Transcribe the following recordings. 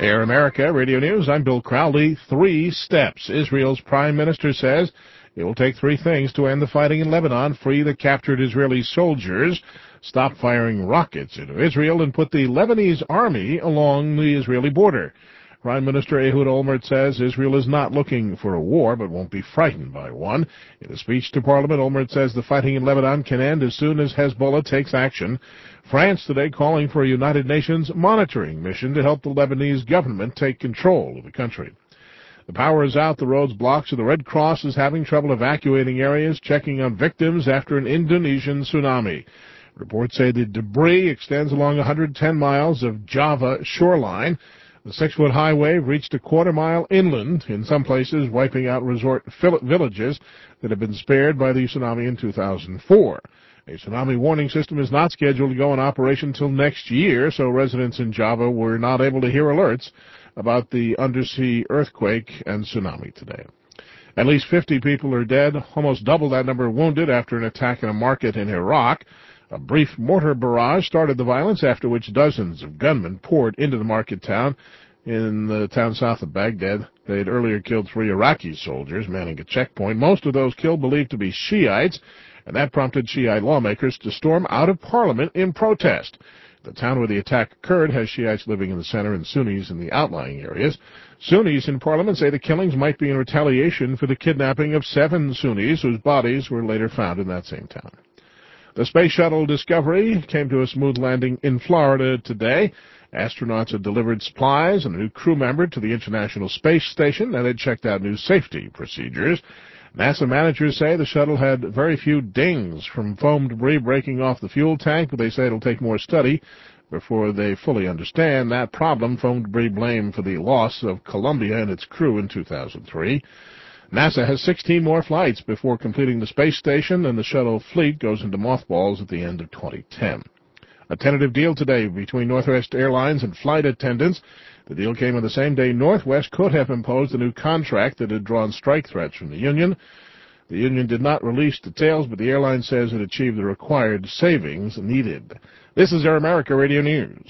Air America Radio News, I'm Bill Crowley. 3 steps. Israel's prime minister says it will take 3 things to end the fighting in Lebanon, free the captured Israeli soldiers, stop firing rockets into Israel, and put the Lebanese army along the Israeli border. Prime Minister Ehud Olmert says Israel is not looking for a war, but won't be frightened by one. In a speech to Parliament, Olmert says the fighting in Lebanon can end as soon as Hezbollah takes action. France today calling for a United Nations monitoring mission to help the Lebanese government take control of the country. The power is out, the roads blocked, so the Red Cross is having trouble evacuating areas, checking on victims after an Indonesian tsunami. Reports say the debris extends along 110 miles of Java shoreline. The 6-foot high wave reached a quarter-mile inland, in some places wiping out resort villages that had been spared by the tsunami in 2004. A tsunami warning system is not scheduled to go in operation until next year, so residents in Java were not able to hear alerts about the undersea earthquake and tsunami today. At least 50 people are dead, almost double that number wounded after an attack in a market in Iraq. A brief mortar barrage started the violence, after which dozens of gunmen poured into the market town in the town south of Baghdad. They had earlier killed 3 Iraqi soldiers manning a checkpoint, most of those killed believed to be Shiites, and that prompted Shiite lawmakers to storm out of parliament in protest. The town where the attack occurred has Shiites living in the center and Sunnis in the outlying areas. Sunnis in parliament say the killings might be in retaliation for the kidnapping of 7 Sunnis whose bodies were later found in that same town. The Space Shuttle Discovery came to a smooth landing in Florida today. Astronauts had delivered supplies and a new crew member to the International Space Station, and had checked out new safety procedures. NASA managers say the shuttle had very few dings from foam debris breaking off the fuel tank, but they say it'll take more study before they fully understand that problem. Foam debris blamed for the loss of Columbia and its crew in 2003. NASA has 16 more flights before completing the space station, and the shuttle fleet goes into mothballs at the end of 2010. A tentative deal today between Northwest Airlines and flight attendants. The deal came on the same day Northwest could have imposed a new contract that had drawn strike threats from the union. The union did not release details, but the airline says it achieved the required savings needed. This is Air America Radio News.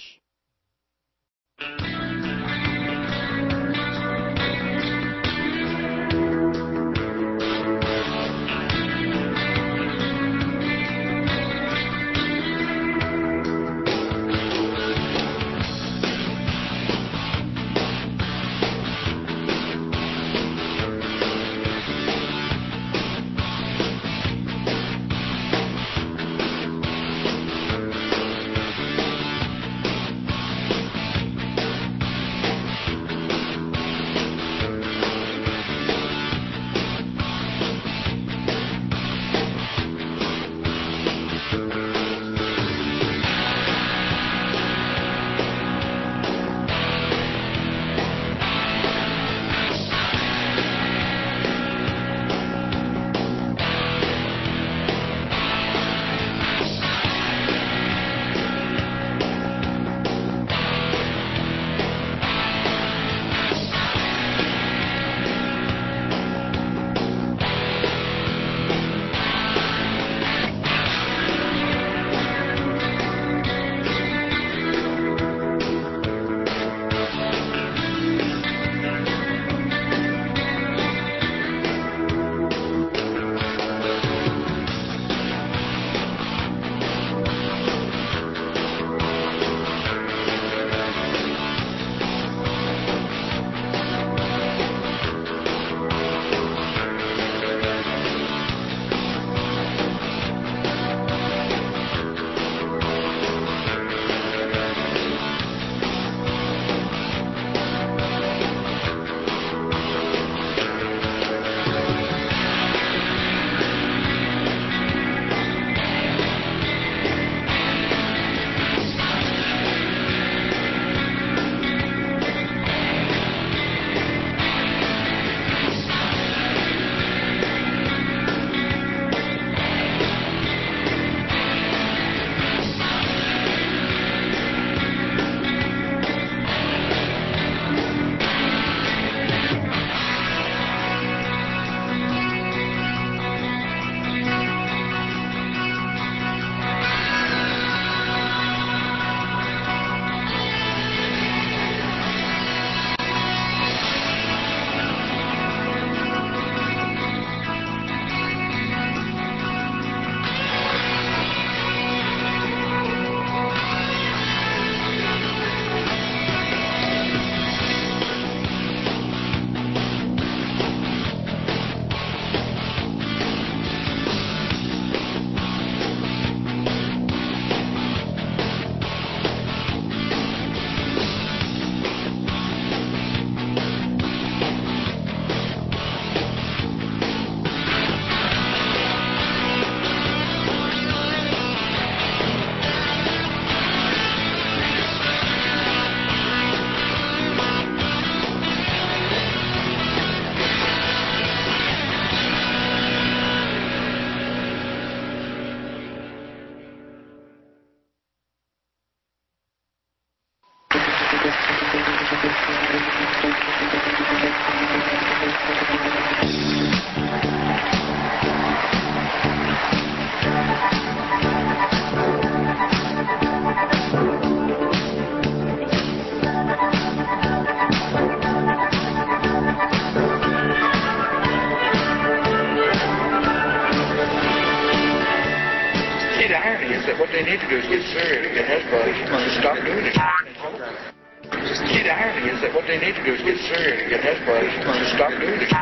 that what they need to do is get Syria to get Hezbollah to stop doing it. The irony is that what they need to do is get Syria to get Hezbollah to stop doing it.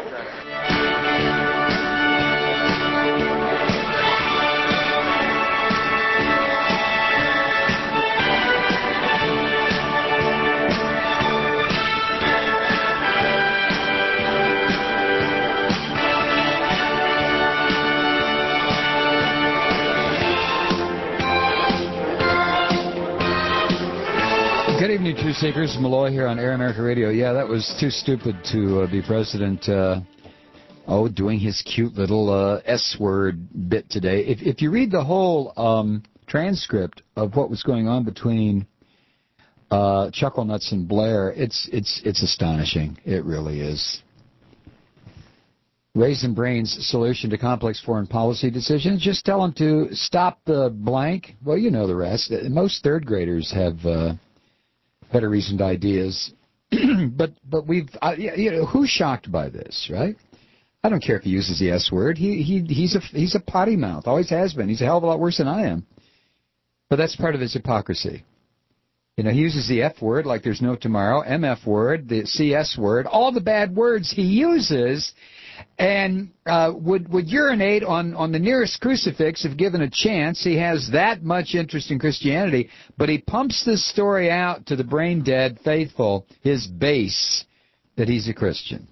Good evening, Truth Seekers. Malloy here on Air America Radio. Yeah, that was too stupid to be president. Doing his cute little S-word bit today. If you read the whole transcript of what was going on between Chucklenuts and Blair, it's astonishing. It really is. Raisin Brain's solution to complex foreign policy decisions: just tell them to stop the blank. Well, you know the rest. Most third graders have better reasoned ideas. but we've, who's shocked by this, right? I don't care if he uses the S word. He's a potty mouth. Always has been. He's a hell of a lot worse than I am. But that's part of his hypocrisy. You know, he uses the F word like there's no tomorrow, MF word, the CS word, all the bad words he uses, and would urinate on the nearest crucifix if given a chance. He has that much interest in Christianity, but he pumps this story out to the brain-dead faithful, his base, that he's a Christian.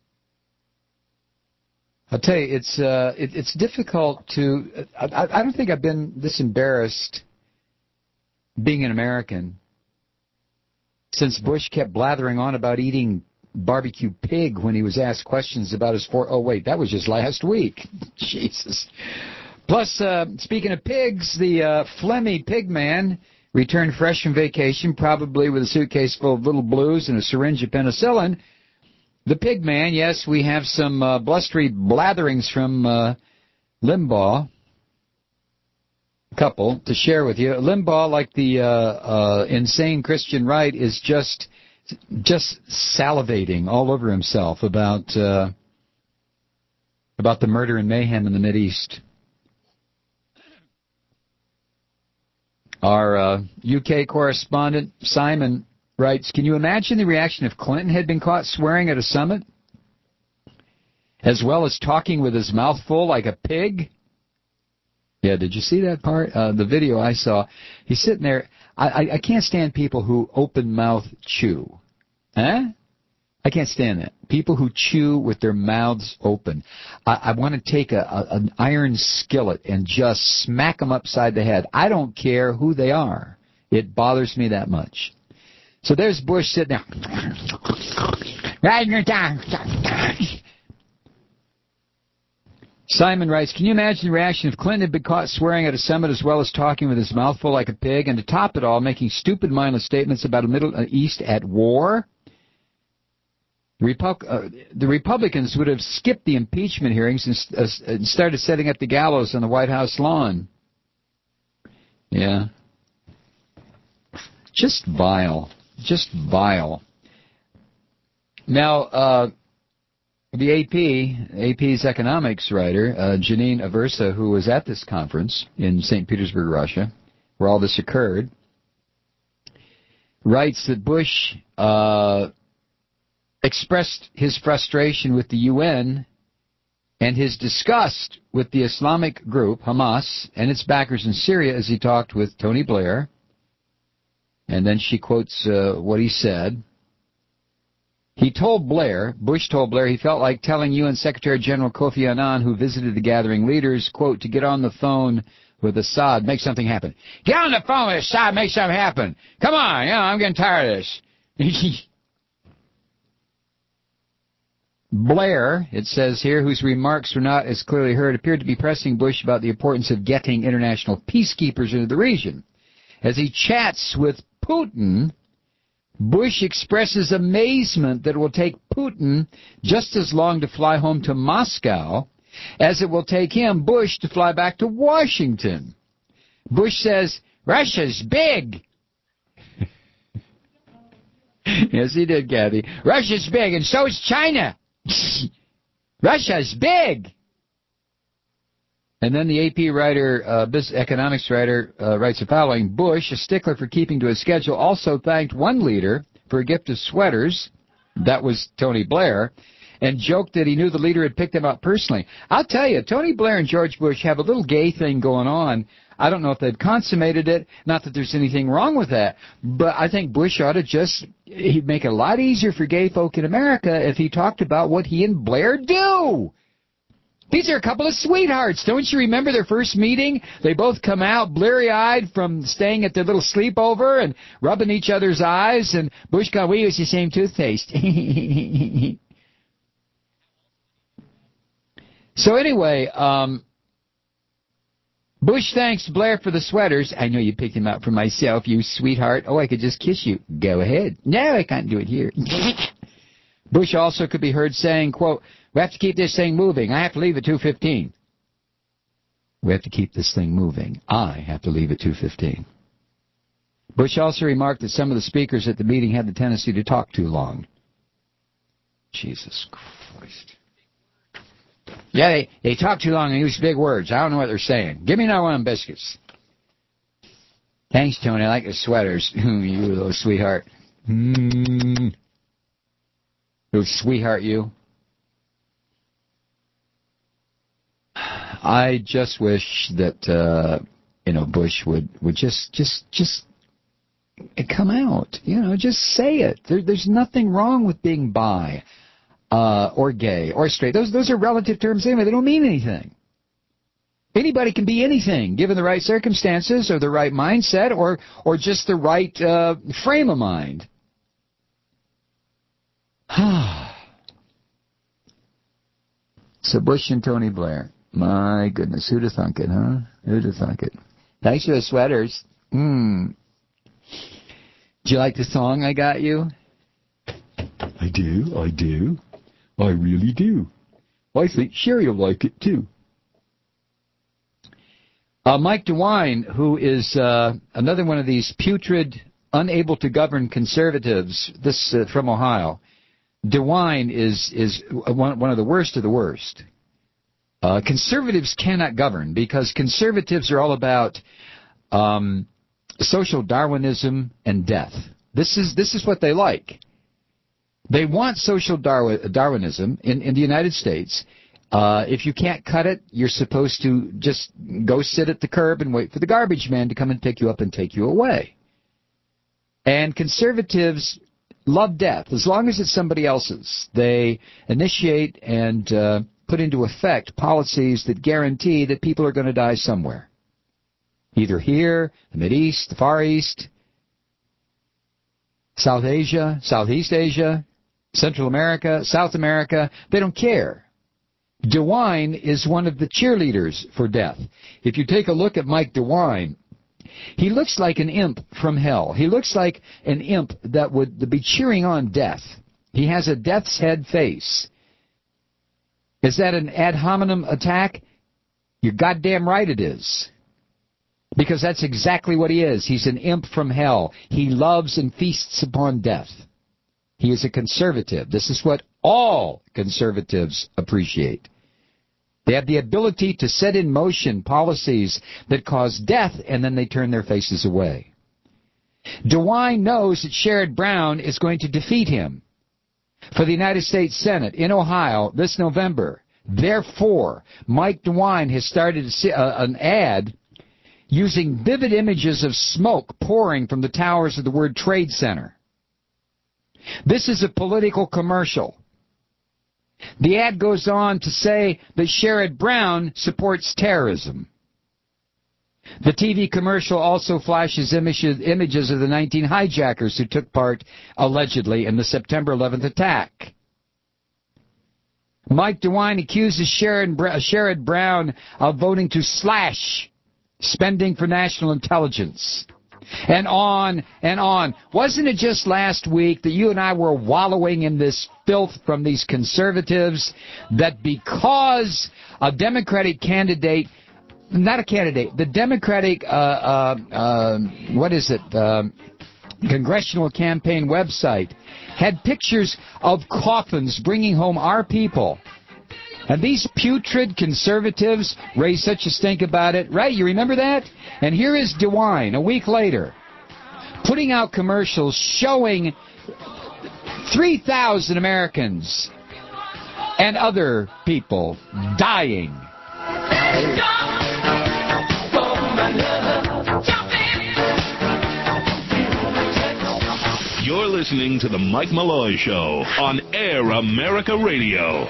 I'll tell you, it's difficult to... I don't think I've been this embarrassed being an American since Bush kept blathering on about eating barbecue pig when he was asked questions about his that was just last week. Jesus. Plus, speaking of pigs, the phlegmy pig man returned fresh from vacation, probably with a suitcase full of little blues and a syringe of penicillin. The pig man, yes, we have some blustery blatherings from Limbaugh, couple, to share with you. Limbaugh, like the insane Christian right, is just salivating all over himself about the murder and mayhem in the Mideast. Our UK correspondent, Simon, writes, can you imagine the reaction if Clinton had been caught swearing at a summit, as well as talking with his mouth full like a pig? Yeah, did you see that part? The video I saw. He's sitting there. I can't stand people who open-mouth chew. Huh? I can't stand that. People who chew with their mouths open. I want to take an iron skillet and just smack them upside the head. I don't care who they are. It bothers me that much. So there's Bush sitting there. Simon writes, can you imagine the reaction if Clinton had been caught swearing at a summit as well as talking with his mouth full like a pig, and to top it all, making stupid, mindless statements about a Middle East at war? The Republicans would have skipped the impeachment hearings and started setting up the gallows on the White House lawn. Yeah. Just vile. Just vile. Now, the AP's economics writer, Janine Aversa, who was at this conference in St. Petersburg, Russia, where all this occurred, writes that Bush expressed his frustration with the UN and his disgust with the Islamic group, Hamas, and its backers in Syria as he talked with Tony Blair. And then she quotes what he said. Bush told Blair, he felt like telling UN Secretary General Kofi Annan, who visited the gathering leaders, quote, to get on the phone with Assad, make something happen. Get on the phone with Assad, make something happen. Come on, I'm getting tired of this. Blair, it says here, whose remarks were not as clearly heard, appeared to be pressing Bush about the importance of getting international peacekeepers into the region. As he chats with Putin, Bush expresses amazement that it will take Putin just as long to fly home to Moscow as it will take him, Bush, to fly back to Washington. Bush says, Russia's big. Yes, he did, Kathy. Russia's big, and so is China. Russia's big. And then the AP writer, business economics writer, writes the following. Bush, a stickler for keeping to his schedule, also thanked one leader for a gift of sweaters. That was Tony Blair. And joked that he knew the leader had picked him up personally. I'll tell you, Tony Blair and George Bush have a little gay thing going on. I don't know if they've consummated it. Not that there's anything wrong with that. But I think Bush ought to he'd make it a lot easier for gay folk in America if he talked about what he and Blair do. These are a couple of sweethearts. Don't you remember their first meeting? They both come out bleary-eyed from staying at their little sleepover and rubbing each other's eyes. And Bush goes, we use the same toothpaste. So anyway, Bush thanks Blair for the sweaters. I know you picked him out for myself, you sweetheart. Oh, I could just kiss you. Go ahead. No, I can't do it here. Bush also could be heard saying, quote, we have to keep this thing moving. I have to leave at 2:15. We have to keep this thing moving. I have to leave at 2:15. Bush also remarked that some of the speakers at the meeting had the tendency to talk too long. Jesus Christ. Yeah, they talk too long and use big words. I don't know what they're saying. Give me another one of them biscuits. Thanks, Tony. I like the sweaters. You little sweetheart. Little sweetheart, you. I just wish that, Bush would just come out. Just say it. There's nothing wrong with being bi. Or gay, or straight. Those are relative terms anyway. They don't mean anything. Anybody can be anything, given the right circumstances, or the right mindset, or just the right frame of mind. So Bush and Tony Blair. My goodness, who'd have thunk it, huh? Who'd have thunk it? Thanks for the sweaters. Did you like the song I got you? I do. I really do. I think Sherry will like it, too. Mike DeWine, who is another one of these putrid, unable to govern conservatives, this from Ohio. DeWine is one of the worst of the worst. Conservatives cannot govern because conservatives are all about social Darwinism and death. This is what they like. They want social Darwinism in the United States. If you can't cut it, you're supposed to just go sit at the curb and wait for the garbage man to come and pick you up and take you away. And conservatives love death, as long as it's somebody else's. They initiate and put into effect policies that guarantee that people are going to die somewhere. Either here, the Mideast, the Far East, South Asia, Southeast Asia, Central America, South America. They don't care. DeWine is one of the cheerleaders for death. If you take a look at Mike DeWine, he looks like an imp from hell. He looks like an imp that would be cheering on death. He has a death's head face. Is that an ad hominem attack? You're goddamn right it is. Because that's exactly what he is. He's an imp from hell. He loves and feasts upon death. He is a conservative. This is what all conservatives appreciate. They have the ability to set in motion policies that cause death, and then they turn their faces away. DeWine knows that Sherrod Brown is going to defeat him for the United States Senate in Ohio this November. Therefore, Mike DeWine has started an ad using vivid images of smoke pouring from the towers of the World Trade Center. This is a political commercial. The ad goes on to say that Sherrod Brown supports terrorism. The TV commercial also flashes images of the 19 hijackers who took part, allegedly, in the September 11th attack. Mike DeWine accuses Sherrod Brown of voting to slash spending for national intelligence. And on and on. Wasn't it just last week that you and I were wallowing in this filth from these conservatives that because a Democratic candidate, not a candidate, the Democratic, congressional campaign website had pictures of coffins bringing home our people And these putrid conservatives raised such a stink about it, right? You remember that? And here is DeWine, a week later, putting out commercials showing 3,000 Americans and other people dying. You're listening to The Mike Malloy Show on Air America Radio.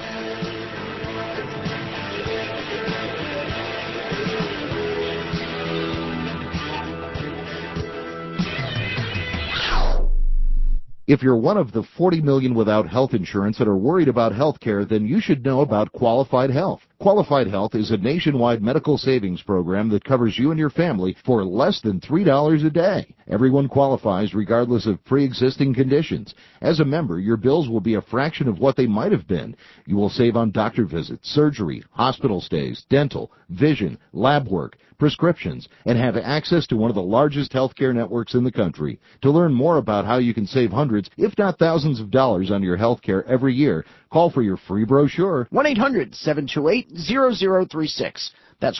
If you're one of the 40 million without health insurance that are worried about health care, then you should know about Qualified Health. Qualified Health is a nationwide medical savings program that covers you and your family for less than $3 a day. Everyone qualifies regardless of pre-existing conditions. As a member, your bills will be a fraction of what they might have been. You will save on doctor visits, surgery, hospital stays, dental, vision, lab work, prescriptions, and have access to one of the largest healthcare networks in the country. To learn more about how you can save hundreds, if not thousands of dollars on your healthcare every year, call for your free brochure. 1-800-728-0036. That's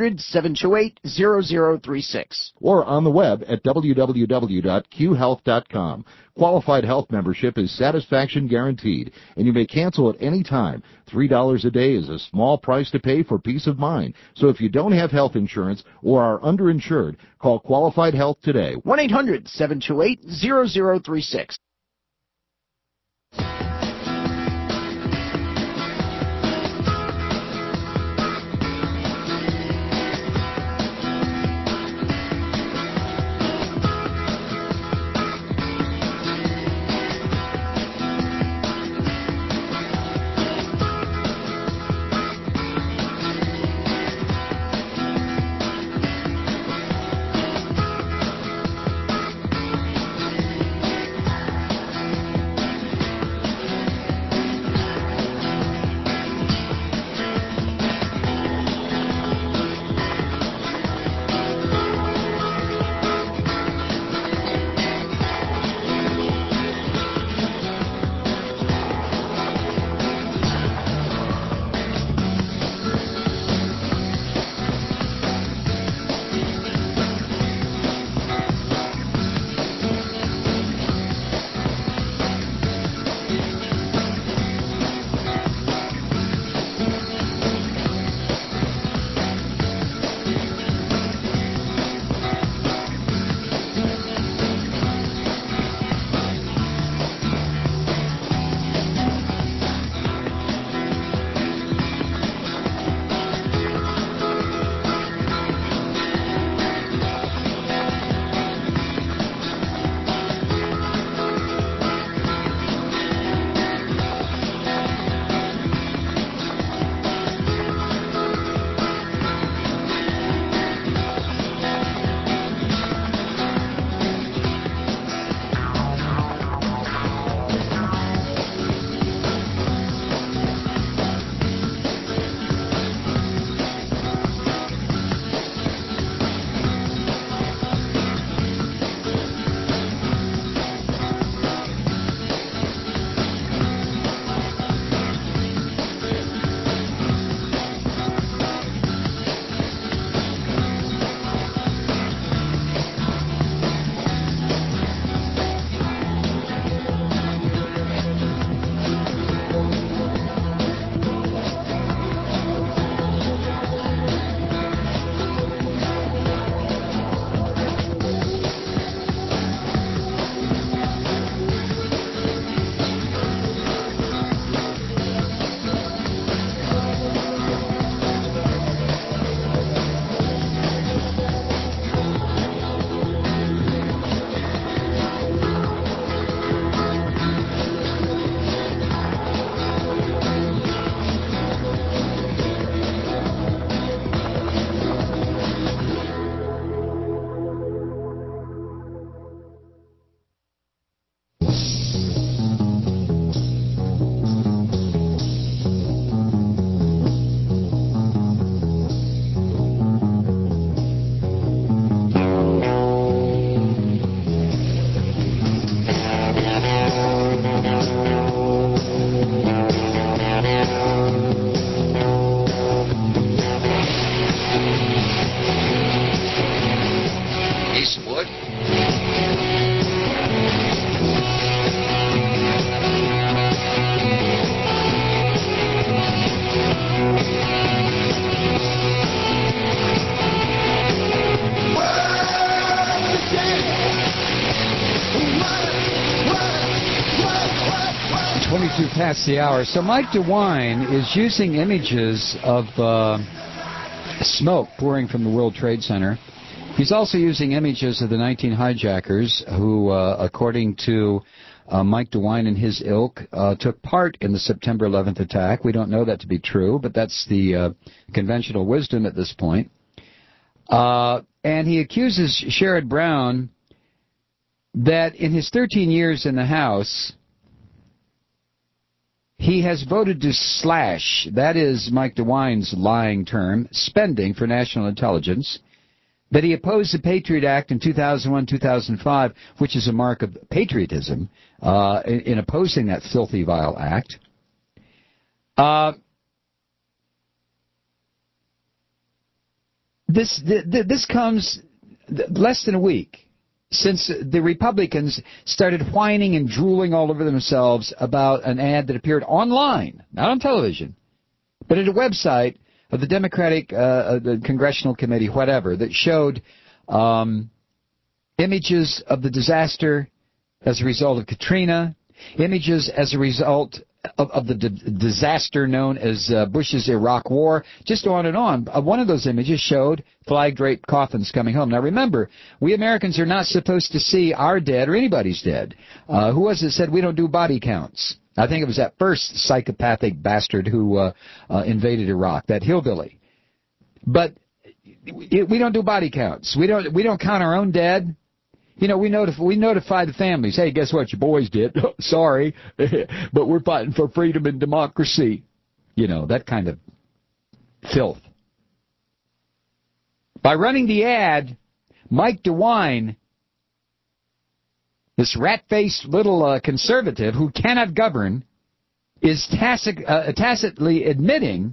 1-800-728-0036. Or on the web at www.qhealth.com. Qualified Health membership is satisfaction guaranteed, and you may cancel at any time. $3 a day is a small price to pay for peace of mind. So if you don't have health insurance or are underinsured, call Qualified Health today. 1-800-728-0036. past the hour. So Mike DeWine is using images of smoke pouring from the World Trade Center. He's also using images of the 19 hijackers who, according to Mike DeWine and his ilk, took part in the September 11th attack. We don't know that to be true, but that's the conventional wisdom at this point. And he accuses Sherrod Brown that in his 13 years in the House, he has voted to slash, that is Mike DeWine's lying term, spending for national intelligence, that he opposed the Patriot Act in 2001-2005, which is a mark of patriotism, in opposing that filthy, vile act. This comes less than a week since the Republicans started whining and drooling all over themselves about an ad that appeared online, not on television, but at a website of the Democratic the Congressional Committee, whatever, that showed images of the disaster as a result of Katrina, images as a result of the disaster known as Bush's Iraq War, just on and on. One of those images showed flag-draped coffins coming home. Now remember, we Americans are not supposed to see our dead or anybody's dead. Who was it that said we don't do body counts? I think it was that first psychopathic bastard who invaded Iraq, that hillbilly. But we don't do body counts. We don't count our own dead. You know, we notify the families, hey, guess what, your boys did. Sorry, but we're fighting for freedom and democracy. You know, that kind of filth. By running the ad, Mike DeWine, this rat-faced little conservative who cannot govern, is tacitly admitting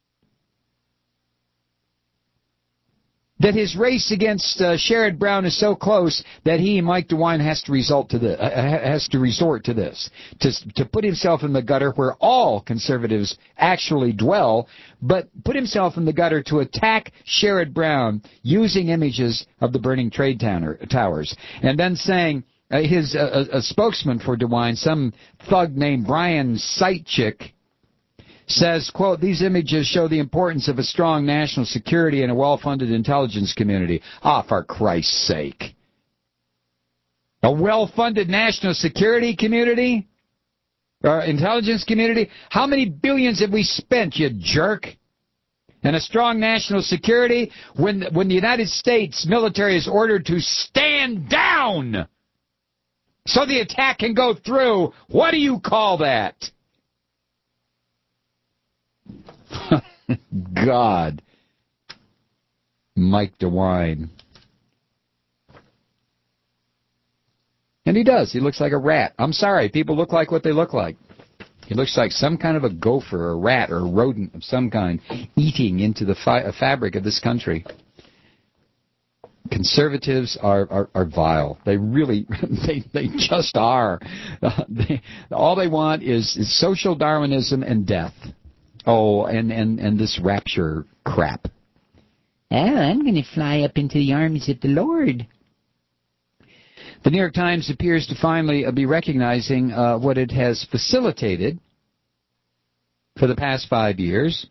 that his race against Sherrod Brown is so close that he, Mike DeWine, has to resort to this, to put himself in the gutter where all conservatives actually dwell, but put himself in the gutter to attack Sherrod Brown using images of the burning trade towers, and then saying his a spokesman for DeWine, some thug named Brian Sightchick, says, quote, these images show the importance of a strong national security and a well-funded intelligence community. Ah, for Christ's sake. A well-funded national security community? Or intelligence community? How many billions have we spent, you jerk? And a strong national security when the United States military is ordered to stand down so the attack can go through. What do you call that? God. Mike DeWine. And he does. He looks like a rat. I'm sorry. People look like what they look like. He looks like some kind of a gopher or a rat or a rodent of some kind eating into the fabric of this country. Conservatives are vile. They really, they just are. All they want is social Darwinism and death. Oh, and this rapture crap. Oh, I'm going to fly up into the arms of the Lord. The New York Times appears to finally be recognizing what it has facilitated for the past 5 years.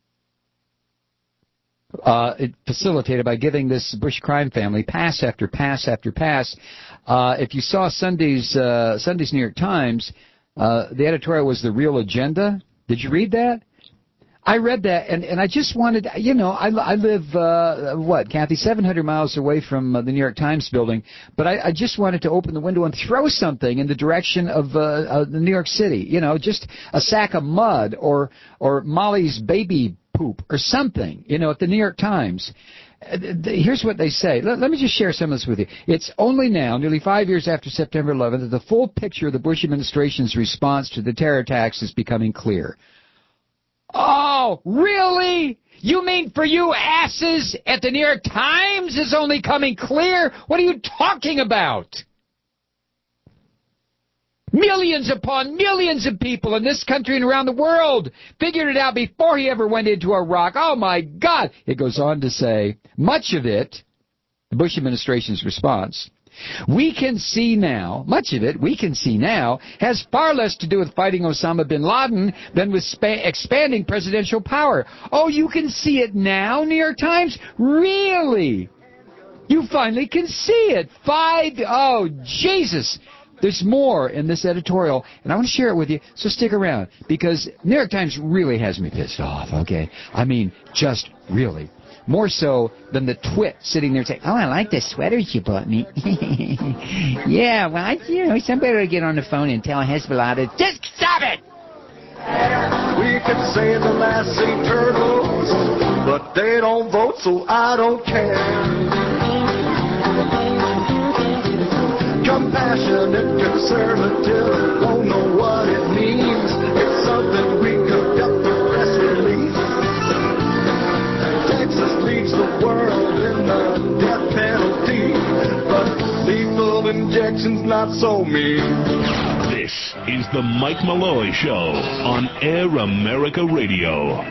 It facilitated by giving this Bush crime family pass after pass after pass. If you saw Sunday's New York Times, the editorial was The Real Agenda. Did you read that? I read that, and I just wanted, you know, I live, Kathy, 700 miles away from the New York Times building, but I just wanted to open the window and throw something in the direction of New York City, you know, just a sack of mud or Molly's baby poop or something, you know, at the New York Times. Here's what they say. Let me just share some of this with you. It's only now, nearly 5 years after September 11th, that the full picture of the Bush administration's response to the terror attacks is becoming clear. Oh, really? You mean for you asses at the New York Times is only coming clear? What are you talking about? Millions upon millions of people in this country and around the world figured it out before he ever went into Iraq. Oh, my God. It goes on to say, much of it, the Bush administration's response, We can see now, much of it we can see now, has far less to do with fighting Osama bin Laden than with expanding presidential power. Oh, you can see it now, New York Times? Really? You finally can see it. Oh, Jesus. There's more in this editorial, and I want to share it with you, so stick around, because New York Times really has me pissed off, okay? I mean, just really. More so than the twit sitting there saying, "Oh, I like the sweaters you bought me." Yeah, well, somebody will get on the phone and tell Hezbollah to just stop it. We could say the last St. Turtles, but they don't vote, so I don't care. Compassionate conservative, don't know what it means. It's something we could get the press release. Texas leads the world in the death penalty, but lethal injections not so mean. This is the Mike Malloy Show on Air America Radio.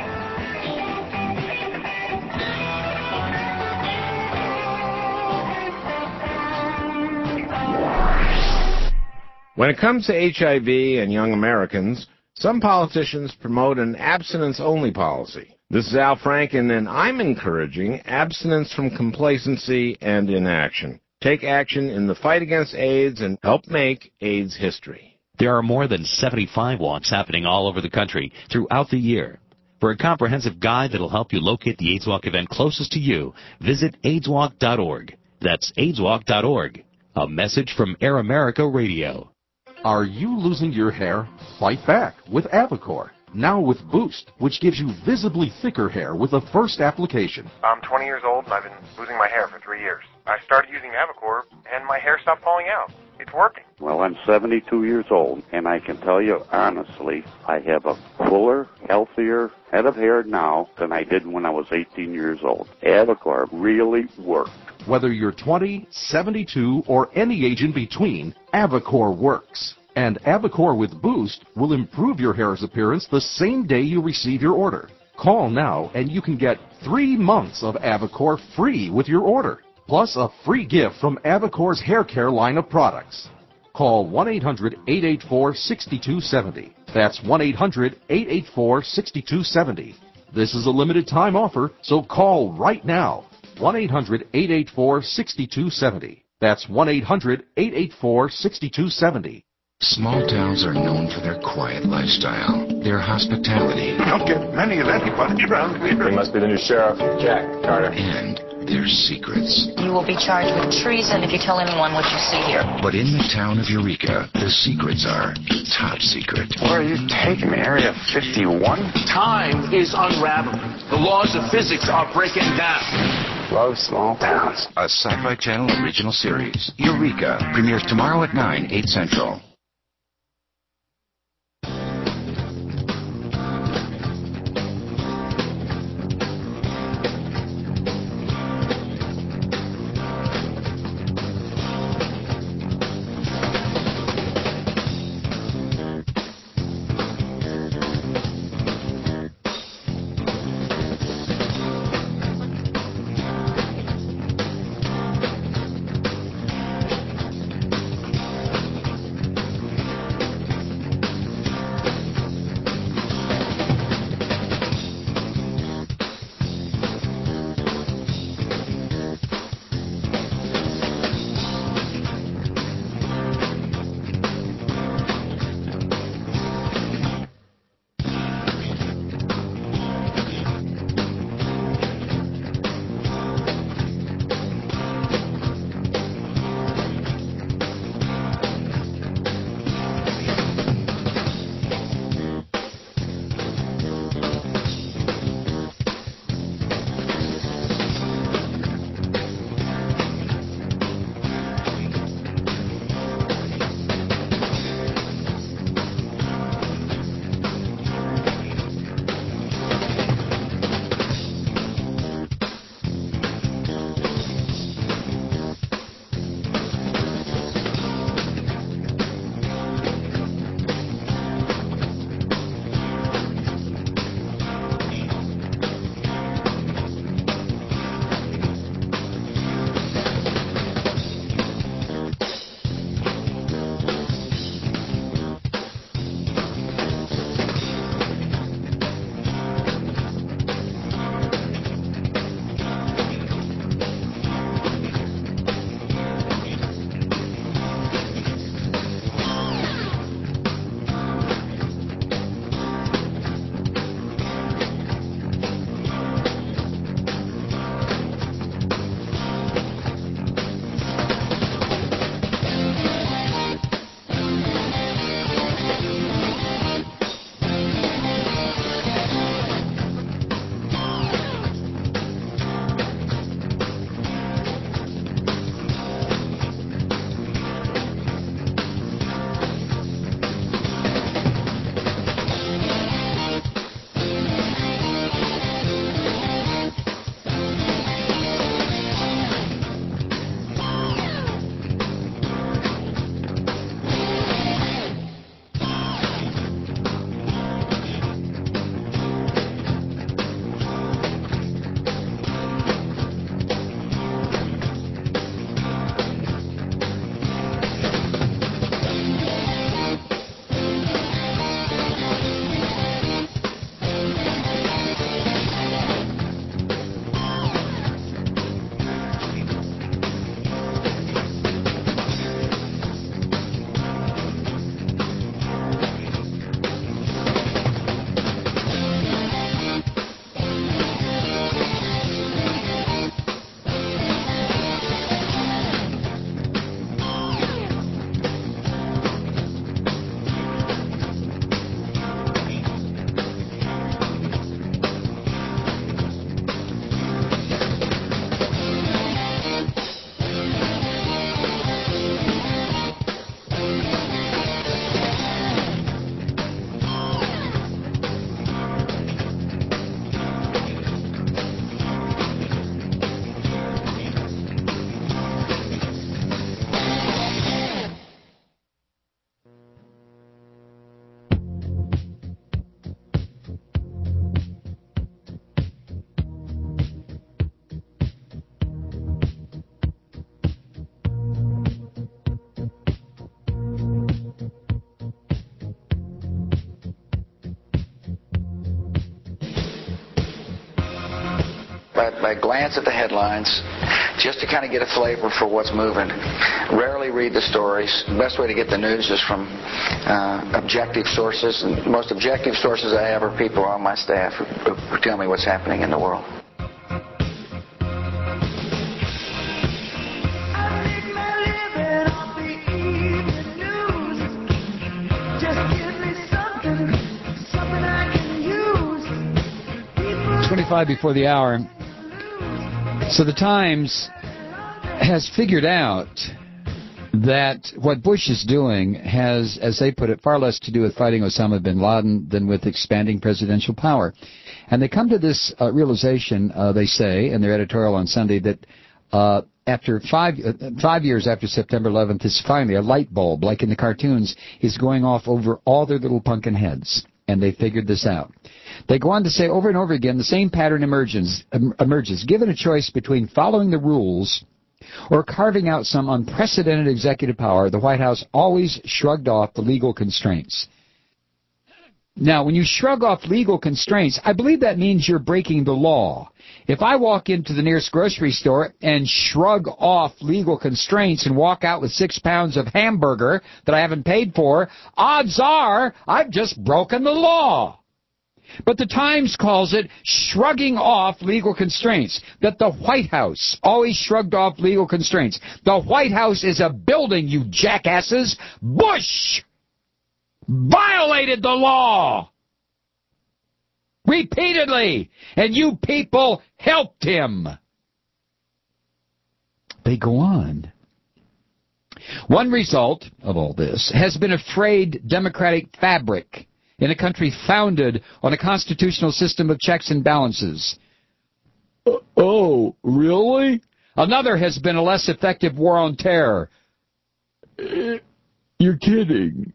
When it comes to HIV and young Americans, some politicians promote an abstinence-only policy. This is Al Franken, and I'm encouraging abstinence from complacency and inaction. Take action in the fight against AIDS and help make AIDS history. There are more than 75 walks happening all over the country throughout the year. For a comprehensive guide that will help you locate the AIDS Walk event closest to you, visit AIDSWalk.org. That's AIDSWalk.org. A message from Air America Radio. Are you losing your hair? Fight back with Avocor. Now with Boost, which gives you visibly thicker hair with the first application. I'm 20 years old and I've been losing my hair for 3 years. I started using Avocor and my hair stopped falling out. It's working. Well, I'm 72 years old, and I can tell you honestly, I have a fuller, healthier head of hair now than I did when I was 18 years old. Avocor really worked. Whether you're 20, 72, or any age in between, Avocor works. And Avocor with Boost will improve your hair's appearance the same day you receive your order. Call now and you can get 3 months of Avocor free with your order, plus a free gift from Avocor's hair care line of products. Call 1-800-884-6270. That's 1-800-884-6270. This is a limited time offer, so call right now. 1-800-884-6270. That's 1-800-884-6270. Small towns are known for their quiet lifestyle, their hospitality. You don't get many of anybody around here. He must be the new sheriff, Jack Carter. And their secrets. You will be charged with treason if you tell anyone what you see here. But in the town of Eureka, the secrets are top secret. Where are you taking me? Area 51? Time is unraveling. The laws of physics are breaking down. Love small towns. A Sci-Fi Channel original series. Eureka premieres tomorrow at 9, 8 Central. by glance at the headlines, just to kind of get a flavor for what's moving. Rarely read the stories. The best way to get the news is from objective sources. And the most objective sources I have are people on my staff who tell me what's happening in the world. It's 25 before the hour. So the Times has figured out that what Bush is doing has, as they put it, far less to do with fighting Osama bin Laden than with expanding presidential power. And they come to this realization, they say, in their editorial on Sunday, that after 5 years after September 11th, is finally a light bulb, like in the cartoons, is going off over all their little pumpkin heads. And they figured this out. They go on to say over and over again, the same pattern emerges. Given a choice between following the rules or carving out some unprecedented executive power, the White House always shrugged off the legal constraints. Now, when you shrug off legal constraints, I believe that means you're breaking the law. If I walk into the nearest grocery store and shrug off legal constraints and walk out with 6 pounds of hamburger that I haven't paid for, odds are I've just broken the law. But the Times calls it shrugging off legal constraints, that the White House always shrugged off legal constraints. The White House is a building, you jackasses. Bush violated the law repeatedly, and you people helped him. They go on. One result of all this has been a frayed democratic fabric in a country founded on a constitutional system of checks and balances. Oh, really? Another has been a less effective war on terror. You're kidding.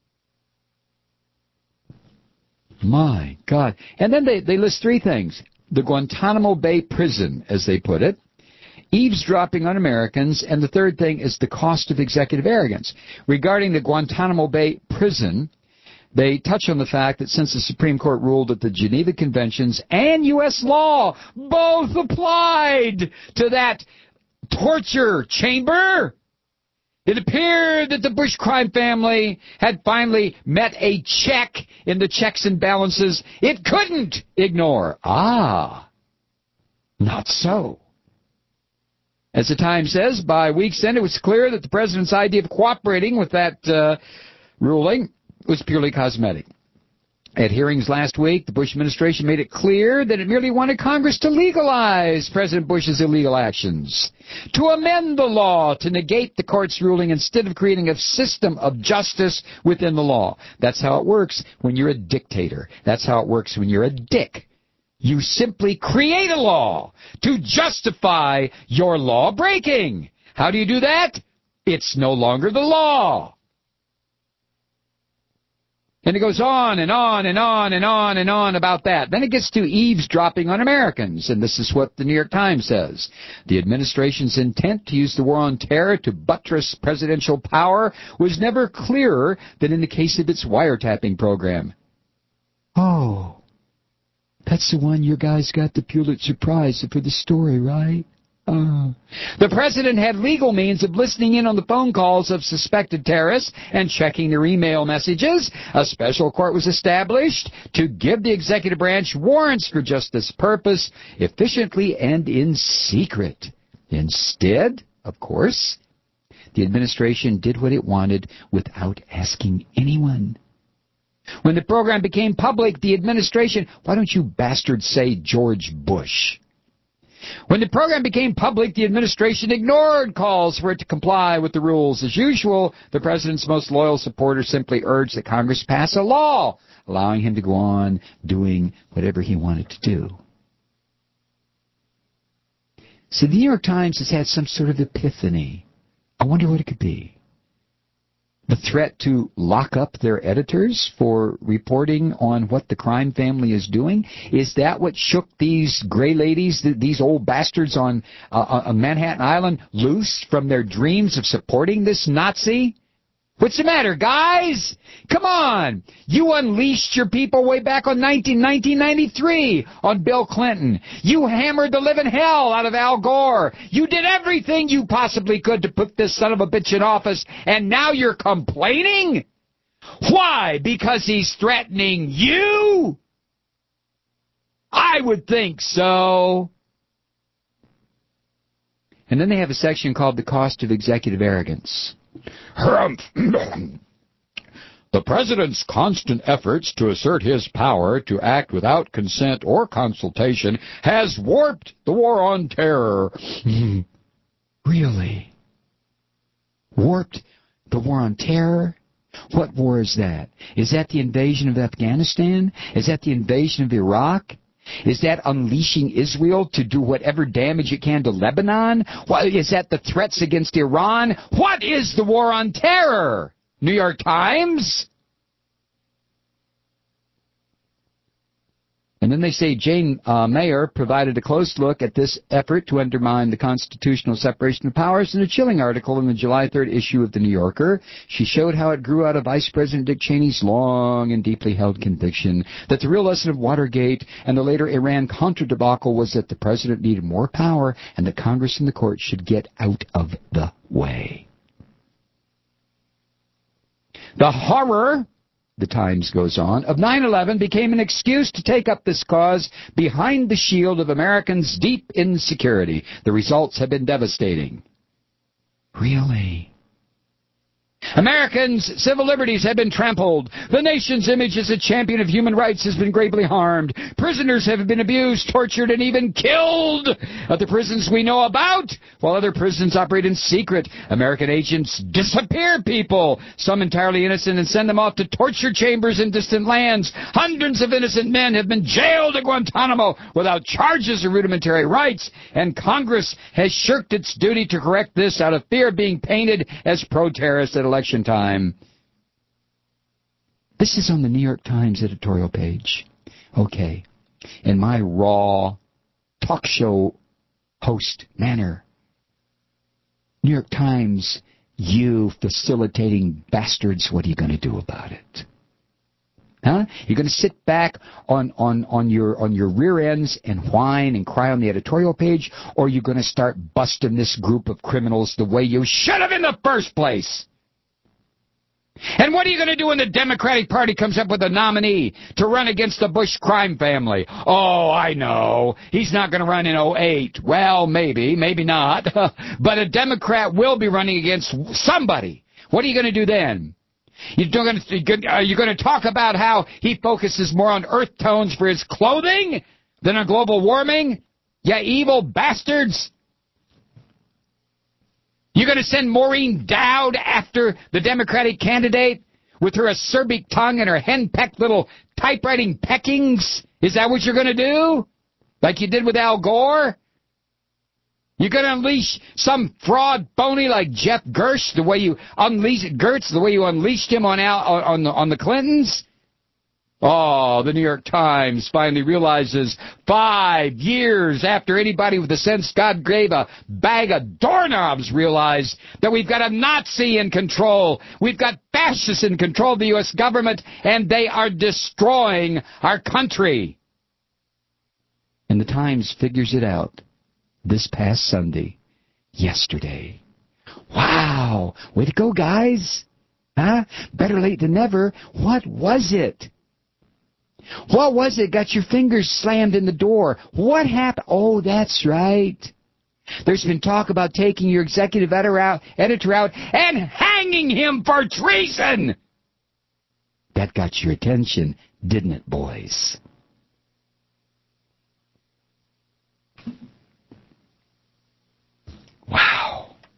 My God. And then they list 3 things. The Guantanamo Bay prison, as they put it, eavesdropping on Americans, and the third thing is the cost of executive arrogance. Regarding the Guantanamo Bay prison, they touch on the fact that since the Supreme Court ruled that the Geneva Conventions and U.S. law both applied to that torture chamber, it appeared that the Bush crime family had finally met a check in the checks and balances it couldn't ignore. Ah, not so. As the Times says, by week's end, it was clear that the president's idea of cooperating with that ruling was purely cosmetic. At hearings last week, the Bush administration made it clear that it merely wanted Congress to legalize President Bush's illegal actions, to amend the law to negate the court's ruling instead of creating a system of justice within the law. That's how it works when you're a dictator. That's how it works when you're a dick. You simply create a law to justify your law breaking. How do you do that? It's no longer the law. And it goes on and on and on and on and on about that. Then it gets to eavesdropping on Americans, and this is what the New York Times says. The administration's intent to use the war on terror to buttress presidential power was never clearer than in the case of its wiretapping program. Oh, that's the one your guys got the Pulitzer Prize for the story, right? The president had legal means of listening in on the phone calls of suspected terrorists and checking their email messages. A special court was established to give the executive branch warrants for just this purpose, efficiently and in secret. Instead, of course, the administration did what it wanted without asking anyone. When the program became public, the administration, why don't you bastards say George Bush? When the program became public, the administration ignored calls for it to comply with the rules. As usual, the president's most loyal supporters simply urged that Congress pass a law, allowing him to go on doing whatever he wanted to do. So the New York Times has had some sort of epiphany. I wonder what it could be. The threat to lock up their editors for reporting on what the crime family is doing? Is that what shook these gray ladies, these old bastards on Manhattan Island, loose from their dreams of supporting this Nazi? What's the matter, guys? Come on. You unleashed your people way back on 1993 on Bill Clinton. You hammered the living hell out of Al Gore. You did everything you possibly could to put this son of a bitch in office, and now you're complaining? Why? Because he's threatening you? I would think so. And then they have a section called The Cost of Executive Arrogance. The President's constant efforts to assert his power to act without consent or consultation has warped the war on terror. Really? Warped the war on terror? What war is that? Is that the invasion of Afghanistan? Is that the invasion of Iraq? Is that unleashing Israel to do whatever damage it can to Lebanon? Is that the threats against Iran? What is the war on terror? New York Times? And then they say Jane Mayer provided a close look at this effort to undermine the constitutional separation of powers in a chilling article in the July 3rd issue of The New Yorker. She showed how it grew out of Vice President Dick Cheney's long and deeply held conviction that the real lesson of Watergate and the later Iran-Contra debacle was that the president needed more power and that Congress and the courts should get out of the way. The horror, the Times goes on, of 9/11 became an excuse to take up this cause behind the shield of Americans' deep insecurity. The results have been devastating. Really? Americans' civil liberties have been trampled. The nation's image as a champion of human rights has been gravely harmed. Prisoners have been abused, tortured, and even killed at the prisons we know about, while other prisons operate in secret. American agents disappear people, some entirely innocent, and send them off to torture chambers in distant lands. Hundreds of innocent men have been jailed at Guantanamo without charges or rudimentary rights, and Congress has shirked its duty to correct this out of fear of being painted as pro-terrorists at election time. This is on the New York Times editorial page. Okay. In my raw talk show host manner, New York Times, you facilitating bastards, what are you going to do about it? Huh? You're going to sit back on your rear ends and whine and cry on the editorial page, or are you going to start busting this group of criminals the way you should have in the first place? And what are you going to do when the Democratic Party comes up with a nominee to run against the Bush crime family? Oh, I know. He's not going to run in 2008. Well, maybe not. But a Democrat will be running against somebody. What are you going to do then? Are you going to talk about how he focuses more on earth tones for his clothing than on global warming? You evil bastards! You're going to send Maureen Dowd after the Democratic candidate with her acerbic tongue and her henpecked little typewriting peckings? Is that what you're going to do? Like you did with Al Gore? You're going to unleash some fraud phony like Jeff Gertz the way you unleashed him on the Clintons? Oh, the New York Times finally realizes 5 years after anybody with the sense God gave a bag of doorknobs realized that we've got a Nazi in control. We've got fascists in control of the U.S. government, and they are destroying our country. And the Times figures it out this past Sunday, yesterday. Wow! Way to go, guys! Huh? Better late than never. What was it? What was it? Got your fingers slammed in the door. What happened? Oh, that's right. There's been talk about taking your executive editor out and hanging him for treason. That got your attention, didn't it, boys? Wow.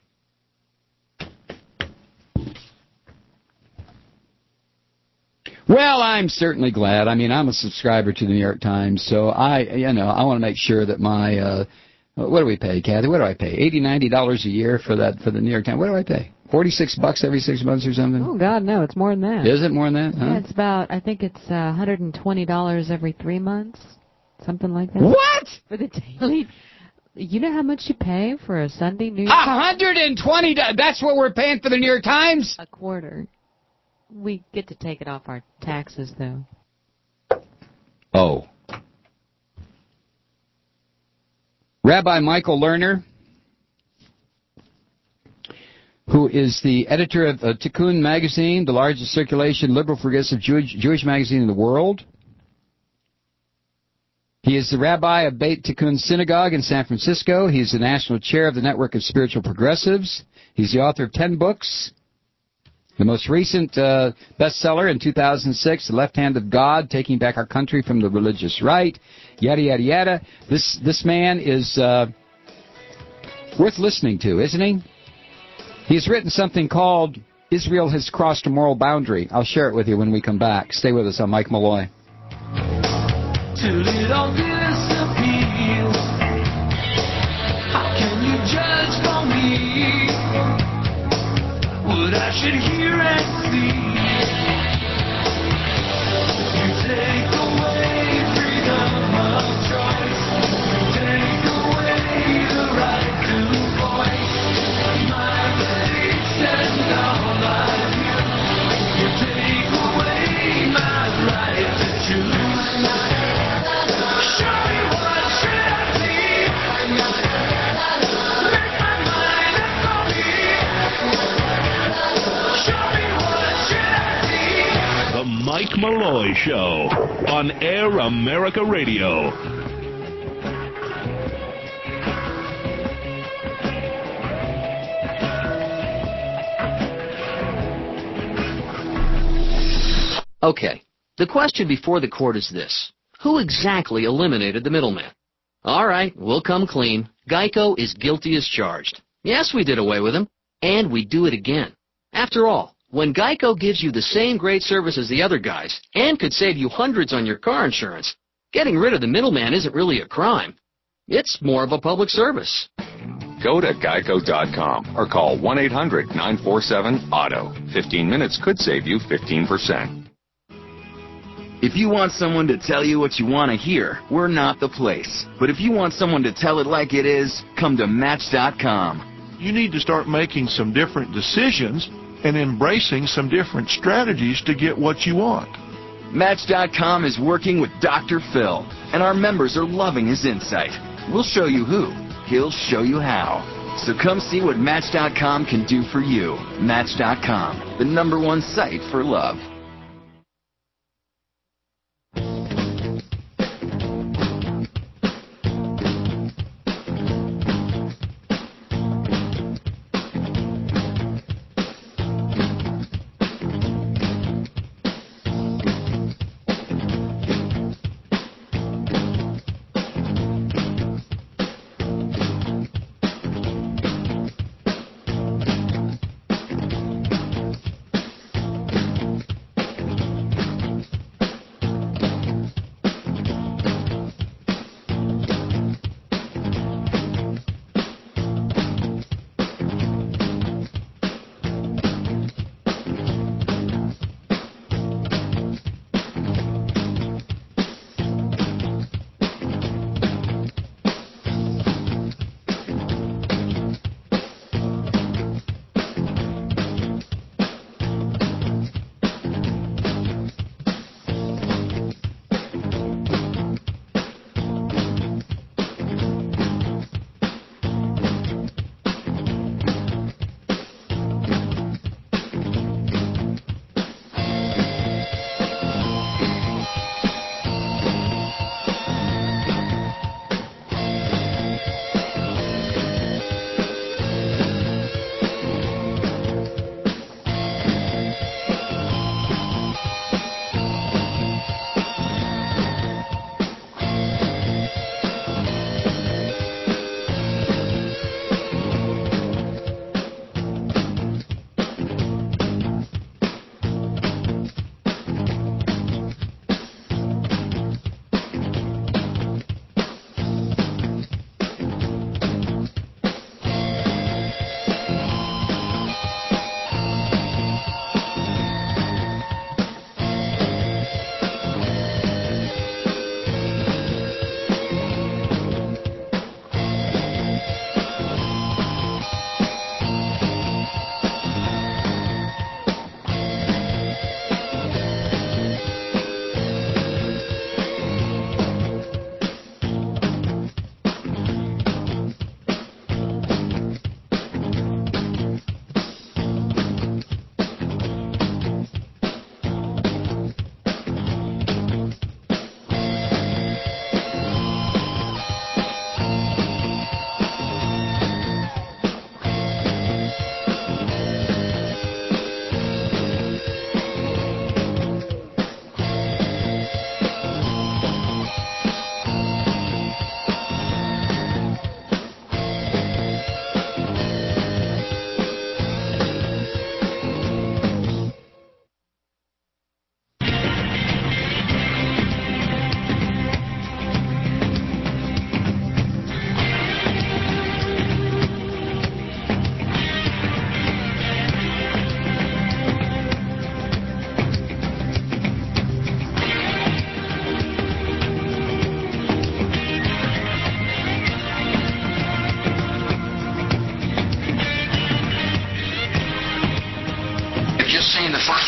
Well, I'm certainly glad. I mean, I'm a subscriber to the New York Times, so I want to make sure that my, what do we pay, Kathy? What do I pay? $80, $90 a year for the New York Times. What do I pay? $46 every 6 months or something? Oh, God, no, it's more than that. Is it more than that? Huh? Yeah, it's about, I think it's $120 every 3 months, something like that. What? For the daily. You know how much you pay for a Sunday New York? $120. That's what we're paying for the New York Times? A quarter. We get to take it off our taxes, though. Oh. Rabbi Michael Lerner, who is the editor of Tikkun magazine, the largest circulation liberal progressive Jewish magazine in the world. He is the rabbi of Beit Tikkun Synagogue in San Francisco. He is the national chair of the Network of Spiritual Progressives. He's the author of 10 books. The most recent bestseller in 2006, The Left Hand of God, Taking Back Our Country from the Religious Right, yada, yada, yada. This man is worth listening to, isn't he? He's written something called Israel Has Crossed a Moral Boundary. I'll share it with you when we come back. Stay with us on Mike Malloy. Till it all disappears. How can you judge for me what I should hear and see? You take away freedom of choice. You take away the right to voice my beliefs and all I do. You take away my right to choose. The Mike Malloy Show on Air America Radio. Okay, the question before the court is this. Who exactly eliminated the middleman? All right, we'll come clean. Geico is guilty as charged. Yes, we did away with him, and we do it again. After all, when Geico gives you the same great service as the other guys and could save you hundreds on your car insurance, getting rid of the middleman isn't really a crime. It's more of a public service. Go to geico.com or call 1-800-947-AUTO. 15 minutes could save you 15%. If you want someone to tell you what you want to hear, we're not the place. But if you want someone to tell it like it is, come to Match.com. You need to start making some different decisions and embracing some different strategies to get what you want. Match.com is working with Dr. Phil, and our members are loving his insight. We'll show you who. He'll show you how. So come see what Match.com can do for you. Match.com, the #1 site for love.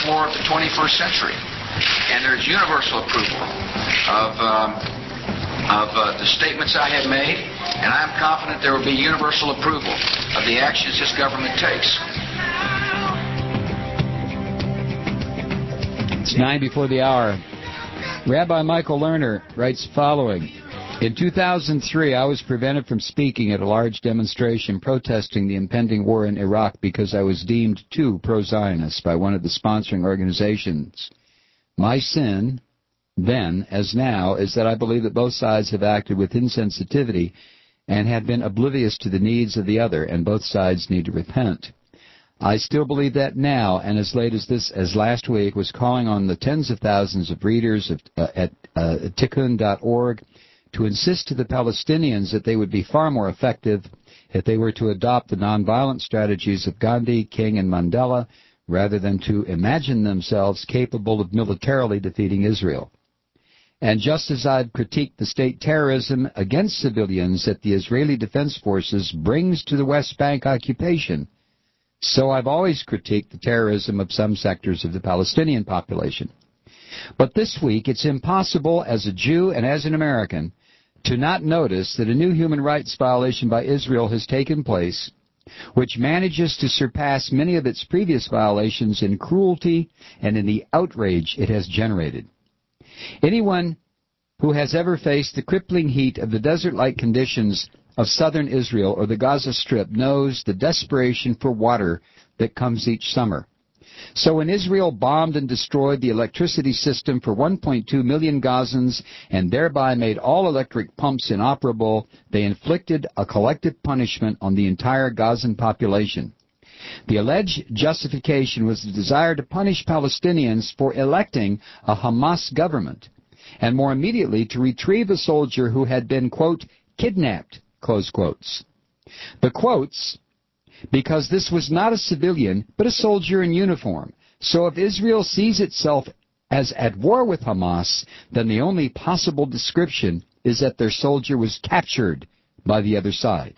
war of the 21st century. And there's universal approval of the statements I have made, and I'm confident there will be universal approval of the actions this government takes. It's 9 before the hour. Rabbi Michael Lerner writes the following. In 2003, I was prevented from speaking at a large demonstration protesting the impending war in Iraq because I was deemed too pro-Zionist by one of the sponsoring organizations. My sin, then as now, is that I believe that both sides have acted with insensitivity and have been oblivious to the needs of the other, and both sides need to repent. I still believe that now, and as late as last week, was calling on the tens of thousands of readers at tikkun.org to insist to the Palestinians that they would be far more effective if they were to adopt the nonviolent strategies of Gandhi, King, and Mandela, rather than to imagine themselves capable of militarily defeating Israel. And just as I've critiqued the state terrorism against civilians that the Israeli Defense Forces brings to the West Bank occupation, so I've always critiqued the terrorism of some sectors of the Palestinian population. But this week, it's impossible as a Jew and as an American to not notice that a new human rights violation by Israel has taken place, which manages to surpass many of its previous violations in cruelty and in the outrage it has generated. Anyone who has ever faced the crippling heat of the desert-like conditions of southern Israel or the Gaza Strip knows the desperation for water that comes each summer. So when Israel bombed and destroyed the electricity system for 1.2 million Gazans and thereby made all electric pumps inoperable, they inflicted a collective punishment on the entire Gazan population. The alleged justification was the desire to punish Palestinians for electing a Hamas government, and more immediately to retrieve a soldier who had been, quote, kidnapped, close quotes. The quotes, because this was not a civilian, but a soldier in uniform. So if Israel sees itself as at war with Hamas, then the only possible description is that their soldier was captured by the other side.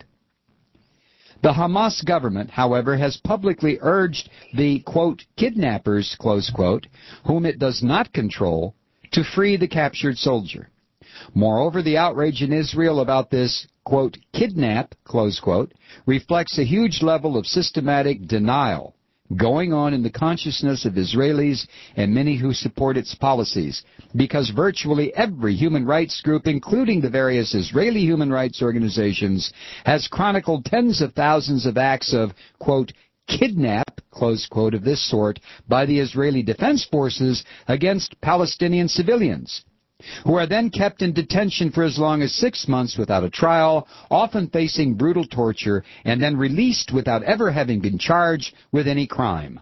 The Hamas government, however, has publicly urged the, quote, kidnappers, close quote, whom it does not control, to free the captured soldier. Moreover, the outrage in Israel about this, quote, kidnap, close quote, reflects a huge level of systematic denial going on in the consciousness of Israelis and many who support its policies, because virtually every human rights group, including the various Israeli human rights organizations, has chronicled tens of thousands of acts of, quote, kidnap, close quote, of this sort by the Israeli Defense Forces against Palestinian civilians, who are then kept in detention for as long as 6 months without a trial, often facing brutal torture, and then released without ever having been charged with any crime.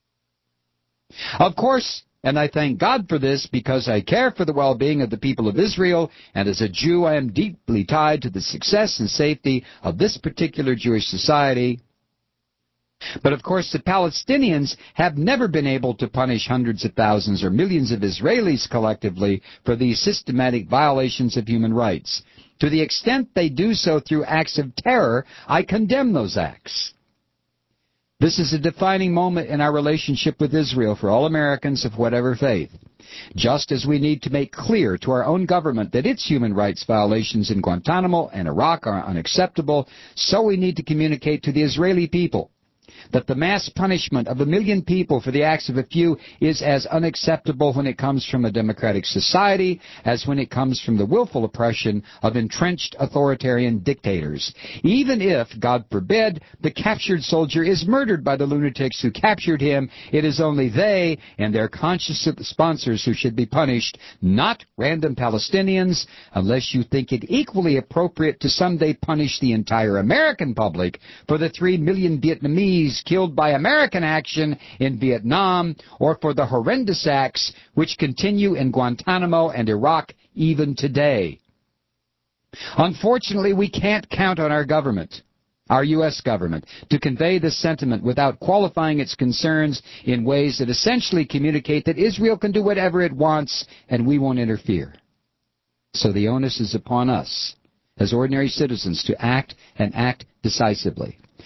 Of course, and I thank God for this because I care for the well-being of the people of Israel, and as a Jew I am deeply tied to the success and safety of this particular Jewish society. But of course the Palestinians have never been able to punish hundreds of thousands or millions of Israelis collectively for these systematic violations of human rights. To the extent they do so through acts of terror, I condemn those acts. This is a defining moment in our relationship with Israel for all Americans of whatever faith. Just as we need to make clear to our own government that its human rights violations in Guantanamo and Iraq are unacceptable, so we need to communicate to the Israeli people that the mass punishment of 1 million people for the acts of a few is as unacceptable when it comes from a democratic society as when it comes from the willful oppression of entrenched authoritarian dictators. Even if, God forbid, the captured soldier is murdered by the lunatics who captured him, it is only they and their conscious sponsors who should be punished, not random Palestinians, unless you think it equally appropriate to someday punish the entire American public for the 3 million Vietnamese killed by American action in Vietnam, or for the horrendous acts which continue in Guantanamo and Iraq even today. Unfortunately, we can't count on our government, our U.S. government, to convey this sentiment without qualifying its concerns in ways that essentially communicate that Israel can do whatever it wants and we won't interfere. So the onus is upon us, as ordinary citizens, to act and act decisively.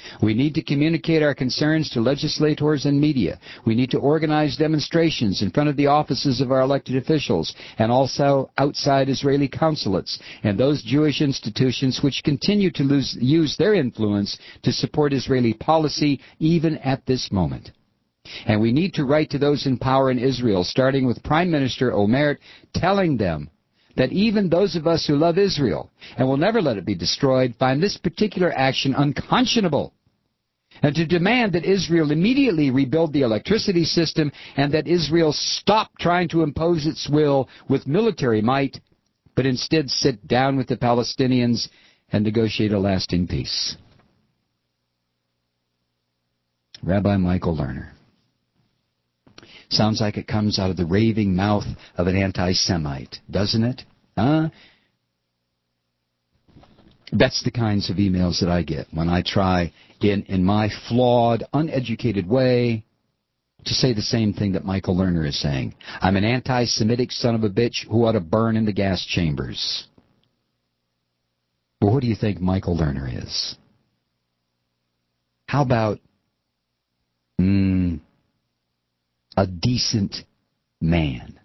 We need to communicate our concerns to legislators and media. We need to organize demonstrations in front of the offices of our elected officials and also outside Israeli consulates and those Jewish institutions which continue to use their influence to support Israeli policy even at this moment. And we need to write to those in power in Israel, starting with Prime Minister Olmert, telling them that even those of us who love Israel and will never let it be destroyed find this particular action unconscionable, and to demand that Israel immediately rebuild the electricity system and that Israel stop trying to impose its will with military might, but instead sit down with the Palestinians and negotiate a lasting peace. Rabbi Michael Lerner. Sounds like it comes out of the raving mouth of an anti-Semite, doesn't it? Huh? That's the kinds of emails that I get when I try, in my flawed, uneducated way, to say the same thing that Michael Lerner is saying. I'm an anti-Semitic son of a bitch who ought to burn in the gas chambers. Well, what do you think Michael Lerner is? How about a decent man?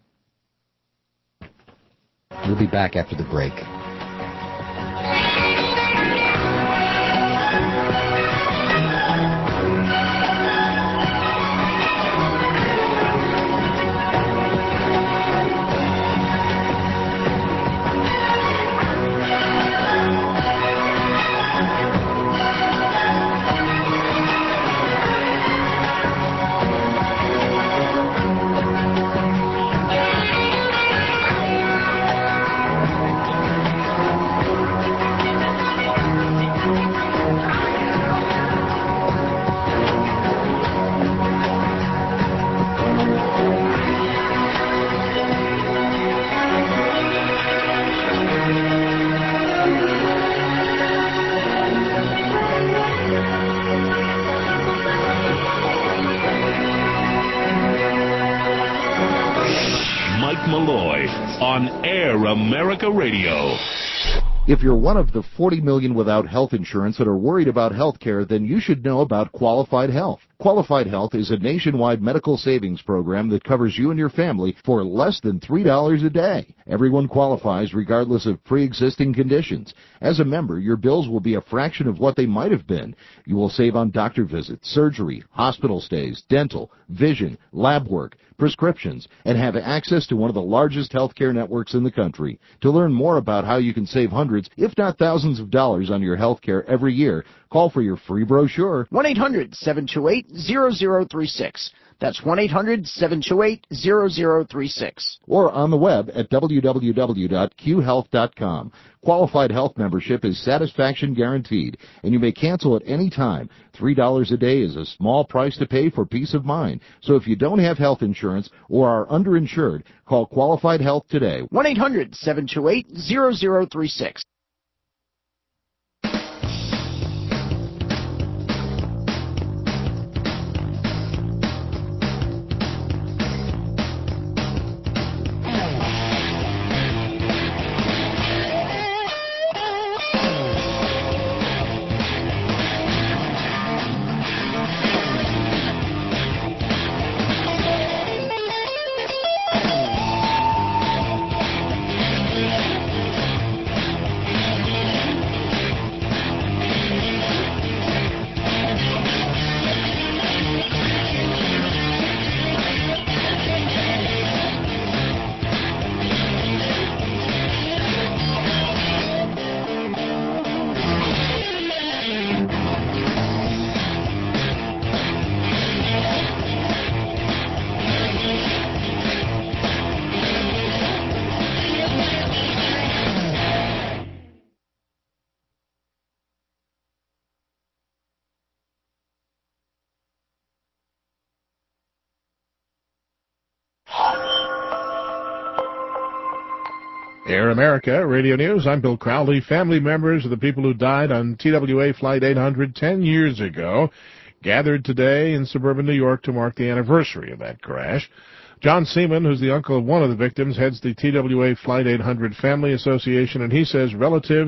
We'll be back after the break. Mike Malloy on Air America Radio. If you're one of the 40 million without health insurance that are worried about health care, then you should know about Qualified Health. Qualified Health is a nationwide medical savings program that covers you and your family for less than $3 a day. Everyone qualifies regardless of pre-existing conditions. As a member, your bills will be a fraction of what they might have been. You will save on doctor visits, surgery, hospital stays, dental, vision, lab work, prescriptions, and have access to one of the largest healthcare networks in the country. To learn more about how you can save hundreds, if not thousands of dollars on your healthcare every year, call for your free brochure. 1-800-728-0036. That's 1-800-728-0036. Or on the web at www.qhealth.com. Qualified Health membership is satisfaction guaranteed, and you may cancel at any time. $3 a day is a small price to pay for peace of mind. So if you don't have health insurance or are underinsured, call Qualified Health today. 1-800-728-0036. Air America Radio News. I'm Bill Crowley. Family members of the people who died on TWA Flight 800 10 years ago gathered today in suburban New York to mark the anniversary of that crash. John Seaman, who's the uncle of one of the victims, heads the TWA Flight 800 Family Association, and he says relatives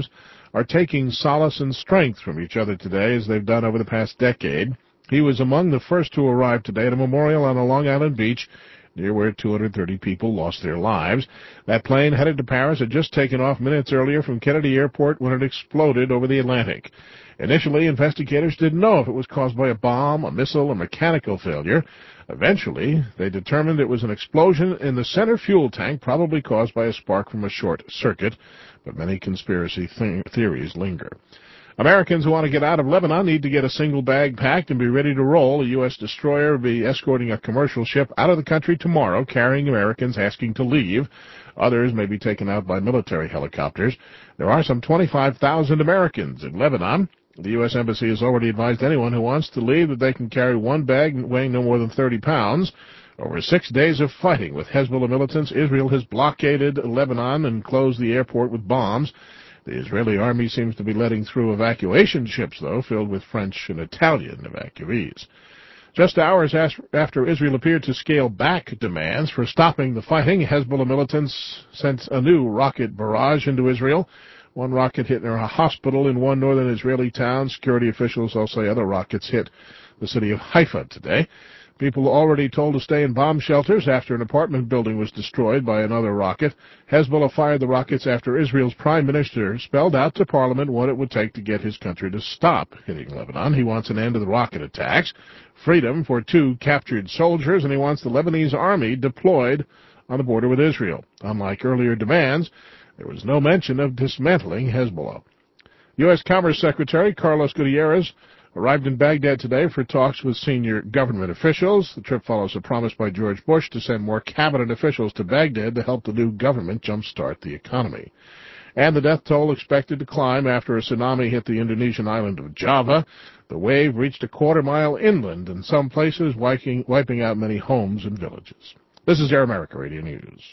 are taking solace and strength from each other today as they've done over the past decade. He was among the first to arrive today at a memorial on a Long Island beach near where 230 people lost their lives. That plane headed to Paris had just taken off minutes earlier from Kennedy Airport when it exploded over the Atlantic. Initially, investigators didn't know if it was caused by a bomb, a missile, or mechanical failure. Eventually, they determined it was an explosion in the center fuel tank, probably caused by a spark from a short circuit, but many conspiracy theories linger. Americans who want to get out of Lebanon need to get a single bag packed and be ready to roll. A U.S. destroyer will be escorting a commercial ship out of the country tomorrow, carrying Americans asking to leave. Others may be taken out by military helicopters. There are some 25,000 Americans in Lebanon. The U.S. Embassy has already advised anyone who wants to leave that they can carry one bag weighing no more than 30 pounds. Over 6 days of fighting with Hezbollah militants, Israel has blockaded Lebanon and closed the airport with bombs. The Israeli army seems to be letting through evacuation ships, though, filled with French and Italian evacuees. Just hours after Israel appeared to scale back demands for stopping the fighting, Hezbollah militants sent a new rocket barrage into Israel. One rocket hit near a hospital in one northern Israeli town. Security officials also say other rockets hit the city of Haifa today. People already told to stay in bomb shelters after an apartment building was destroyed by another rocket. Hezbollah fired the rockets after Israel's prime minister spelled out to parliament what it would take to get his country to stop hitting Lebanon. He wants an end to the rocket attacks, freedom for 2 captured soldiers, and he wants the Lebanese army deployed on the border with Israel. Unlike earlier demands, there was no mention of dismantling Hezbollah. U.S. Commerce Secretary Carlos Gutierrez arrived in Baghdad today for talks with senior government officials. The trip follows a promise by George Bush to send more cabinet officials to Baghdad to help the new government jumpstart the economy. And the death toll expected to climb after a tsunami hit the Indonesian island of Java. The wave reached a quarter-mile inland, in some places wiping out many homes and villages. This is Air America Radio News.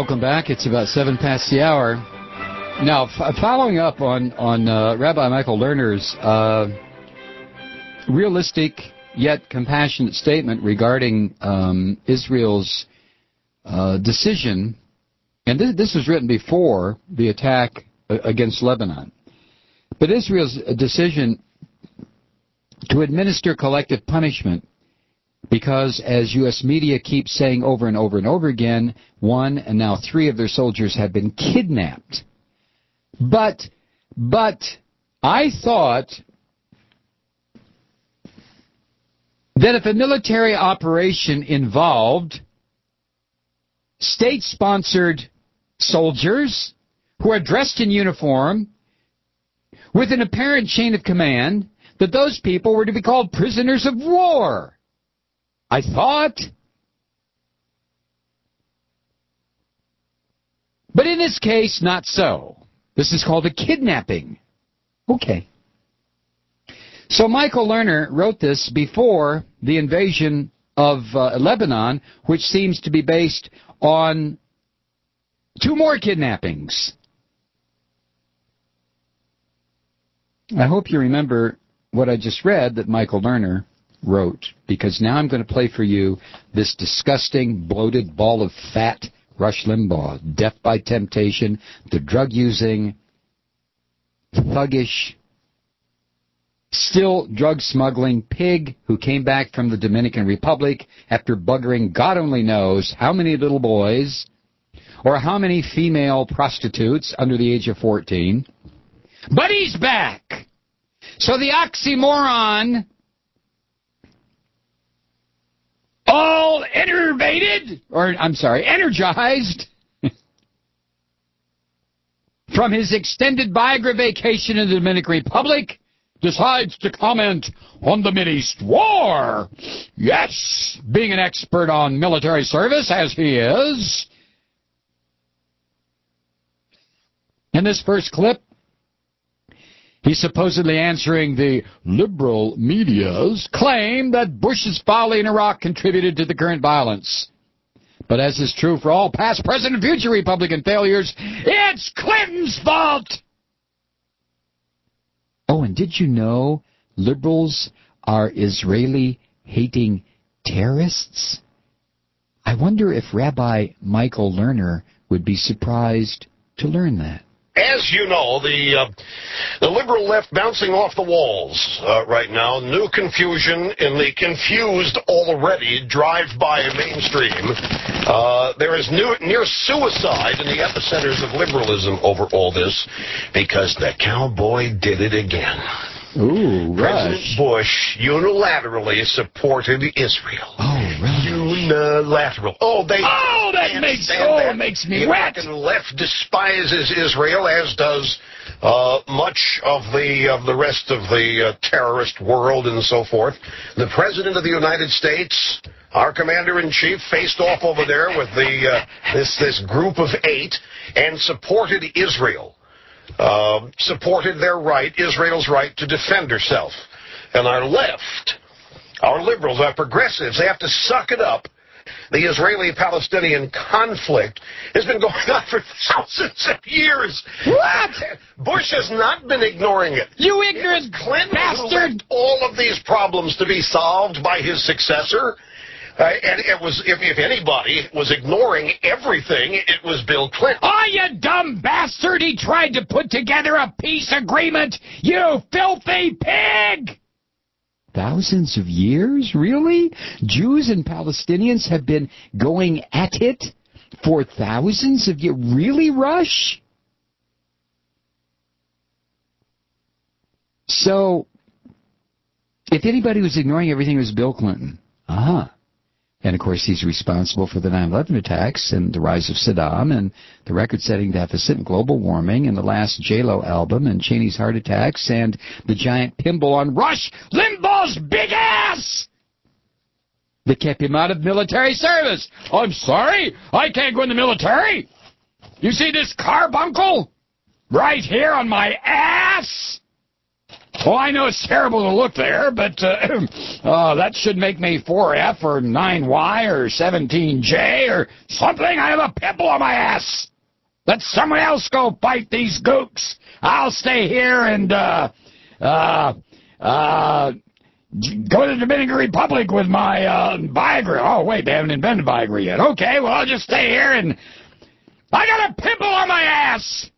Welcome back. It's about 7 past the hour. Now, following up on Rabbi Michael Lerner's realistic yet compassionate statement regarding Israel's decision, and this was written before the attack against Lebanon, but Israel's decision to administer collective punishment because, as U.S. media keeps saying over and over and over again, 1 and now 3 of their soldiers have been kidnapped. But I thought that if a military operation involved state-sponsored soldiers who are dressed in uniform with an apparent chain of command, that those people were to be called prisoners of war. I thought. But in this case, not so. This is called a kidnapping. Okay. So Michael Lerner wrote this before the invasion of Lebanon, which seems to be based on 2 more kidnappings. I hope you remember what I just read that Michael Lerner wrote, because now I'm going to play for you this disgusting, bloated ball of fat Rush Limbaugh, death by temptation, the drug-using, thuggish, still drug-smuggling pig who came back from the Dominican Republic after buggering God only knows how many little boys or how many female prostitutes under the age of 14. But he's back! So the oxymoron, all energized from his extended Viagra vacation in the Dominican Republic, decides to comment on the Mideast war. Yes, being an expert on military service, as he is. In this first clip, he's supposedly answering the liberal media's claim that Bush's folly in Iraq contributed to the current violence. But as is true for all past, present, and future Republican failures, it's Clinton's fault! Oh, and did you know liberals are Israeli-hating terrorists? I wonder if Rabbi Michael Lerner would be surprised to learn that. As you know, the liberal left bouncing off the walls right now. New confusion in the confused already drive-by mainstream. There is near suicide in the epicenters of liberalism over all this because the cowboy did it again. Ooh, President Bush unilaterally supported Israel. Oh, right. Unilateral. That makes me wet. The left despises Israel, as does much of the rest of the terrorist world and so forth. The President of the United States, our Commander-in-Chief, faced off over there with this group of 8 and supported Israel. Supported their right, Israel's right to defend herself. And our left, our liberals, our progressives, they have to suck it up. The Israeli-Palestinian conflict has been going on for thousands of years. What? Bush has not been ignoring it. You ignorant Clinton bastard! Who left all of these problems to be solved by his successor. And it was, if anybody was ignoring everything, it was Bill Clinton. Oh, you dumb bastard! He tried to put together a peace agreement, you filthy pig! Thousands of years? Really? Jews and Palestinians have been going at it for thousands of years? Really, Rush? So, if anybody was ignoring everything, it was Bill Clinton. And, of course, he's responsible for the 9/11 attacks and the rise of Saddam and the record-setting deficit and global warming and the last J-Lo album and Cheney's heart attacks and the giant pinball on Rush Limbaugh's big ass that kept him out of military service. I'm sorry, I can't go in the military. You see this carbuncle right here on my ass? Oh, I know it's terrible to look there, but that should make me 4F or 9Y or 17J or something. I have a pimple on my ass. Let someone else go fight these gooks. I'll stay here and go to the Dominican Republic with my Viagra. Oh, wait, they haven't invented Viagra yet. Okay, well, I'll just stay here and I got a pimple on my ass.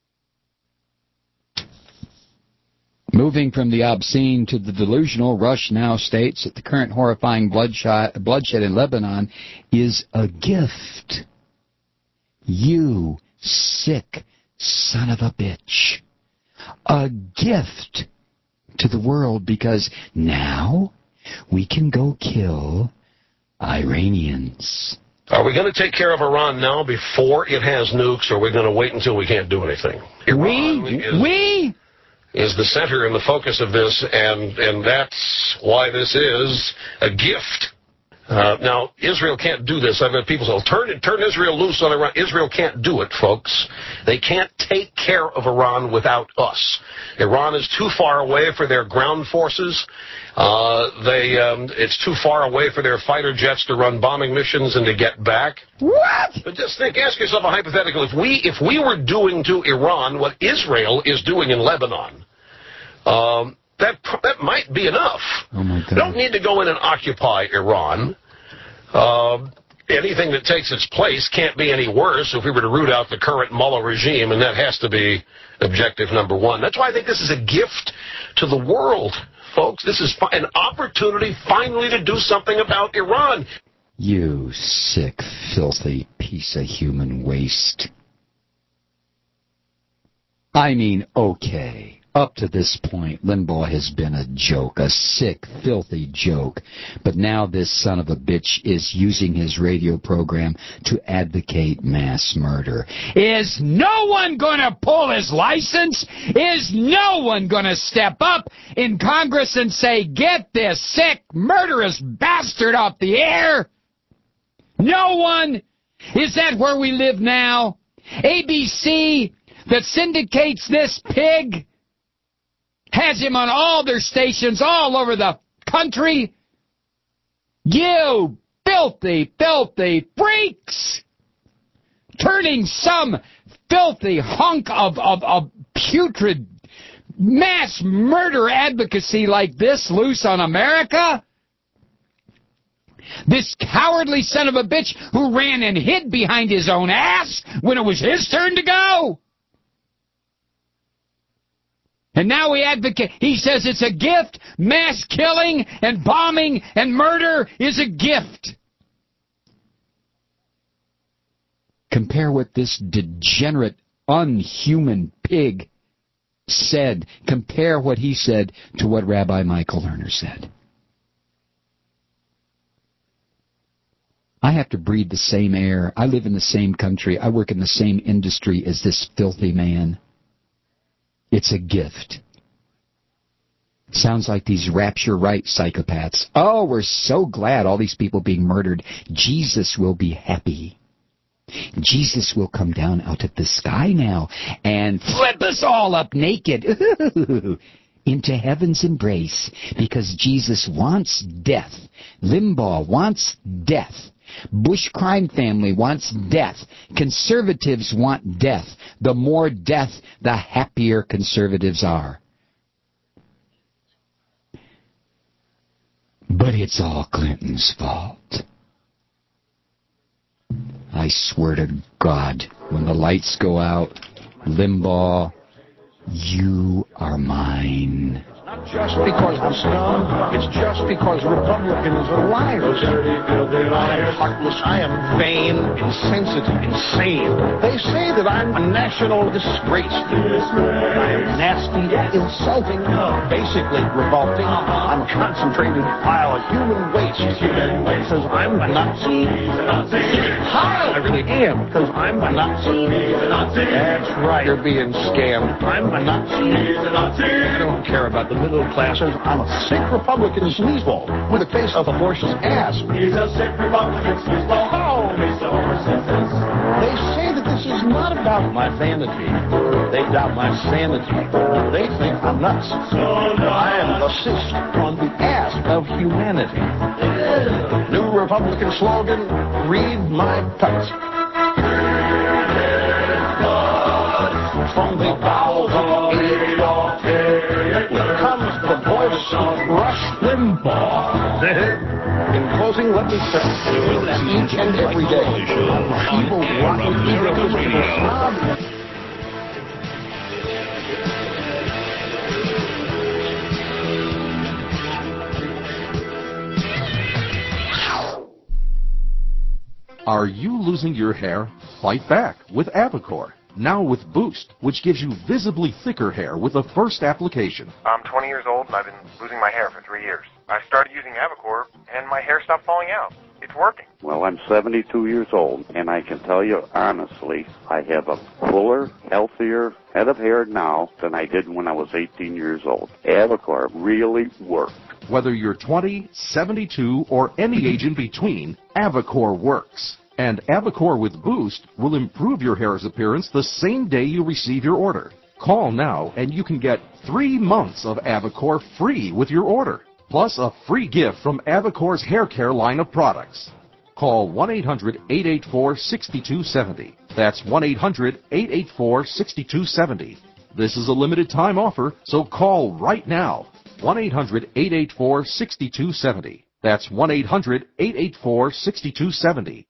Moving from the obscene to the delusional, Rush now states that the current horrifying bloodshed in Lebanon is a gift. You sick son of a bitch. A gift to the world, because now we can go kill Iranians. Are we going to take care of Iran now before it has nukes, or are we going to wait until we can't do anything? We is the center and the focus of this, and that's why this is a gift. Now, Israel can't do this. I've had people say, turn Israel loose on Iran. Israel can't do it, folks. They can't take care of Iran without us. Iran is too far away for their ground forces. It's too far away for their fighter jets to run bombing missions and to get back. What? But just ask yourself a hypothetical. If we were doing to Iran what Israel is doing in Lebanon, that might be enough. Oh my God. We don't need to go in and occupy Iran. Anything that takes its place can't be any worse if we were to root out the current Mullah regime, and that has to be objective number one. That's why I think this is a gift to the world, folks. This is an opportunity finally to do something about Iran. You sick, filthy piece of human waste. I mean, okay. Up to this point, Limbaugh has been a joke, a sick, filthy joke. But now this son of a bitch is using his radio program to advocate mass murder. Is no one going to pull his license? Is no one going to step up in Congress and say, get this sick, murderous bastard off the air? No one? Is that where we live now? ABC, that syndicates this pig, has him on all their stations all over the country. You filthy, filthy freaks! Turning some filthy hunk of putrid mass murder advocacy like this loose on America? This cowardly son of a bitch who ran and hid behind his own ass when it was his turn to go? And now he says it's a gift. Mass killing and bombing and murder is a gift. Compare what this degenerate, unhuman pig said. Compare what he said to what Rabbi Michael Lerner said. I have to breathe the same air. I live in the same country. I work in the same industry as this filthy man. It's a gift. Sounds like these rapture right psychopaths. Oh, we're so glad all these people being murdered. Jesus will be happy. Jesus will come down out of the sky now and flip us all up naked into heaven's embrace, because Jesus wants death. Limbaugh wants death. Bush crime family wants death. Conservatives want death. The more death, the happier conservatives are. But it's all Clinton's fault. I swear to God, when the lights go out, Limbaugh, you are mine. Not just because I'm stoned, it's just because Republicans are liars. Heartless, I am vain, insensitive, insane. They say that I'm a national disgrace. I am nasty, insulting, basically revolting. I'm a concentrated pile of human waste. Because I'm a Nazi. I really am, because I'm a Nazi. That's right, you're being scammed. I'm a Nazi. I don't care about the middle classes. I'm a sick Republican sleazeball with a case of abortion's ass. He's a sick Republican sleazeball. Oh. They say that this This is not about my vanity. They doubt my sanity. They think I'm nuts. I am the cyst on the ass of humanity. New Republican slogan, read my tuts. From the bowels of Adolf Hitler comes the voice of Rush Limbaugh. In closing, let me say that each and every day, evil, rotten, egotistical snob. Are you losing your hair? Fight back with Avocor. Now with Boost, which gives you visibly thicker hair with the first application. I'm 20 years old and I've been losing my hair for 3 years. I started using Avocor and my hair stopped falling out. It's working. Well, I'm 72 years old, and I can tell you honestly, I have a fuller, healthier head of hair now than I did when I was 18 years old. Avocor really works. Whether you're 20, 72, or any age in between, Avocor works. And Avocor with Boost will improve your hair's appearance the same day you receive your order. Call now and you can get 3 months of Avocor free with your order, plus a free gift from Avocor's hair care line of products. Call 1-800-884-6270. That's 1-800-884-6270. This is a limited time offer, so call right now. 1-800-884-6270. That's 1-800-884-6270.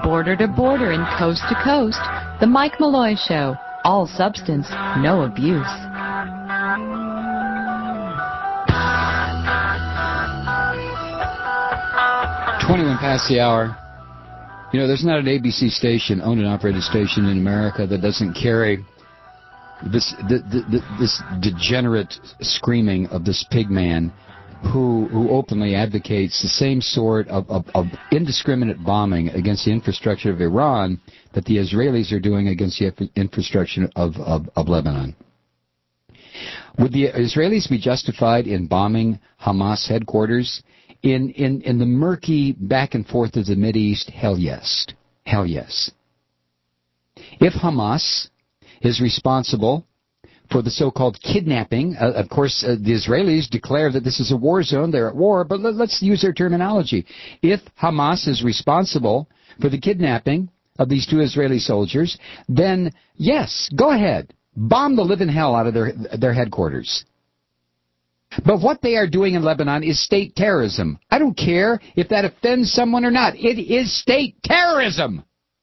border to border and coast to coast. The Mike Malloy Show. All substance, no abuse. 21 past the hour. You know, there's not an ABC station, owned and operated station in America that doesn't carry this degenerate screaming of this pig man who openly advocates the same sort of indiscriminate bombing against the infrastructure of Iran that the Israelis are doing against the infrastructure of Lebanon. Would the Israelis be justified in bombing Hamas headquarters? In the murky back and forth of the Mideast, hell yes. Hell yes. If Hamas is responsible for the so-called kidnapping, of course, the Israelis declare that this is a war zone, they're at war, but let's use their terminology. If Hamas is responsible for the kidnapping of these 2 Israeli soldiers, then yes, go ahead. Bomb the living hell out of their headquarters. But what they are doing in Lebanon is state terrorism. I don't care if that offends someone or not. It is state terrorism.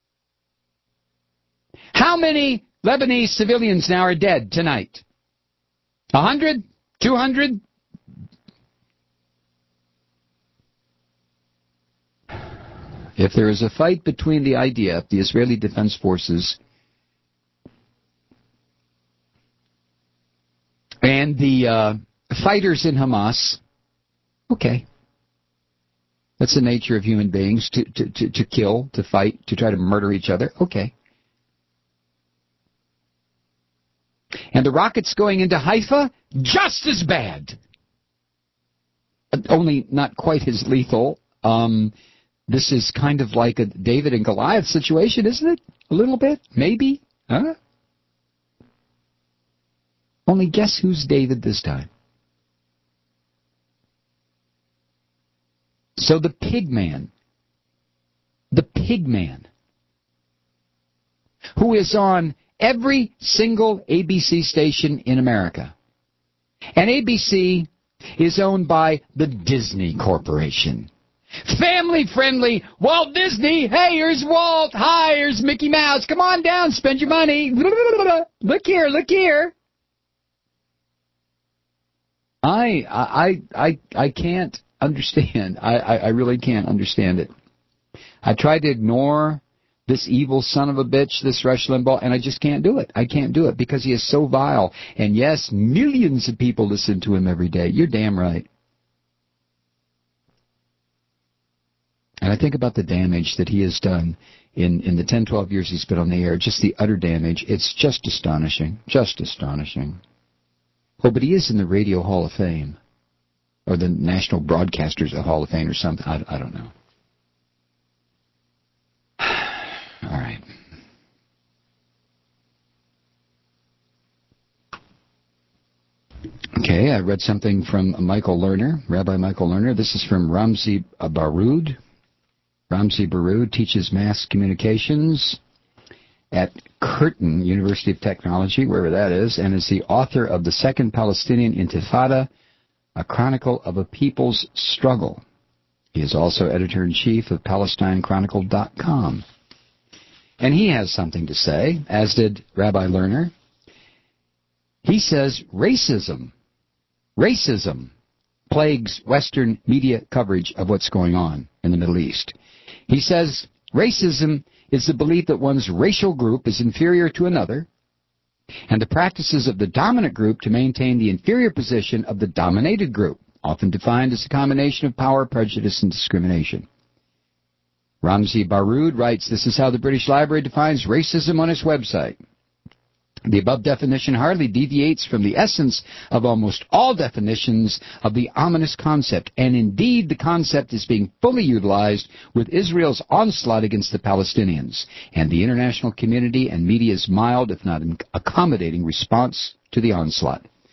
How many Lebanese civilians now are dead tonight? 100? 200? If there is a fight between the IDF, the Israeli Defense Forces, and the fighters in Hamas, okay. That's the nature of human beings, to kill, to fight, to try to murder each other. Okay. And the rockets going into Haifa, just as bad. Only not quite as lethal. This is kind of like a David and Goliath situation, isn't it? A little bit? Maybe? Huh? Only guess who's David this time? So the pig man, who is on every single ABC station in America, and ABC is owned by the Disney Corporation. Family-friendly, Walt Disney, hey, here's Walt, hi, here's Mickey Mouse, come on down, spend your money, look here, look here. I can't understand. I really can't understand it. I tried to ignore this evil son of a bitch, this Rush Limbaugh, and I just can't do it. I can't do it because he is so vile. And yes, millions of people listen to him every day. You're damn right. And I think about the damage that he has done in the 10, 12 years he's been on the air, just the utter damage. It's just astonishing. Just astonishing. Oh, but he is in the Radio Hall of Fame. Or the National Broadcasters Hall of Fame or something. I don't know. All right. Okay, I read something from Michael Lerner, Rabbi Michael Lerner. This is from Ramzi Baroud. Ramzi Baroud teaches mass communications at Curtin University of Technology, wherever that is, and is the author of The Second Palestinian Intifada, A Chronicle of a People's Struggle. He is also editor-in-chief of PalestineChronicle.com. And he has something to say, as did Rabbi Lerner. He says racism plagues Western media coverage of what's going on in the Middle East. He says racism is the belief that one's racial group is inferior to another, and the practices of the dominant group to maintain the inferior position of the dominated group, often defined as a combination of power, prejudice, and discrimination. Ramzi Baroud writes, this is how the British Library defines racism on its website. The above definition hardly deviates from the essence of almost all definitions of the ominous concept, and indeed the concept is being fully utilized with Israel's onslaught against the Palestinians, and the international community and media's mild, if not accommodating, response to the onslaught.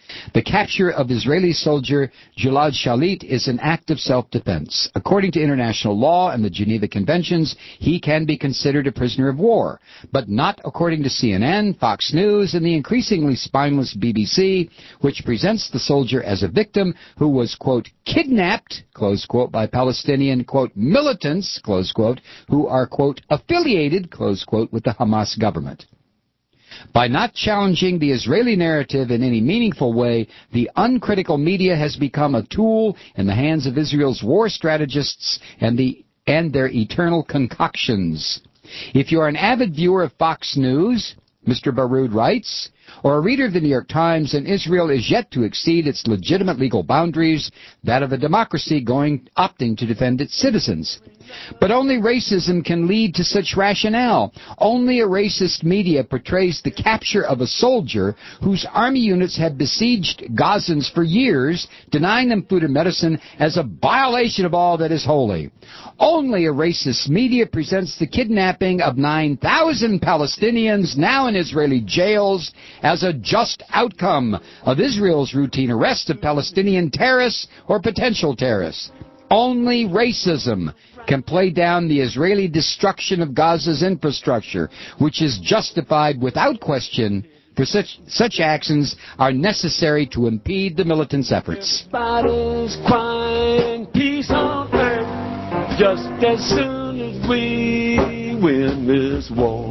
The capture of Israeli soldier Gilad Shalit is an act of self-defense. According to international law and the Geneva Conventions, he can be considered a prisoner of war, but not according to CNN, Fox News, and the increasingly spineless BBC, which presents the soldier as a victim who was, quote, kidnapped, close quote, by Palestinian, quote, militants, close quote, who are, quote, affiliated, close quote, with the Hamas government. By not challenging the Israeli narrative in any meaningful way, the uncritical media has become a tool in the hands of Israel's war strategists and their eternal concoctions. If you are an avid viewer of Fox News, Mr. Baroud writes, or a reader of the New York Times, and Israel is yet to exceed its legitimate legal boundaries, that of a democracy opting to defend its citizens. But only racism can lead to such rationale. Only a racist media portrays the capture of a soldier whose army units have besieged Gazans for years, denying them food and medicine, as a violation of all that is holy. Only a racist media presents the kidnapping of 9,000 Palestinians now in Israeli jails as a just outcome of Israel's routine arrest of Palestinian terrorists or potential terrorists. Only racism can play down the Israeli destruction of Gaza's infrastructure, which is justified without question, for such actions are necessary to impede the militants' efforts. Everybody's crying peace on earth just as soon as we win this war.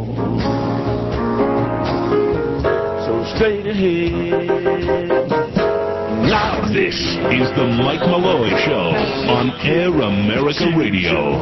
So straight ahead. Now this is the Mike Malloy Show on Air America Radio.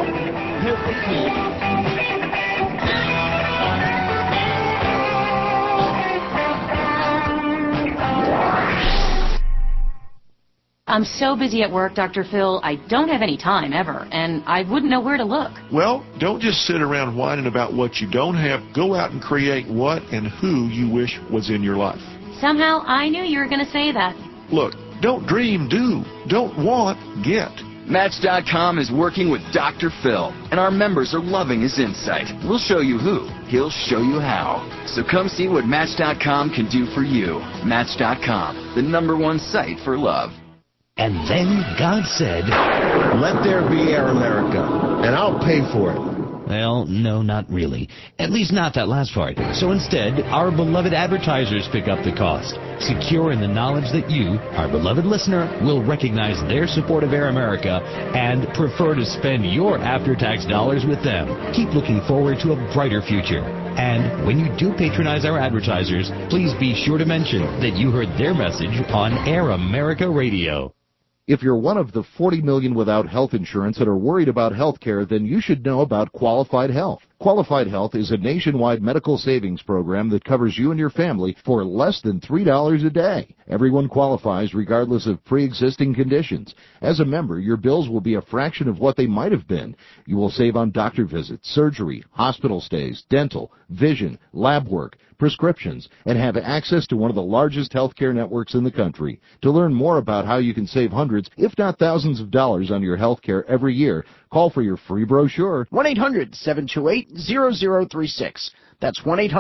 I'm so busy at work, Dr. Phil, I don't have any time ever, and I wouldn't know where to look. Well, don't just sit around whining about what you don't have. Go out and create what and who you wish was in your life. Somehow I knew you were going to say that. Look, don't dream, do. Don't want, get. Match.com is working with Dr. Phil, and our members are loving his insight. We'll show you who. He'll show you how. So come see what Match.com can do for you. Match.com, the #1 site for love. And then God said, "Let there be Air America, and I'll pay for it." Well, no, not really. At least not that last part. So instead, our beloved advertisers pick up the cost, secure in the knowledge that you, our beloved listener, will recognize their support of Air America and prefer to spend your after-tax dollars with them. Keep looking forward to a brighter future. And when you do patronize our advertisers, please be sure to mention that you heard their message on Air America Radio. If you're one of the 40 million without health insurance and are worried about health care, then you should know about Qualified Health. Qualified Health is a nationwide medical savings program that covers you and your family for less than $3 a day. Everyone qualifies regardless of pre-existing conditions. As a member, your bills will be a fraction of what they might have been. You will save on doctor visits, surgery, hospital stays, dental, vision, lab work, prescriptions, and have access to one of the largest healthcare networks in the country. To learn more about how you can save hundreds, if not thousands of dollars on your healthcare every year, call for your free brochure. 1-800-728-0036. That's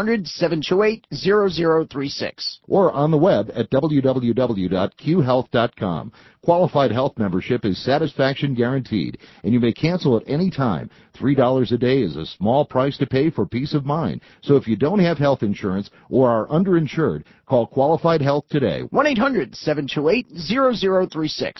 1-800-728-0036. Or on the web at www.qhealth.com. Qualified Health membership is satisfaction guaranteed, and you may cancel at any time. $3 a day is a small price to pay for peace of mind. So if you don't have health insurance or are underinsured, call Qualified Health today. 1-800-728-0036.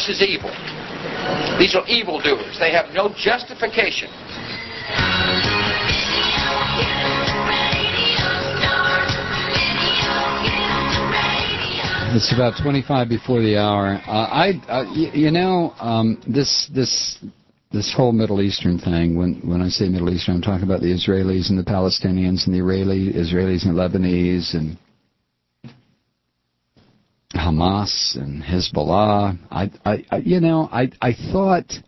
force is evil. These are evildoers. They have no justification. It's about 25 before the hour. This whole Middle Eastern thing, when I say Middle Eastern, I'm talking about the Israelis and the Palestinians and the Israelis and Lebanese and Hamas and Hezbollah. I thought,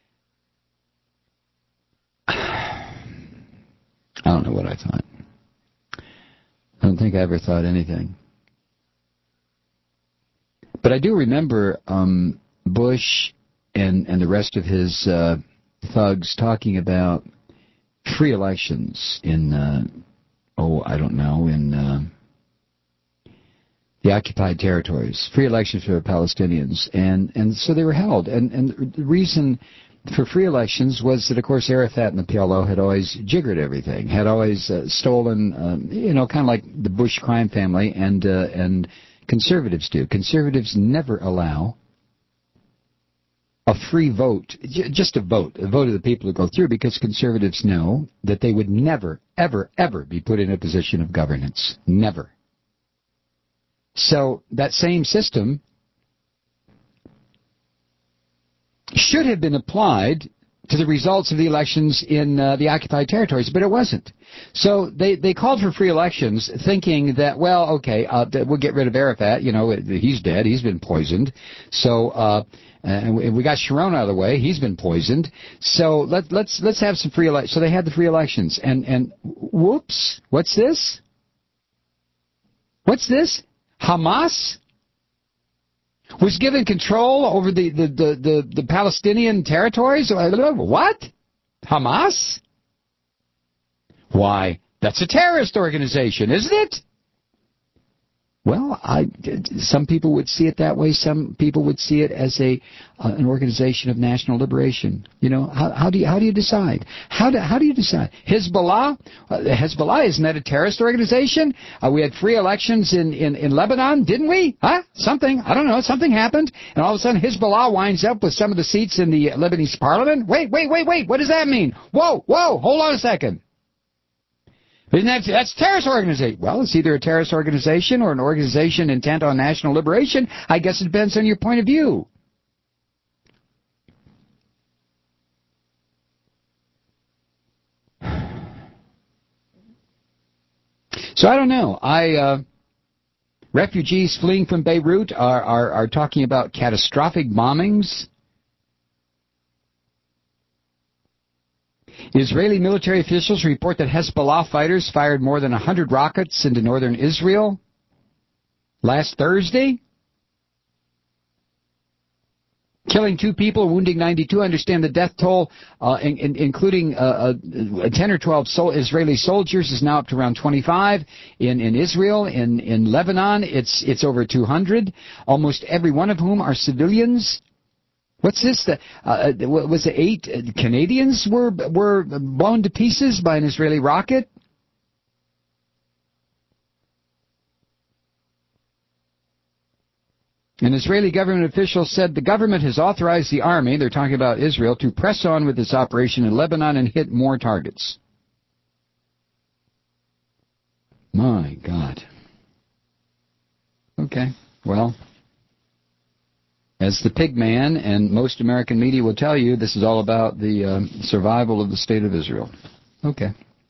I don't know what I thought. I don't think I ever thought anything. But I do remember Bush and the rest of his thugs talking about free elections in the occupied territories, free elections for the Palestinians, and so they were held. And the reason for free elections was that, of course, Arafat and the PLO had always jiggered everything, had always stolen, kind of like the Bush crime family, and conservatives do. Conservatives never allow a free vote, just a vote of the people to go through, because conservatives know that they would never, ever, ever be put in a position of governance. Never. So that same system should have been applied to the results of the elections in the occupied territories, but it wasn't. So they called for free elections, thinking that, well, okay, we'll get rid of Arafat. He's dead. He's been poisoned. So and we got Sharon out of the way. He's been poisoned. So let's have some free elections. So they had the free elections, and whoops, what's this? What's this? Hamas was given control over the Palestinian territories? What? Hamas? Why, that's a terrorist organization, isn't it? Well, some people would see it that way. Some people would see it as an organization of national liberation. How do you decide? How do you decide? Hezbollah? Hezbollah, isn't that a terrorist organization? We had free elections in Lebanon, didn't we? Huh? Something. I don't know. Something happened, and all of a sudden Hezbollah winds up with some of the seats in the Lebanese parliament. Wait. What does that mean? Whoa. Hold on a second. That's a terrorist organization. Well, it's either a terrorist organization or an organization intent on national liberation. I guess it depends on your point of view. So I don't know. Refugees fleeing from Beirut are talking about catastrophic bombings. Israeli military officials report that Hezbollah fighters fired more than 100 rockets into northern Israel last Thursday, killing 2 people, wounding 92. I understand the death toll, including 10 or 12 Israeli soldiers, is now up to around 25. In Israel, in Lebanon, it's over 200, almost every one of whom are civilians. What's this? Was it 8 Canadians were blown to pieces by an Israeli rocket? An Israeli government official said the government has authorized the army, they're talking about Israel, to press on with its operation in Lebanon and hit more targets. My God. Okay, well, as the pig man and most American media will tell you, this is all about the survival of the state of Israel. Okay.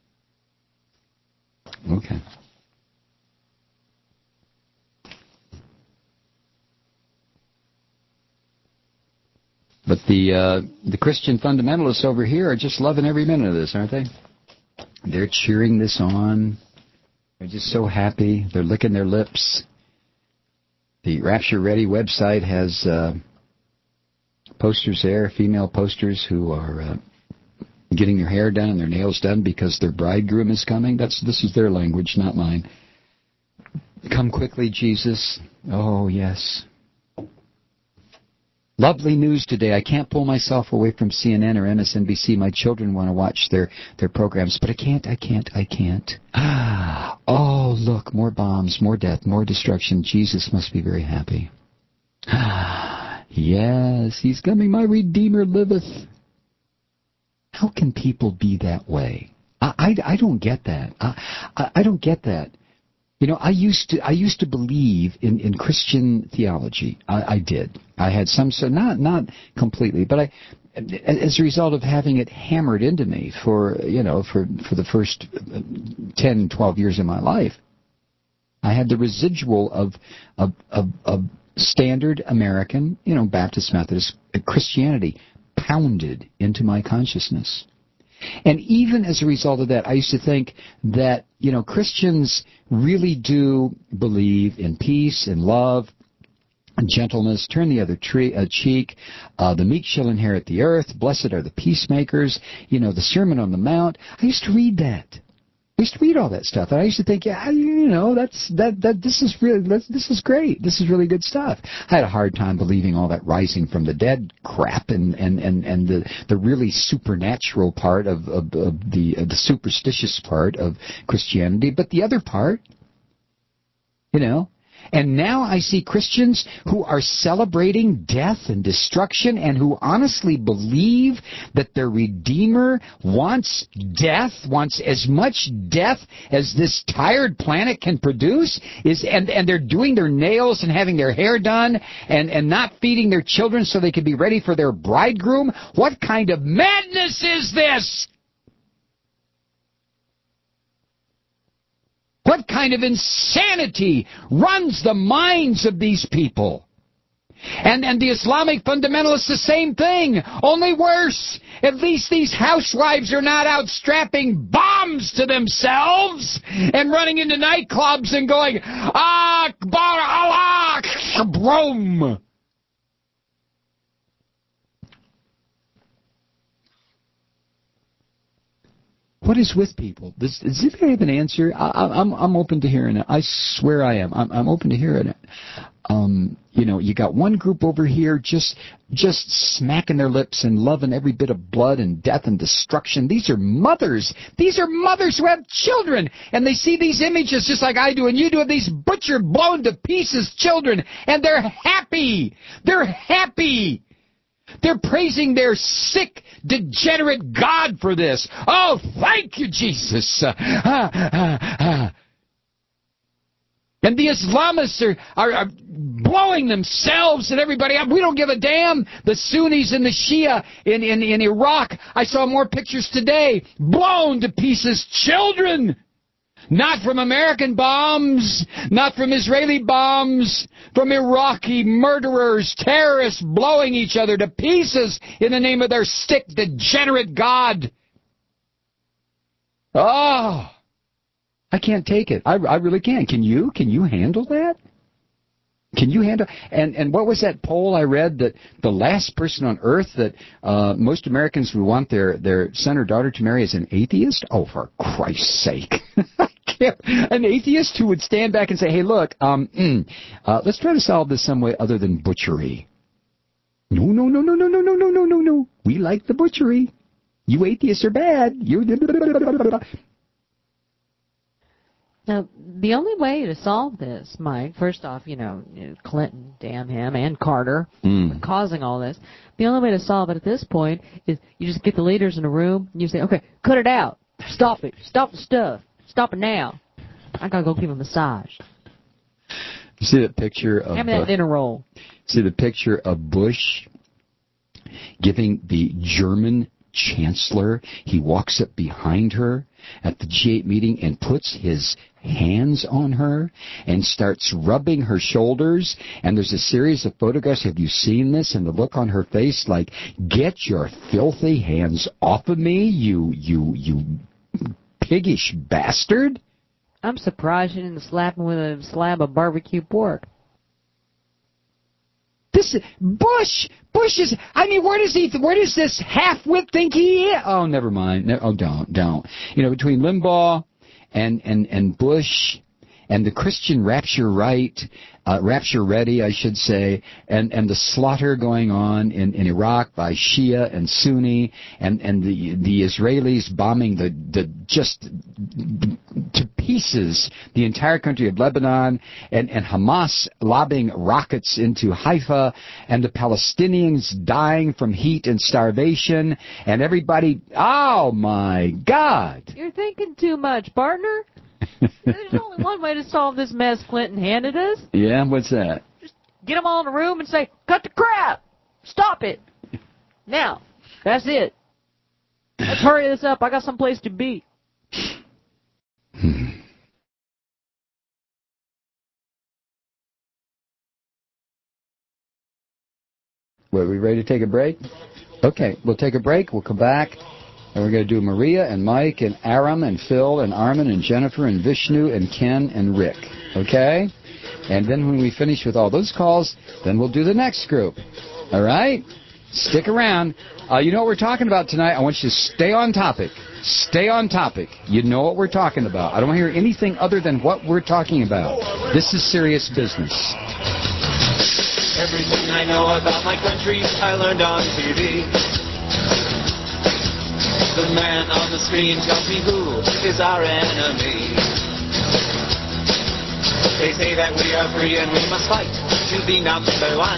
But the Christian fundamentalists over here are just loving every minute of this, aren't they? They're cheering this on. They're just so happy. They're licking their lips. The Rapture Ready website has posters there, female posters who are getting their hair done and their nails done because their bridegroom is coming. This is their language, not mine. Come quickly, Jesus. Oh, yes. Lovely news today. I can't pull myself away from CNN or MSNBC. My children want to watch their programs, but I can't. Oh, look, more bombs, more death, more destruction. Jesus must be very happy. Yes, he's coming, my Redeemer liveth. How can people be that way? I don't get that. I don't get that. You know, I used to believe in Christian theology. I did. I had some, so not completely, but as a result of having it hammered into me for the first 10, 12 years of my life, I had the residual of standard American, Baptist Methodist Christianity pounded into my consciousness. And even as a result of that, I used to think that, Christians really do believe in peace and love and gentleness, turn the other cheek, the meek shall inherit the earth, blessed are the peacemakers, the Sermon on the Mount. I used to read that. I used to read all that stuff, and I used to think, this is great. This is really good stuff. I had a hard time believing all that rising from the dead crap and the really supernatural part of the superstitious part of Christianity, but the other part, And now I see Christians who are celebrating death and destruction and who honestly believe that their Redeemer wants as much death as this tired planet can produce, and they're doing their nails and having their hair done and not feeding their children so they can be ready for their bridegroom. What kind of madness is this? What kind of insanity runs the minds of these people? And the Islamic fundamentalists, the same thing, only worse. At least these housewives are not out strapping bombs to themselves and running into nightclubs and going, Akbar Allah, Brom. What is with people? Does anybody have an answer? I'm open to hearing it. I swear I am. I'm open to hearing it. You got one group over here just smacking their lips and loving every bit of blood and death and destruction. These are mothers. These are mothers who have children, and they see these images just like I do and you do of these butchered, blown to pieces children, and they're happy. They're happy. They're praising their sick, degenerate God for this. Oh, thank you, Jesus. And the Islamists are blowing themselves and everybody up. We don't give a damn. The Sunnis and the Shia in Iraq, I saw more pictures today. Blown to pieces children. Not from American bombs, not from Israeli bombs, from Iraqi murderers, terrorists blowing each other to pieces in the name of their sick, degenerate God. Oh, I can't take it. I really can't. Can you? Can you handle that? Can you handle? And what was that poll I read that the last person on earth that most Americans would want their son or daughter to marry is an atheist? Oh, for Christ's sake. An atheist who would stand back and say, hey, look, let's try to solve this some way other than butchery. No. We like the butchery. You atheists are bad. Now, the only way to solve this, Mike, first off, Clinton, damn him, and Carter, for causing all this. The only way to solve it at this point is you just get the leaders in a room and you say, okay, cut it out. Stop it. Stop the stuff. Stop it now. I gotta go give a massage. You see that picture of... Have me that dinner roll. See the picture of Bush giving the German chancellor, he walks up behind her at the G8 meeting and puts his hands on her and starts rubbing her shoulders, and there's a series of photographs. Have you seen this? And the look on her face like, get your filthy hands off of me, you piggish bastard. I'm surprised you didn't slap him with a slab of barbecue pork. This Bush is, where does this half-wit think he is? Oh, never mind. Don't. Between Limbaugh and Bush and the Christian rapture ready, I should say, and the slaughter going on in Iraq by Shia and Sunni, and the Israelis bombing the just to pieces the entire country of Lebanon, and Hamas lobbing rockets into Haifa, and the Palestinians dying from heat and starvation, and everybody, oh my God! You're thinking too much, partner. There's only one way to solve this mess Clinton handed us. Yeah, what's that? Get them all in a room and say, cut the crap! Stop it! Now, that's it. Let's hurry this up. I got someplace to be. Are we ready to take a break? Okay, we'll take a break. We'll come back, and we're going to do Maria and Mike and Aram and Phil and Armin and Jennifer and Vishnu and Ken and Rick. Okay? And then when we finish with all those calls, then we'll do the next group. All right? Stick around. You know what we're talking about tonight. I want you to stay on topic. Stay on topic. You know what we're talking about. I don't want to hear anything other than what we're talking about. This is serious business. Everything I know about my country, I learned on TV. The man on the screen tells me who is our enemy. They say that we are free and we must fight to be number one.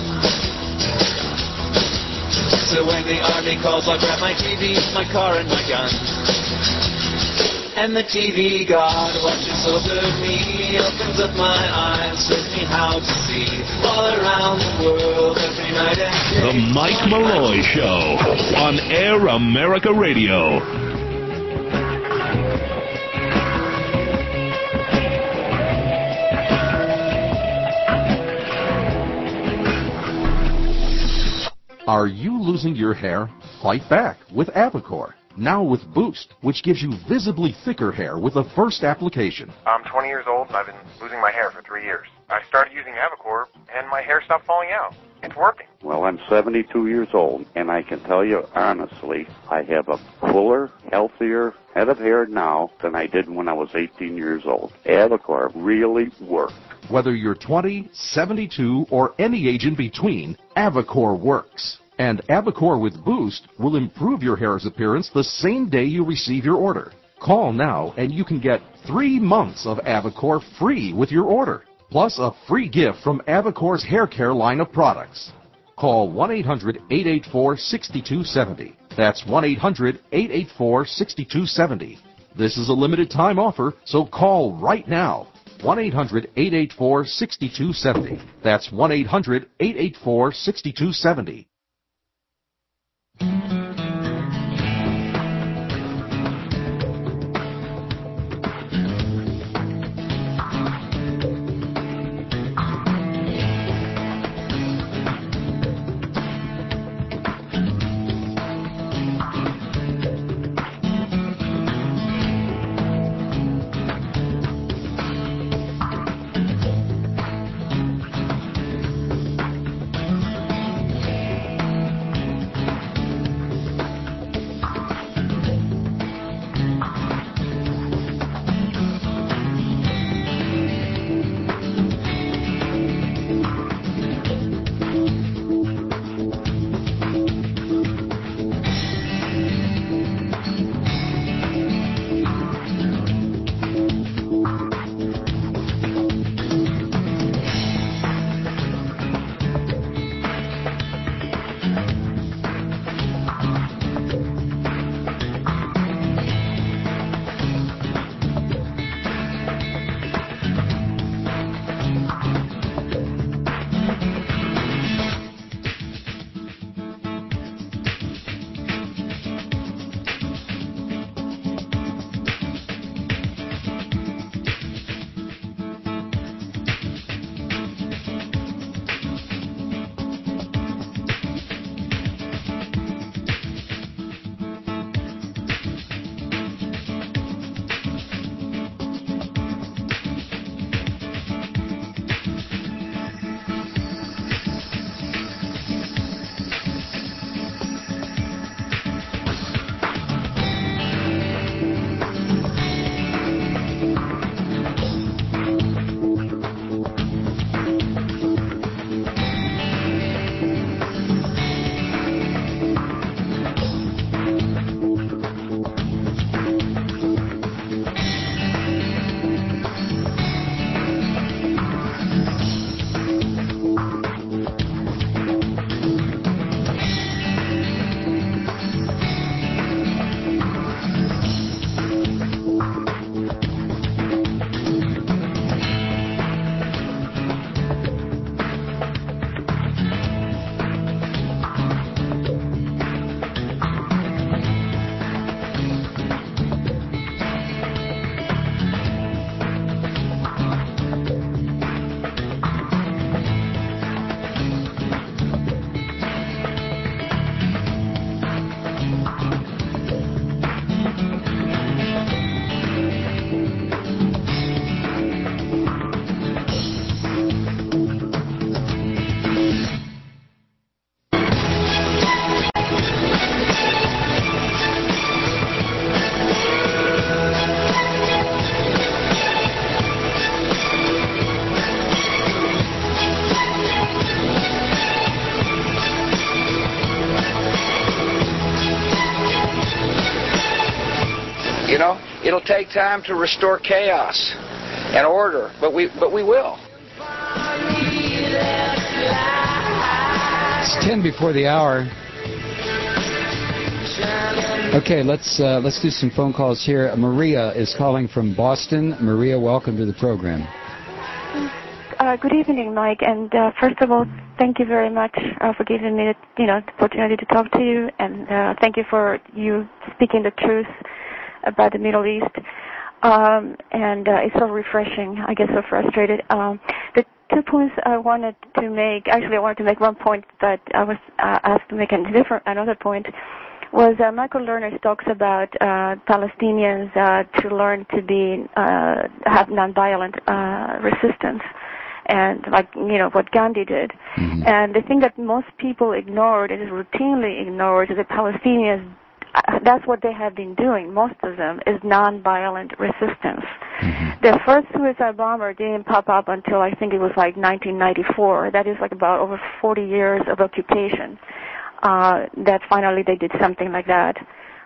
So when the army calls, I grab my TV, my car, and my gun. And the TV God watches over me, opens up my eyes, shows me how to see all around the world every night and day. The Mike Malloy Show on Air America Radio. Are you losing your hair? Fight back with Avocor. Now with Boost, which gives you visibly thicker hair with the first application. I'm 20 years old and I've been losing my hair for 3 years. I started using Avocor and my hair stopped falling out. It's working. Well, I'm 72 years old, and I can tell you honestly, I have a fuller, healthier head of hair now than I did when I was 18 years old. Avocor really works. Whether you're 20, 72, or any age in between, Avocor works. And Avocor with Boost will improve your hair's appearance the same day you receive your order. Call now and you can get 3 months of Avocor free with your order, plus a free gift from Avocor's hair care line of products. Call 1-800-884-6270. That's 1-800-884-6270. This is a limited time offer, so call right now. 1-800-884-6270. That's 1-800-884-6270. take time to restore chaos and order, but we will. It's 10 before the hour. Okay, let's do some phone calls here. Maria is calling from Boston. Maria, welcome to the program. Good evening, Mike. And first of all, thank you very much for giving me the opportunity to talk to you, and thank you for you speaking the truth about the Middle East. And it's so refreshing. I get so frustrated. The 2 points I wanted to make, actually I wanted to make 1 point, but I was asked to make another point, was Michael Lerner talks about Palestinians to learn to have nonviolent resistance, and what Gandhi did. Mm-hmm. And the thing that most people ignored, and is routinely ignored, is the Palestinians. That's what they have been doing, most of them, is nonviolent resistance. Mm-hmm. The first suicide bomber didn't pop up until I think it was like 1994. That is like about over 40 years of occupation. That finally they did something like that.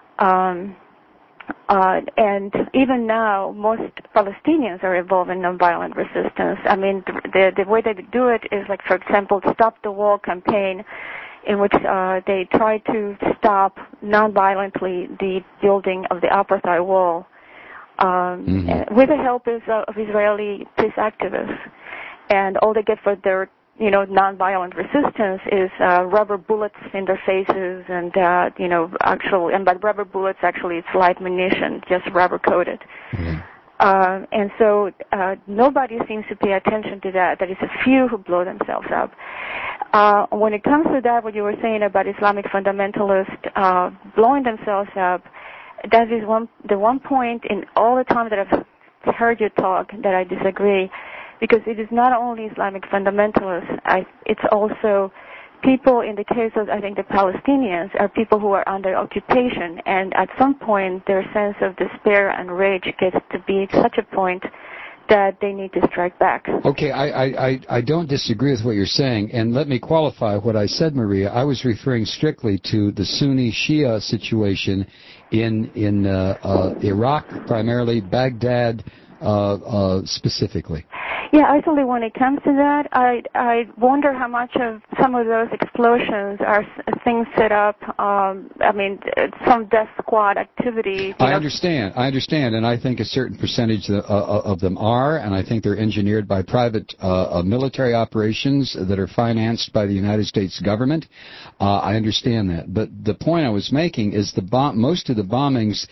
And even now, most Palestinians are involved in nonviolent resistance. I mean, the way they do it is like, for example, Stop the Wall campaign, in which they try to stop nonviolently the building of the apartheid wall, with the help of Israeli peace activists. And all they get for their nonviolent resistance is rubber bullets in their faces, and and by rubber bullets, actually, it's light munition, just rubber coated. And so nobody seems to pay attention to that. There is a few who blow themselves up. When it comes to that, what you were saying about Islamic fundamentalists blowing themselves up, that is the one point in all the time that I've heard you talk that I disagree. Because it is not only Islamic fundamentalists, it's also people, in the case of, I think, the Palestinians, are people who are under occupation, and at some point their sense of despair and rage gets to be such a point that they need to strike back. Okay, I don't disagree with what you're saying, and let me qualify what I said, Maria. I was referring strictly to the Sunni-Shia situation in Iraq, primarily Baghdad specifically. Yeah, actually, when it comes to that, I wonder how much of some of those explosions are things set up. Some death squad activity. I understand, and I think a certain percentage of them are, and I think they're engineered by private military operations that are financed by the United States government. I understand that, but the point I was making is most of the bombings.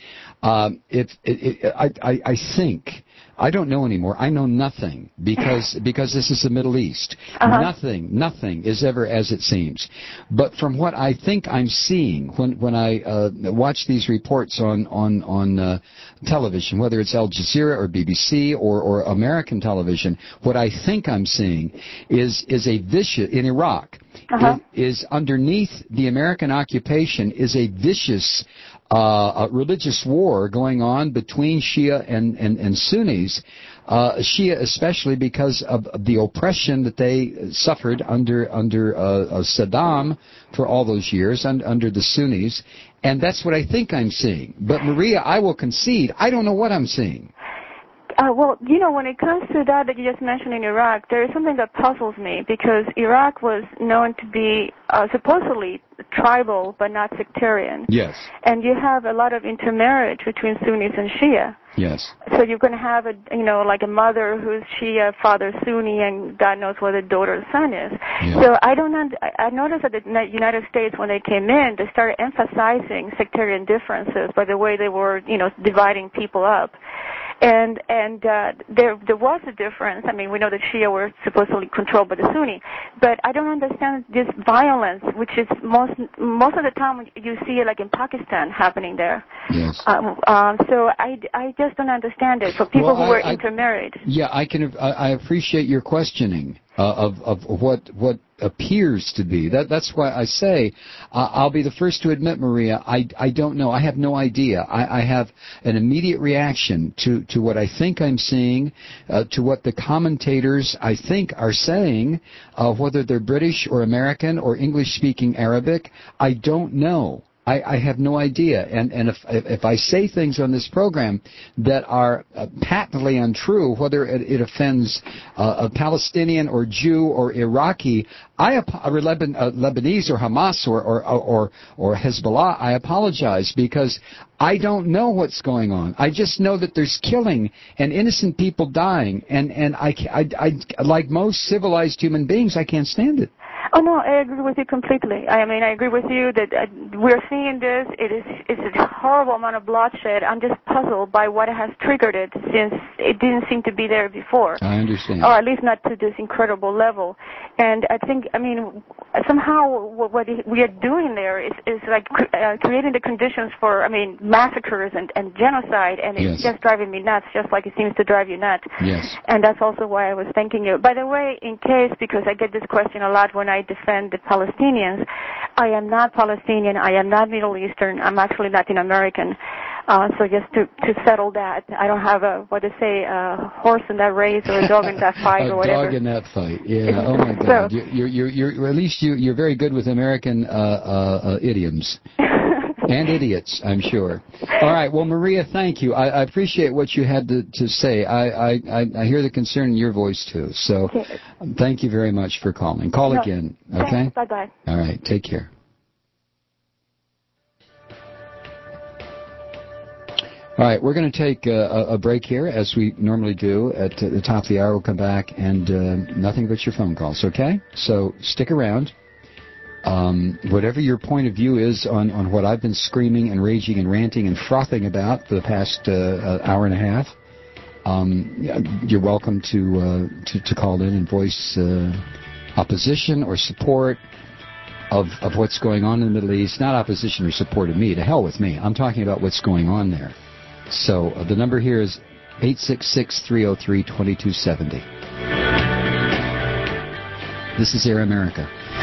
I think. I don't know anymore. I know nothing because this is the Middle East. Nothing is ever as it seems. But from what I think I'm seeing when I watch these reports on television, whether it's Al Jazeera or BBC or American television, what I think I'm seeing is a vicious in Iraq. Is underneath the American occupation is a vicious religious war going on between Shia and Sunnis, Shia especially because of the oppression that they suffered under Saddam for all those years, under the Sunnis, and that's what I think I'm seeing. But Maria, I will concede, I don't know what I'm seeing. When it comes to that you just mentioned in Iraq, there is something that puzzles me, because Iraq was known to be supposedly tribal but not sectarian. Yes. And you have a lot of intermarriage between Sunnis and Shia. Yes. So you're going to have like a mother who's Shia, father Sunni, and God knows what the daughter's son is. Yeah. So I noticed that the United States, when they came in, they started emphasizing sectarian differences by the way they were, dividing people up. And there was a difference. I mean, we know that Shia were supposedly controlled by the Sunni, but I don't understand this violence, which is most of the time you see it like in Pakistan happening there. Yes. So I just don't understand it for people who were intermarried. Yeah, I appreciate your questioning of what appears to be. That's why I say I'll be the first to admit, Maria, I don't know. I have no idea. I have an immediate reaction to what I think I'm seeing, to what the commentators I think are saying, whether they're British or American or English-speaking Arabic. I don't know. I have no idea. And if I say things on this program that are patently untrue, whether it offends a Palestinian or Jew or Iraqi, or Lebanese or Hamas or Hezbollah, I apologize, because I don't know what's going on. I just know that there's killing and innocent people dying, and I like most civilized human beings, I can't stand it. Oh no, I agree with you completely. I mean, I agree with you that we're seeing this. It's a horrible amount of bloodshed. I'm just puzzled by what has triggered it, since it didn't seem to be there before. I understand. Or at least not to this incredible level. And I think, I mean, somehow what we are doing there is like creating the conditions for, I mean, massacres and genocide, and it's just driving me nuts, just like it seems to drive you nuts. Yes. And that's also why I was thanking you. By the way, in case, because I get this question a lot when I defend the Palestinians, I am not Palestinian, I am not Middle Eastern, I'm actually Latin American. So just to settle that, I don't have a horse in that race or a dog in that fight or whatever. A dog in that fight. Yeah. Oh my God. You're at least you're very good with American idioms. And idiots, I'm sure. All right. Well, Maria, thank you. I appreciate what you had to say. I hear the concern in your voice, too. So thank you very much for calling. Call again, okay? Bye-bye. All right. Take care. All right. We're going to take a break here, as we normally do. At the top of the hour, we'll come back, and nothing but your phone calls, okay? So stick around. Whatever your point of view is on what I've been screaming and raging and ranting and frothing about for the past hour and a half, you're welcome to call in and voice opposition or support of what's going on in the Middle East. Not opposition or support of me. To hell with me. I'm talking about what's going on there. So the number here is 866-303-2270. This is Air America.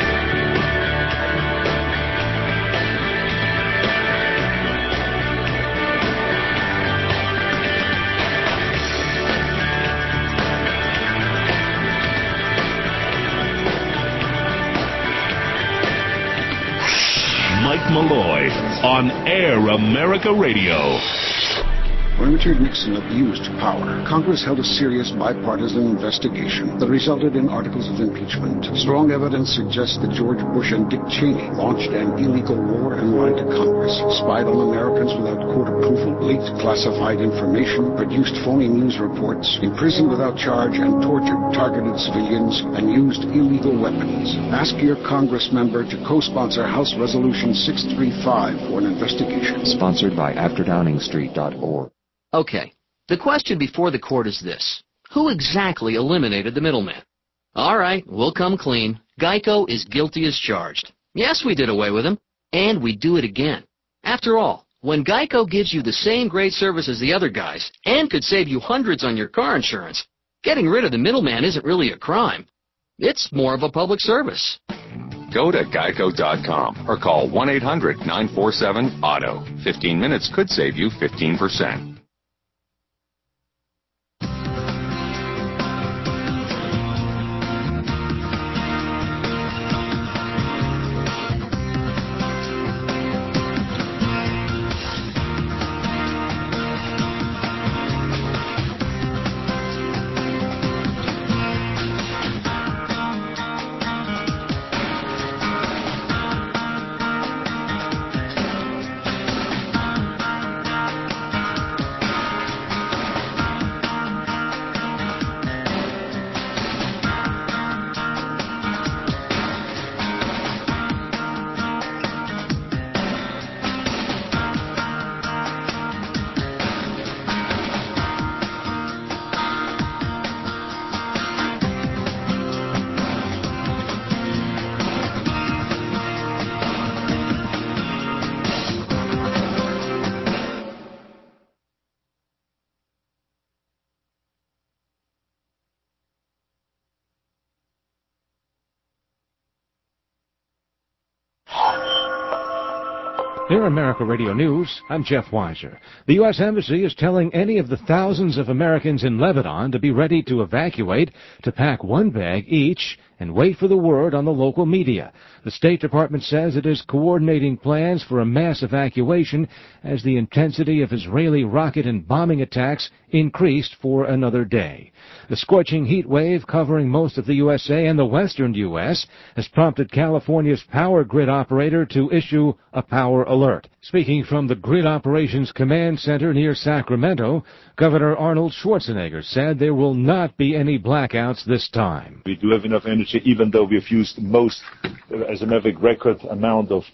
Mike Malloy on Air America Radio. When Richard Nixon abused power, Congress held a serious bipartisan investigation that resulted in articles of impeachment. Strong evidence suggests that George Bush and Dick Cheney launched an illegal war and lied to Congress, spied on Americans without court approval, leaked classified information, produced phony news reports, imprisoned without charge and tortured targeted civilians, and used illegal weapons. Ask your Congress member to co-sponsor House Resolution 635 for an investigation. Sponsored by AfterDowningstreet.org. Okay, the question before the court is this. Who exactly eliminated the middleman? All right, we'll come clean. Geico is guilty as charged. Yes, we did away with him, and we do it again. After all, when Geico gives you the same great service as the other guys and could save you hundreds on your car insurance, getting rid of the middleman isn't really a crime. It's more of a public service. Go to geico.com or call 1-800-947-AUTO. 15 minutes could save you 15%. Air America Radio News, I'm Jeff Weiser. The U.S. Embassy is telling any of the thousands of Americans in Lebanon to be ready to evacuate, to pack one bag each, and wait for the word on the local media. The State Department says it is coordinating plans for a mass evacuation as the intensity of Israeli rocket and bombing attacks increased for another day. The scorching heat wave covering most of the USA and the western U.S. has prompted California's power grid operator to issue a power alert. Speaking from the Grid Operations Command Center near Sacramento, Governor Arnold Schwarzenegger said there will not be any blackouts this time. We do have enough energy, even though we've used most, as a matter of fact, record amount of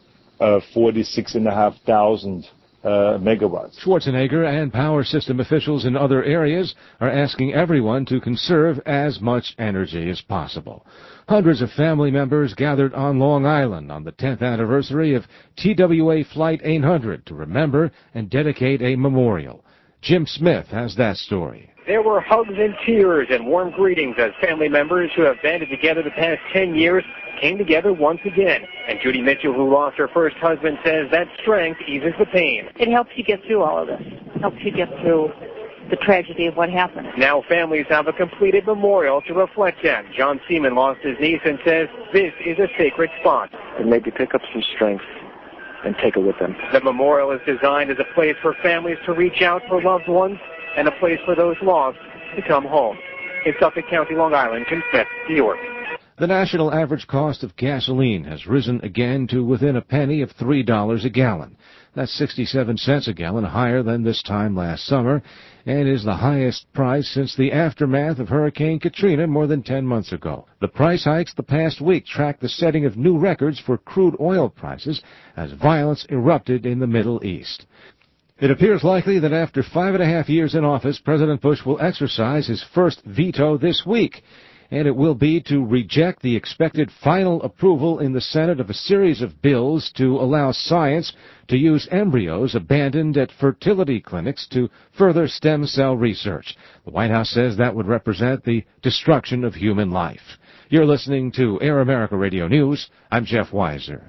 46,500 megawatts. Schwarzenegger and power system officials in other areas are asking everyone to conserve as much energy as possible. Hundreds of family members gathered on Long Island on the 10th anniversary of TWA Flight 800 to remember and dedicate a memorial. Jim Smith has that story. There were hugs and tears and warm greetings as family members who have banded together the past 10 years came together once again. And Judy Mitchell, who lost her first husband, says that strength eases the pain. It helps you get through all of this. It helps you get through the tragedy of what happened. Now families have a completed memorial to reflect on. John Seaman lost his niece and says this is a sacred spot. And maybe pick up some strength and take it with them. The memorial is designed as a place for families to reach out for loved ones and a place for those lost to come home. In Suffolk County, Long Island, Jim Smith, New York. The national average cost of gasoline has risen again to within a penny of $3 a gallon. That's 67 cents a gallon higher than this time last summer, and is the highest price since the aftermath of Hurricane Katrina more than 10 months ago. The price hikes the past week tracked the setting of new records for crude oil prices as violence erupted in the Middle East. It appears likely that after 5.5 years in office, President Bush will exercise his first veto this week, and it will be to reject the expected final approval in the Senate of a series of bills to allow science to use embryos abandoned at fertility clinics to further stem cell research. The White House says that would represent the destruction of human life. You're listening to Air America Radio News. I'm Jeff Weiser.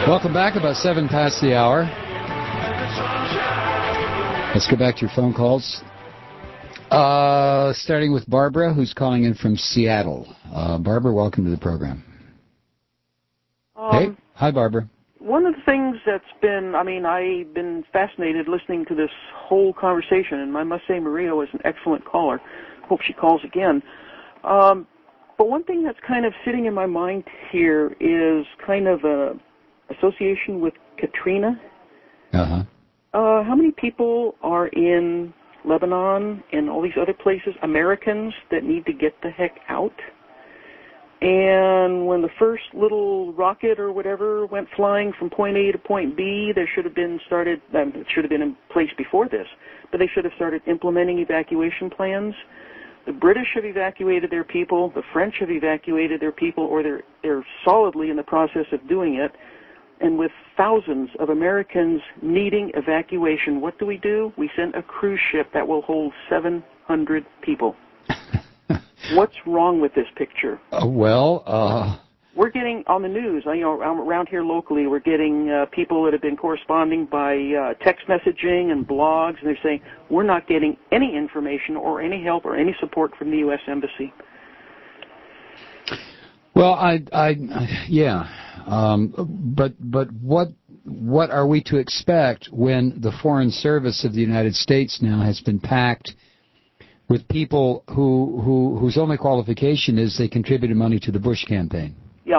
Welcome back, about 7 past the hour. Let's go back to your phone calls. Starting with Barbara, who's calling in from Seattle. Barbara, welcome to the program. Hey. Hi, Barbara. One of the things that's been, I've been fascinated listening to this whole conversation, and I must say Maria was an excellent caller. Hope she calls again. But one thing that's kind of sitting in my mind here is kind of a association with Katrina. Uh-huh. How many people are in Lebanon and all these other places, Americans, that need to get the heck out? And when the first little rocket or whatever went flying from point A to point B, there should have been it should have been in place before this, but they should have started implementing evacuation plans. The British have evacuated their people, the French have evacuated their people, or they're solidly in the process of doing it. And with thousands of Americans needing evacuation, what do? We send a cruise ship that will hold 700 people. What's wrong with this picture? We're getting on the news, around here locally, we're getting people that have been corresponding by text messaging and blogs, and they're saying, we're not getting any information or any help or any support from the U.S. Embassy. Well, but what are we to expect when the Foreign Service of the United States now has been packed with people whose only qualification is they contributed money to the Bush campaign? Yeah.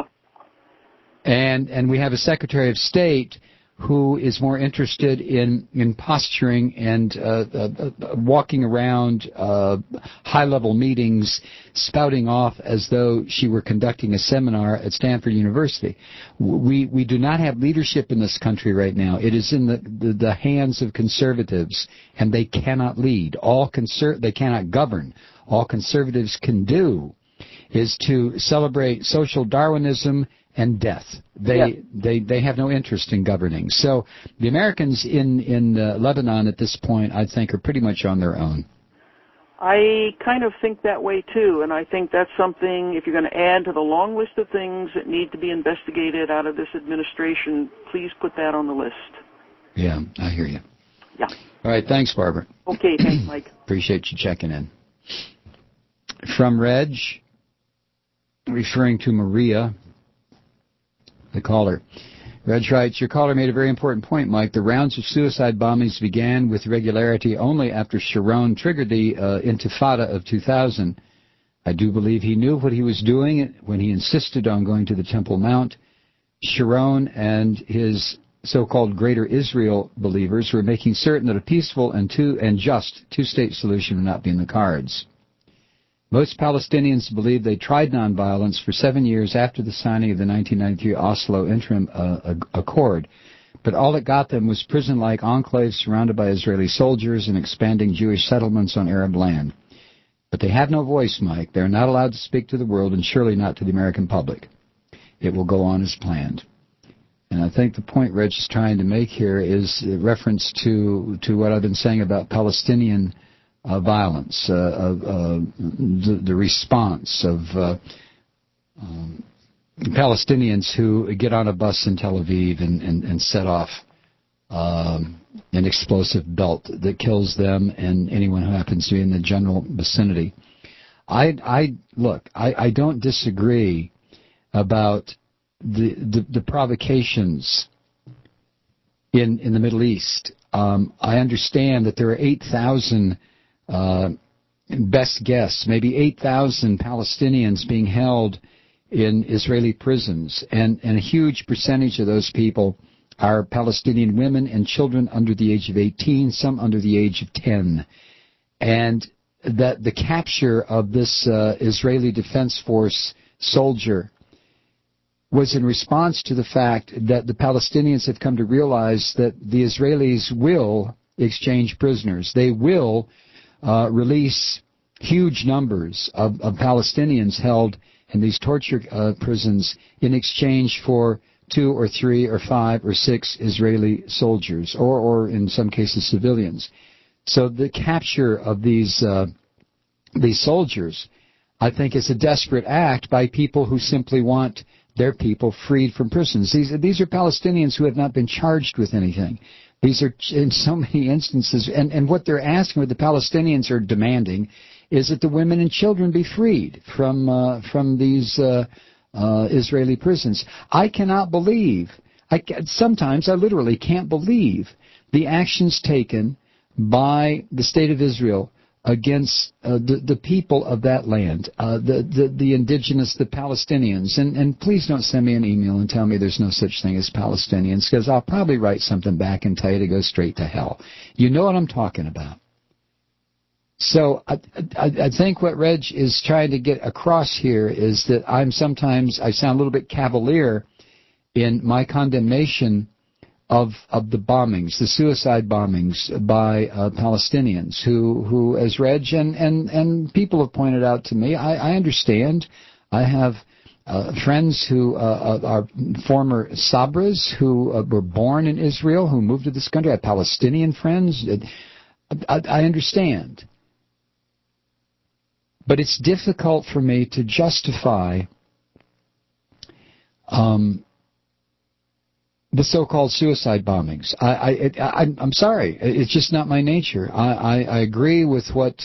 And we have a Secretary of State who is more interested in posturing and walking around high-level meetings, spouting off as though she were conducting a seminar at Stanford University. We do not have leadership in this country right now. It is in the hands of conservatives, and they cannot lead. They cannot govern. All conservatives can do is to celebrate social Darwinism and death. They have no interest in governing. So the Americans in Lebanon at this point, I think, are pretty much on their own. I kind of think that way, too, and I think that's something, if you're going to add to the long list of things that need to be investigated out of this administration, please put that on the list. Yeah, I hear you. Yeah. All right, thanks, Barbara. Okay, thanks, Mike. Appreciate you checking in. From Reg, referring to Maria, the caller. Reg writes, your caller made a very important point, Mike. The rounds of suicide bombings began with regularity only after Sharon triggered the Intifada of 2000. I do believe he knew what he was doing when he insisted on going to the Temple Mount. Sharon and his so-called Greater Israel believers were making certain that a peaceful and just two-state solution would not be in the cards. Most Palestinians believe they tried nonviolence for 7 years after the signing of the 1993 Oslo Interim Accord, but all it got them was prison-like enclaves surrounded by Israeli soldiers and expanding Jewish settlements on Arab land. But they have no voice, Mike. They are not allowed to speak to the world, and surely not to the American public. It will go on as planned. And I think the point Reg is trying to make here is a reference to what I've been saying about Palestinian violence, the response of Palestinians who get on a bus in Tel Aviv and set off an explosive belt that kills them and anyone who happens to be in the general vicinity. I don't disagree about the provocations in the Middle East. I understand that there are 8,000 best guess, maybe 8,000 Palestinians being held in Israeli prisons, and a huge percentage of those people are Palestinian women and children under the age of 18, some under the age of 10. And that the capture of this Israeli Defense Force soldier was in response to the fact that the Palestinians have come to realize that the Israelis will exchange prisoners. They will release huge numbers of Palestinians held in these torture prisons in exchange for 2 or 3 or 5 or 6 Israeli soldiers, or in some cases civilians. So the capture of these soldiers, I think, is a desperate act by people who simply want their people freed from prisons. These are Palestinians who have not been charged with anything. These are, in so many instances, and what they're asking, what the Palestinians are demanding, is that the women and children be freed from these Israeli prisons. I cannot believe, sometimes I literally can't believe the actions taken by the State of Israel against the people of that land, the indigenous, the Palestinians. And please don't send me an email and tell me there's no such thing as Palestinians, because I'll probably write something back and tell you to go straight to hell. You know what I'm talking about. So I think what Reg is trying to get across here is that I sound a little bit cavalier in my condemnation of the bombings, the suicide bombings by Palestinians who, as Reg and people have pointed out to me, I understand. I have friends who are former Sabras who were born in Israel, who moved to this country. I have Palestinian friends. I understand. But it's difficult for me to justify the so-called suicide bombings. I'm sorry. It's just not my nature. I agree with what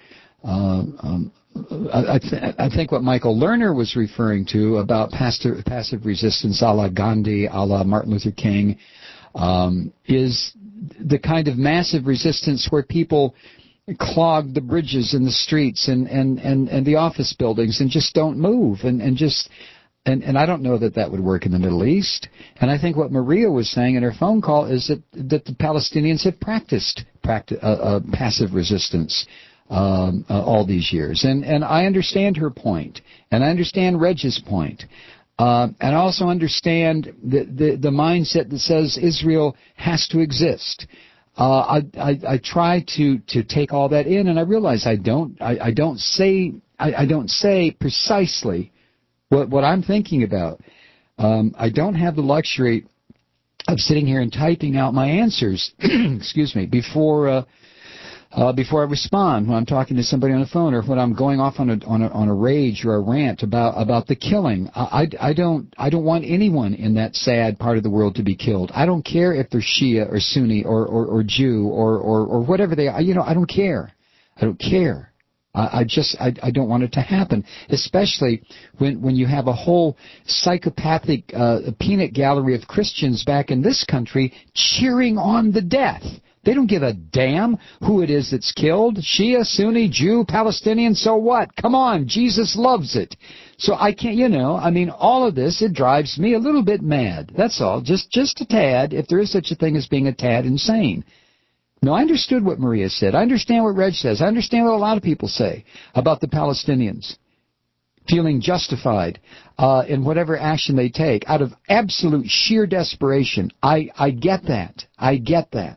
I think what Michael Lerner was referring to about passive resistance, a la Gandhi, a la Martin Luther King, is the kind of massive resistance where people clog the bridges in the streets and the office buildings and just don't move and I don't know that would work in the Middle East. And I think what Maria was saying in her phone call is that the Palestinians have practiced passive resistance all these years. And I understand her point, and I understand Reg's point. And I also understand the mindset that says Israel has to exist. I try to take all that in, and I realize I don't say precisely what I'm thinking about. I don't have the luxury of sitting here and typing out my answers, excuse me, before I respond when I'm talking to somebody on the phone, or when I'm going off on a rage or a rant about the killing. I don't want anyone in that sad part of the world to be killed. I don't care if they're Shia or Sunni or Jew or whatever they are. I don't care. I don't care. I don't want it to happen, especially when you have a whole psychopathic peanut gallery of Christians back in this country cheering on the death. They don't give a damn who it is that's killed. Shia, Sunni, Jew, Palestinian, so what? Come on, Jesus loves it. So I can't, all of this, it drives me a little bit mad. That's all, just a tad, if there is such a thing as being a tad insane. No, I understood what Maria said. I understand what Reg says. I understand what a lot of people say about the Palestinians feeling justified in whatever action they take out of absolute sheer desperation. I get that. I get that.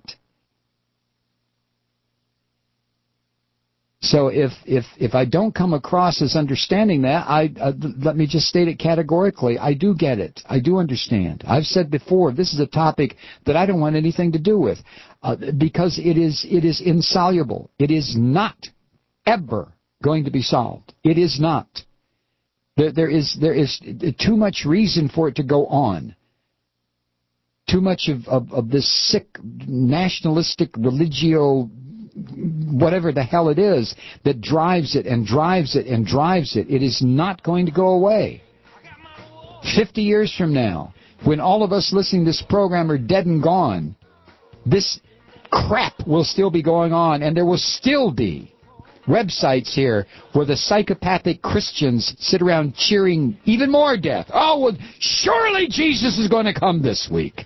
So if I don't come across as understanding that, let me just state it categorically. I do get it. I do understand. I've said before, this is a topic that I don't want anything to do with, because it is insoluble. It is not ever going to be solved. It is not. There is too much reason for it to go on. Too much of this sick nationalistic religio, whatever the hell it is, that drives it and drives it and drives it. It is not going to go away. 50 years from now, when all of us listening to this program are dead and gone, this crap will still be going on, and there will still be websites here where the psychopathic Christians sit around cheering even more death. Oh, well, surely Jesus is going to come this week.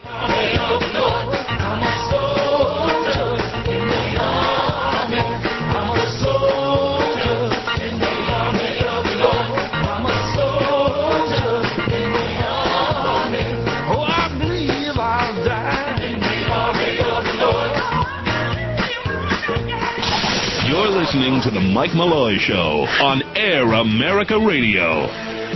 You're listening to The Mike Malloy Show on Air America Radio.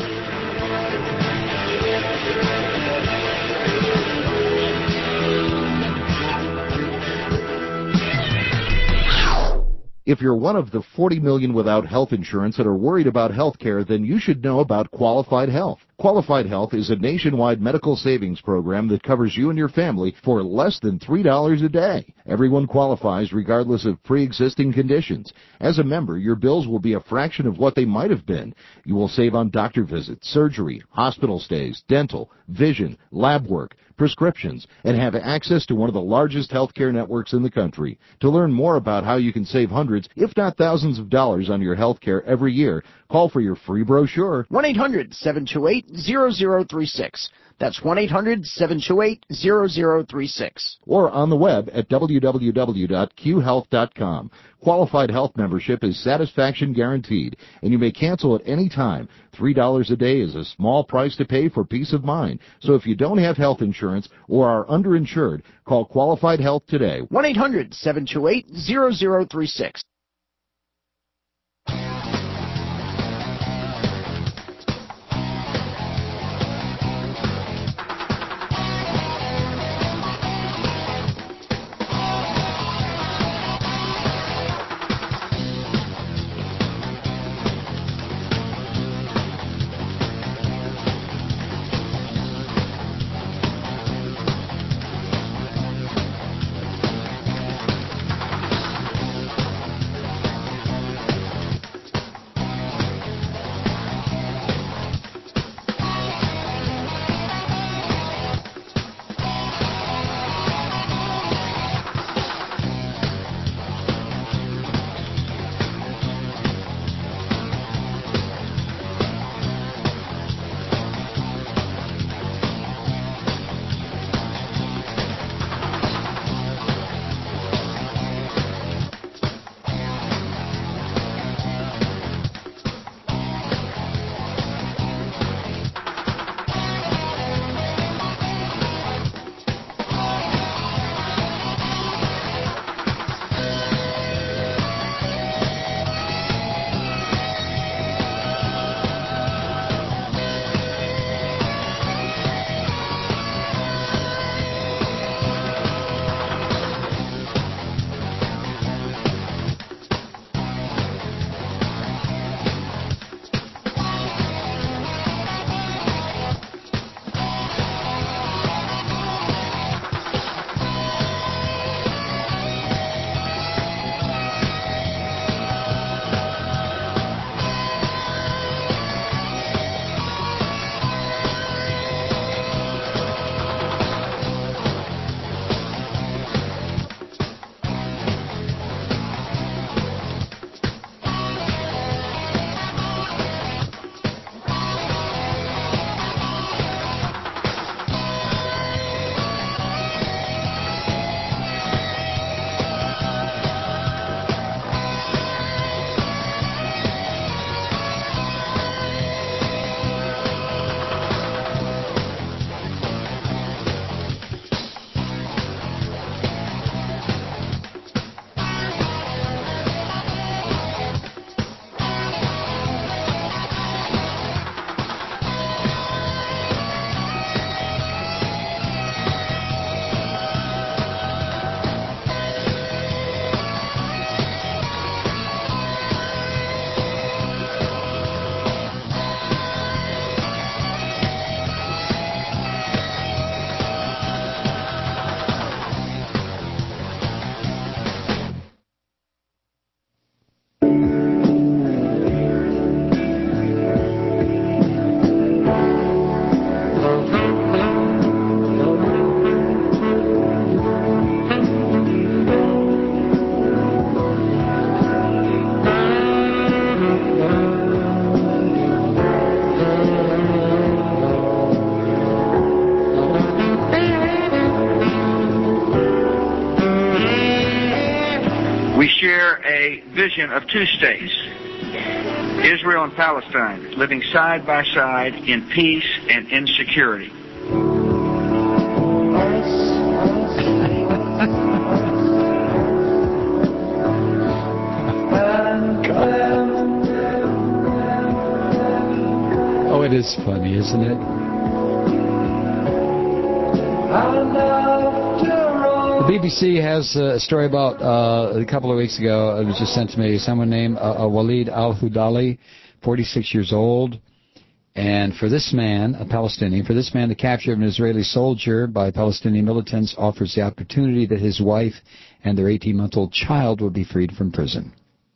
If you're one of the 40 million without health insurance that are worried about health care, then you should know about Qualified Health. Qualified Health is a nationwide medical savings program that covers you and your family for less than $3 a day. Everyone qualifies regardless of pre-existing conditions. As a member, your bills will be a fraction of what they might have been. You will save on doctor visits, surgery, hospital stays, dental, vision, lab work, prescriptions, and have access to one of the largest healthcare networks in the country. To learn more about how you can save hundreds, if not thousands of dollars on your healthcare every year, call for your free brochure. 1-800-728-0036. That's 1-800-728-0036. Or on the web at www.qhealth.com. Qualified Health membership is satisfaction guaranteed, and you may cancel at any time. $3 a day is a small price to pay for peace of mind. So if you don't have health insurance or are underinsured, call Qualified Health today. 1-800-728-0036. Vision of two states, Israel and Palestine, living side by side in peace and in security. Oh, it is funny, isn't it? The BBC has a story about a couple of weeks ago. It was just sent to me. Someone named Walid Al-Hudali, 46 years old. And for this man, a Palestinian, the capture of an Israeli soldier by Palestinian militants offers the opportunity that his wife and their 18-month-old child will be freed from prison.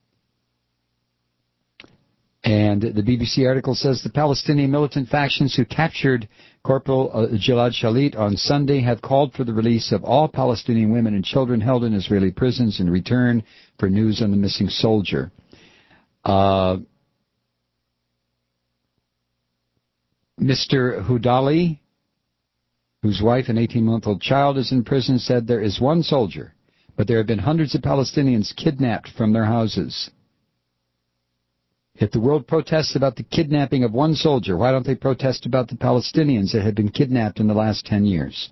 And the BBC article says the Palestinian militant factions who captured Corporal Gilad Shalit on Sunday have called for the release of all Palestinian women and children held in Israeli prisons in return for news on the missing soldier. Mr. Hudali, whose wife and 18-month-old child is in prison, said there is one soldier, but there have been hundreds of Palestinians kidnapped from their houses. If the world protests about the kidnapping of one soldier, why don't they protest about the Palestinians that have been kidnapped in the last 10 years?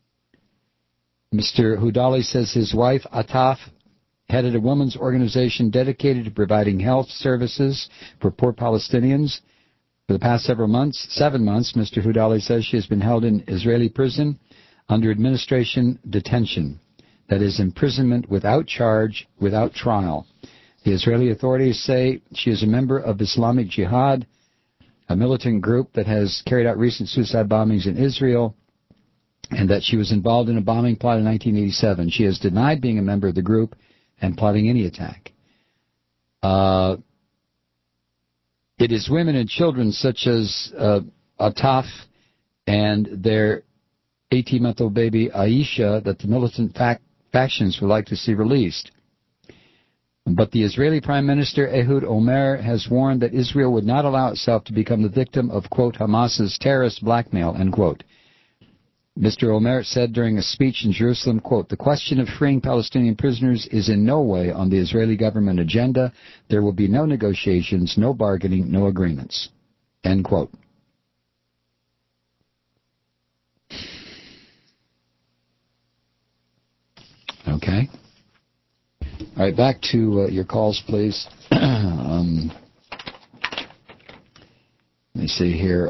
Mr. Hudali says his wife, Ataf, headed a women's organization dedicated to providing health services for poor Palestinians. For the past 7 months, Mr. Hudali says she has been held in Israeli prison under administration detention, that is, imprisonment without charge, without trial. The Israeli authorities say she is a member of Islamic Jihad, a militant group that has carried out recent suicide bombings in Israel, and that she was involved in a bombing plot in 1987. She has denied being a member of the group and plotting any attack. It is women and children such as Ataf and their 18-month-old baby Aisha that the militant factions would like to see released. But the Israeli Prime Minister Ehud Olmert has warned that Israel would not allow itself to become the victim of, quote, Hamas's terrorist blackmail, end quote. Mr. Olmert said during a speech in Jerusalem, quote, the question of freeing Palestinian prisoners is in no way on the Israeli government agenda. There will be no negotiations, no bargaining, no agreements, end quote. Okay. All right, back to your calls, please. Let me see here.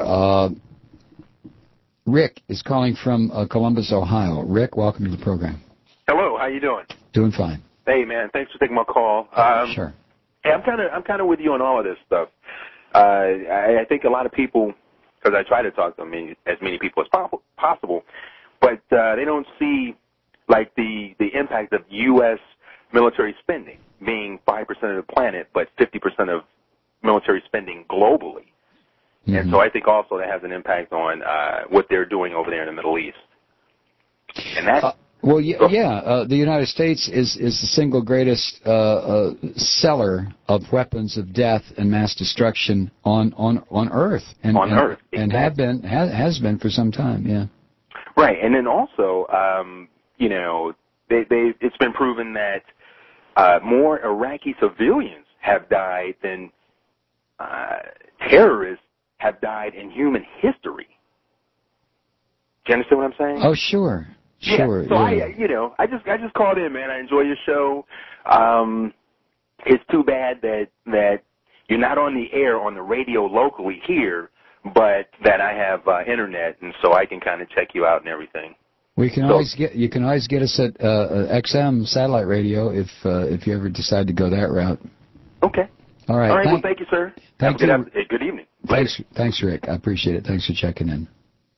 Rick is calling from Columbus, Ohio. Rick, welcome to the program. Hello, how you doing? Doing fine. Hey, man, thanks for taking my call. Sure. Hey, I'm kind of with you on all of this stuff. I think a lot of people, because I try to talk to as many people as possible, but they don't see like the impact of U.S. military spending being 5% of the planet, but 50% of military spending globally. Mm-hmm. And so I think also that has an impact on what they're doing over there in the Middle East. And that. The United States is the single greatest seller of weapons of death and mass destruction on Earth, and Earth, and exactly. has been for some time. Yeah. Right, and then also, it's been proven that more Iraqi civilians have died than terrorists have died in human history. Do you understand what I'm saying? Oh, sure. Sure. Yeah, so I just called in, man. I enjoy your show. It's too bad that you're not on the air on the radio locally here, but that I have internet, and so I can kind of check you out and everything. You can always get us at XM satellite radio if you ever decide to go that route. Okay. All right. Well, thank you, sir. Thank you. Good evening. Thanks, Rick. I appreciate it. Thanks for checking in.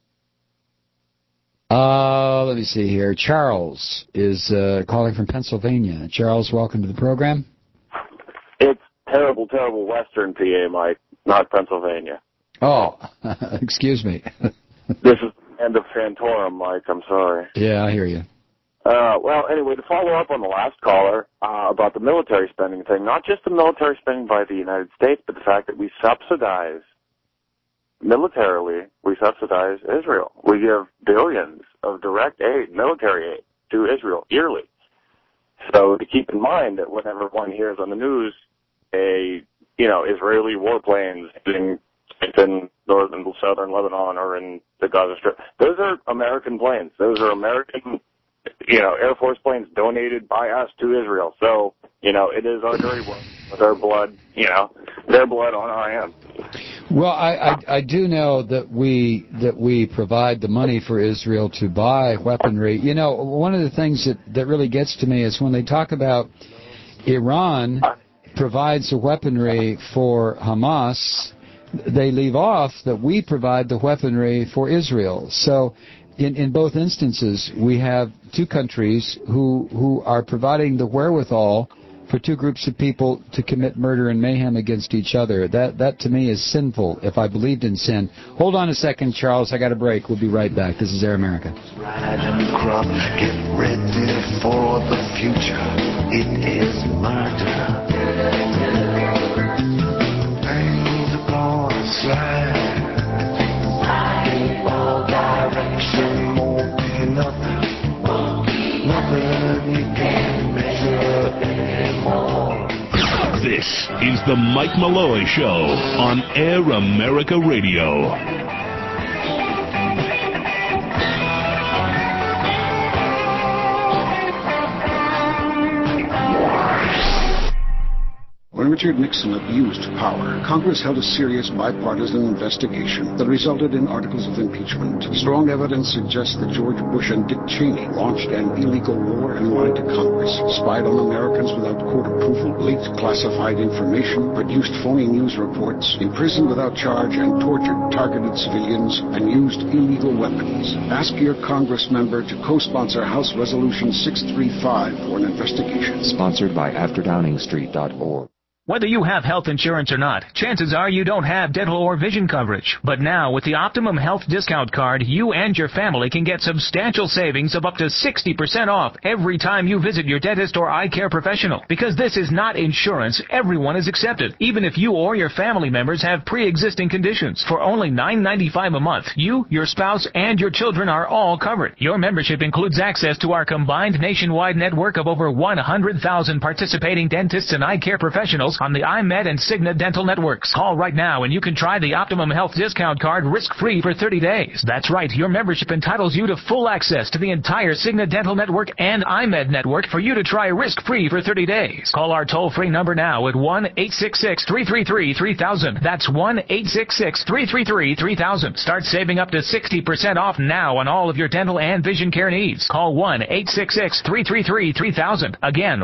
Let me see here. Charles is calling from Pennsylvania. Charles, welcome to the program. It's terrible Western PA, Mike, not Pennsylvania. Oh, excuse me. This is the end of Santorum, Mike. I'm sorry. Yeah, I hear you. Well, anyway, to follow up on the last caller about the military spending thing, not just the military spending by the United States, but the fact that we subsidize militarily, we subsidize Israel. We give billions of direct aid, military aid, to Israel yearly. So to keep in mind that whenever one hears on the news Israeli warplanes in northern, southern Lebanon or in the Gaza Strip, those are American planes. Those are American, Air Force planes donated by us to Israel. So, it is our dirty blood with our blood, their blood on our hands. Well, I do know that we provide the money for Israel to buy weaponry. One of the things that really gets to me is when they talk about Iran provides the weaponry for Hamas, they leave off that we provide the weaponry for Israel. So in both instances, we have two countries who are providing the wherewithal for two groups of people to commit murder and mayhem against each other. That to me is sinful if I believed in sin. Hold on a second, Charles. I got a break. We'll be right back. This is Air America. Ride and crop, get ready for the future. It is murder. Things are gonna slide. All direction won't be nothing. Nothing you can measure anymore. This is the Mike Malloy Show on Air America Radio. When Richard Nixon abused power, Congress held a serious bipartisan investigation that resulted in articles of impeachment. Strong evidence suggests that George Bush and Dick Cheney launched an illegal war and lied to Congress, spied on Americans without court approval, leaked classified information, produced phony news reports, imprisoned without charge and tortured targeted civilians, and used illegal weapons. Ask your Congress member to co-sponsor House Resolution 635 for an investigation. Sponsored by AfterDowningstreet.org. Whether you have health insurance or not, chances are you don't have dental or vision coverage. But now, with the Optimum Health Discount Card, you and your family can get substantial savings of up to 60% off every time you visit your dentist or eye care professional. Because this is not insurance, everyone is accepted, even if you or your family members have pre-existing conditions. For only $9.95 a month, you, your spouse, and your children are all covered. Your membership includes access to our combined nationwide network of over 100,000 participating dentists and eye care professionals on the iMed and Cigna dental networks. Call right now and you can try the Optimum Health Discount Card risk-free for 30 days. That's right, your membership entitles you to full access to the entire Cigna dental network and iMed network for you to try risk-free for 30 days. Call our toll-free number now at 1-866-333-3000. That's 1-866-333-3000. Start saving up to 60% off now on all of your dental and vision care needs. Call 1-866-333-3000. Again,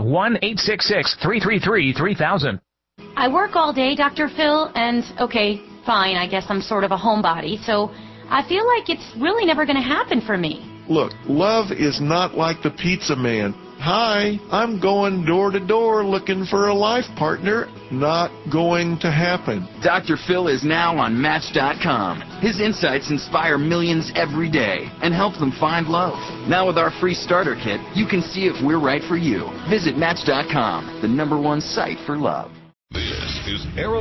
1-866-333-3000. I work all day, Dr. Phil, and, okay, fine, I guess I'm sort of a homebody, so I feel like it's really never going to happen for me. Look, love is not like the pizza man. Hi, I'm going door to door looking for a life partner. Not going to happen. Dr. Phil is now on Match.com. His insights inspire millions every day and help them find love. Now with our free starter kit, you can see if we're right for you. Visit Match.com, the #1 site for love. This is Air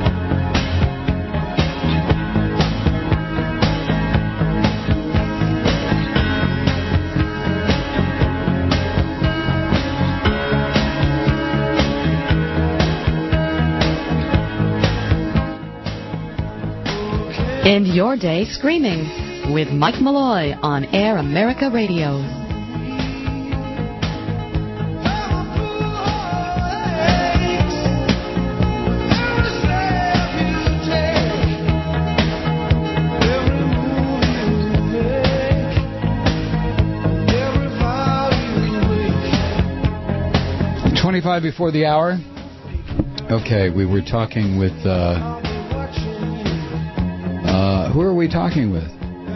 End your day screaming with Mike Malloy on Air America Radio. Before the hour. Okay, we were talking with who are we talking with?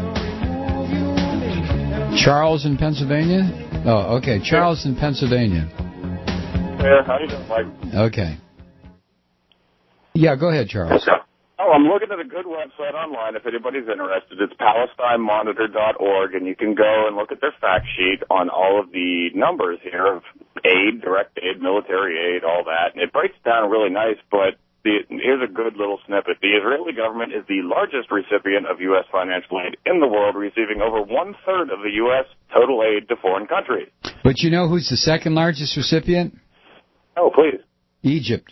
Charles in Pennsylvania? Oh, okay, Charles in Pennsylvania. Yeah, how you doing, Mike? Okay. Yeah, go ahead, Charles. Oh, I'm looking at a good website online if anybody's interested. It's PalestineMonitor.org, and you can go and look at their fact sheet on all of the numbers here of aid, direct aid, military aid, all that. And it breaks down really nice, but here's a good little snippet. The Israeli government is the largest recipient of U.S. financial aid in the world, receiving over 1/3 of the U.S. total aid to foreign countries. But you know who's the second largest recipient? Oh, please. Egypt.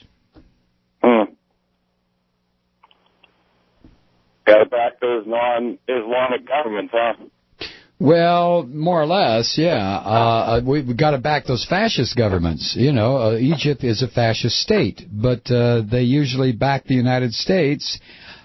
Got to back those non-Islamic governments, huh? Well, more or less, yeah. We've got to back those fascist governments. You know, Egypt is a fascist state, but they usually back the United States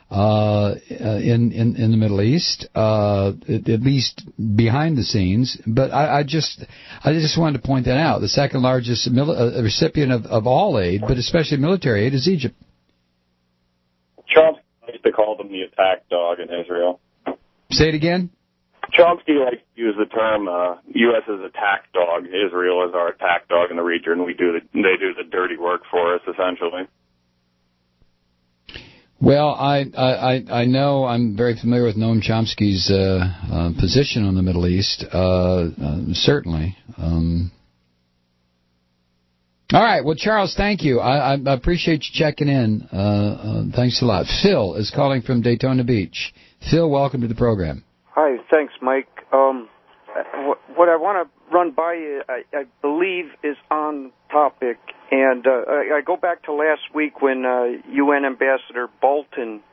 in the Middle East, at least behind the scenes. But I just wanted to point that out. The second largest recipient of all aid, but especially military aid, is Egypt. Trump used to call them the attack dog in Israel. Say it again? Chomsky likes to use the term U.S. is attack dog, Israel is our attack dog in the region. They do the dirty work for us, essentially. Well, I know I'm very familiar with Noam Chomsky's position on the Middle East, certainly. All right, well, Charles, thank you. I appreciate you checking in. Thanks a lot. Phil is calling from Daytona Beach. Phil, welcome to the program. Hi, thanks, Mike. What I want to run by you, I believe, is on topic. And I go back to last week when UN Ambassador Bolton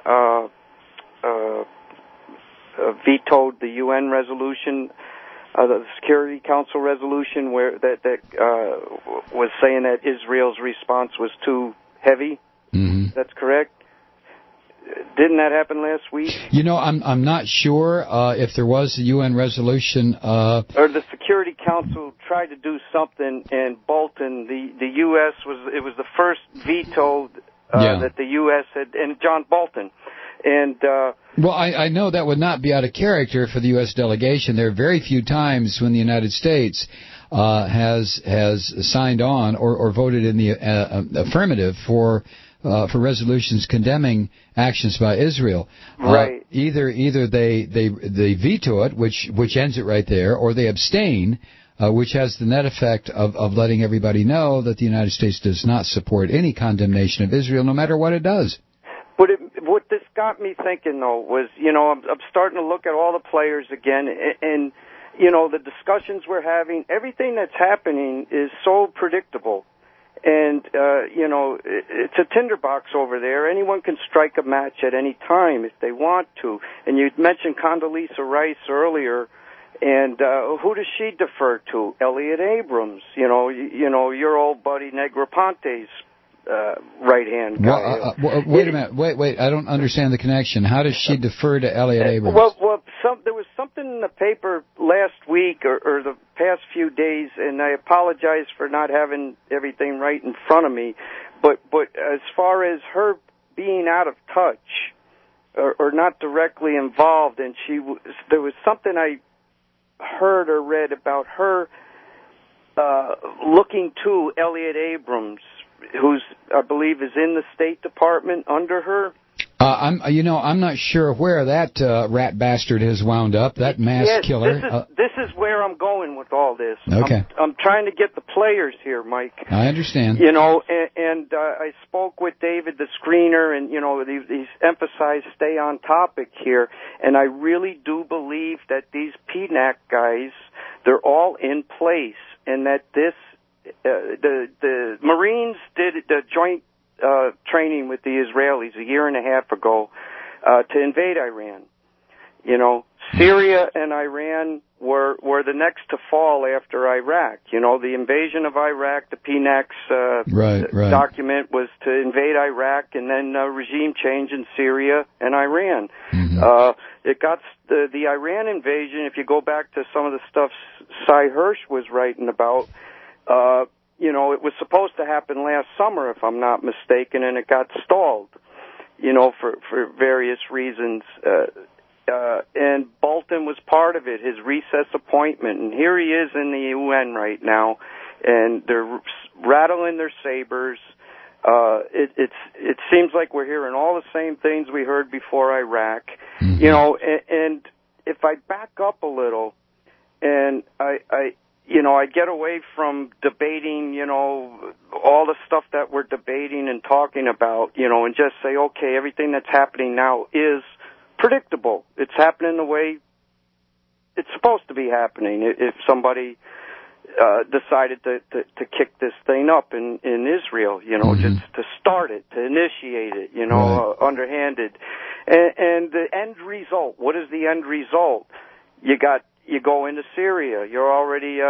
vetoed the UN resolution, the Security Council resolution, where that was saying that Israel's response was too heavy. Mm-hmm. That's correct. Didn't that happen last week? You know, I'm not sure if there was a UN resolution. Or the Security Council tried to do something, and Bolton, the U.S. was the first veto that the U.S. had, and John Bolton. And well, I know that would not be out of character for the U.S. delegation. There are very few times when the United States has signed on or voted in the affirmative for resolutions condemning actions by Israel. Right. Either they veto it, which ends it right there, or they abstain, which has the net effect of letting everybody know that the United States does not support any condemnation of Israel, no matter what it does. But what this got me thinking, though, was, I'm starting to look at all the players again, and the discussions we're having, everything that's happening is so predictable. And, it's a tinderbox over there. Anyone can strike a match at any time if they want to. And you mentioned Condoleezza Rice earlier, and who does she defer to? Elliot Abrams, your old buddy Negroponte's right-hand guy. Wait a minute. Wait. I don't understand the connection. How does she defer to Elliot Abrams? Well, there was something in the paper last week or the past few days, and I apologize for not having everything right in front of me, but as far as her being out of touch or not directly involved, and there was something I heard or read about her looking to Elliot Abrams, who's, I believe, is in the State Department under her. I'm not sure where that rat bastard has wound up. That mass killer. This is where I'm going with all this. Okay. I'm trying to get the players here, Mike. I understand. And I spoke with David, the screener, and he's emphasized stay on topic here. And I really do believe that these PNAC guys, they're all in place, and that this the Marines did the joint training with the Israelis a year and a half ago to invade Iran. Syria and Iran were the next to fall after Iraq. The invasion of Iraq, the PNAC's document was to invade Iraq, and then regime change in Syria and Iran. Mm-hmm. It got the Iran invasion. If you go back to some of the stuff Cy Hirsch was writing about, it was supposed to happen last summer, if I'm not mistaken, and it got stalled, for various reasons. And Bolton was part of it, his recess appointment. And here he is in the UN right now, and they're rattling their sabers. It seems like we're hearing all the same things we heard before Iraq. Mm-hmm. And if I back up a little, and I get away from debating, all the stuff that we're debating and talking about, and just say, okay, everything that's happening now is predictable. It's happening the way it's supposed to be happening. If somebody decided to kick this thing up in Israel, mm-hmm. just to start it, to initiate it, underhanded. And the end result, what is the end result? You go into Syria. You're already,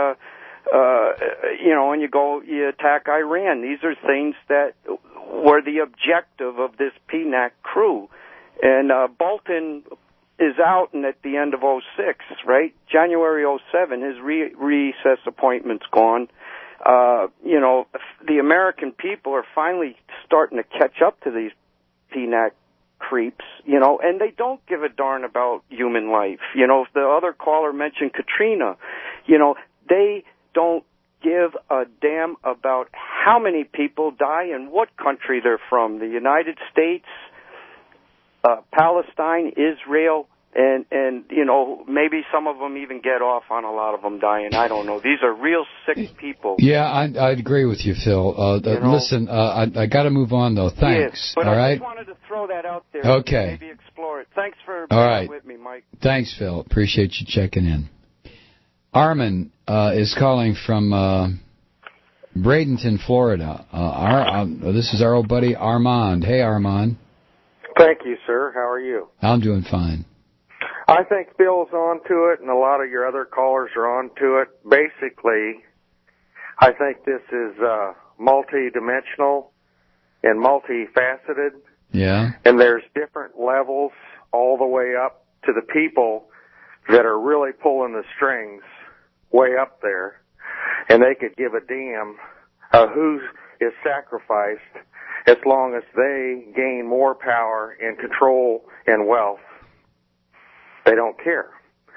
and you attack Iran. These are things that were the objective of this PNAC crew. And Bolton is out and at the end of 2006, right? January 2007, his recess appointment's gone. The American people are finally starting to catch up to these PNAC creeps, you know, and they don't give a darn about human life. You know, the other caller mentioned Katrina. You know, they don't give a damn about how many people die and what country they're from. The United States, Palestine, Israel, and you know, maybe some of them even get off on a lot of them dying. I don't know. These are real sick people. Yeah, I agree with you, Phil. Listen, I got to move on, though. Thanks. Yes, but all right? I just wanted to throw that out there. Okay. Maybe explore it. Thanks for all being right. with me, Mike. Thanks, Phil. Appreciate you checking in. Armin is calling from Bradenton, Florida. This is our old buddy Armand. Hey, Armand. Thank you, sir. How are you? I'm doing fine. I think Phil's on to it, and a lot of your other callers are on to it. Basically, I think this is multi-dimensional and multifaceted. Yeah. And there's different levels all the way up to the people that are really pulling the strings way up there, and they could give a damn who is sacrificed as long as they gain more power and control and wealth. They don't care.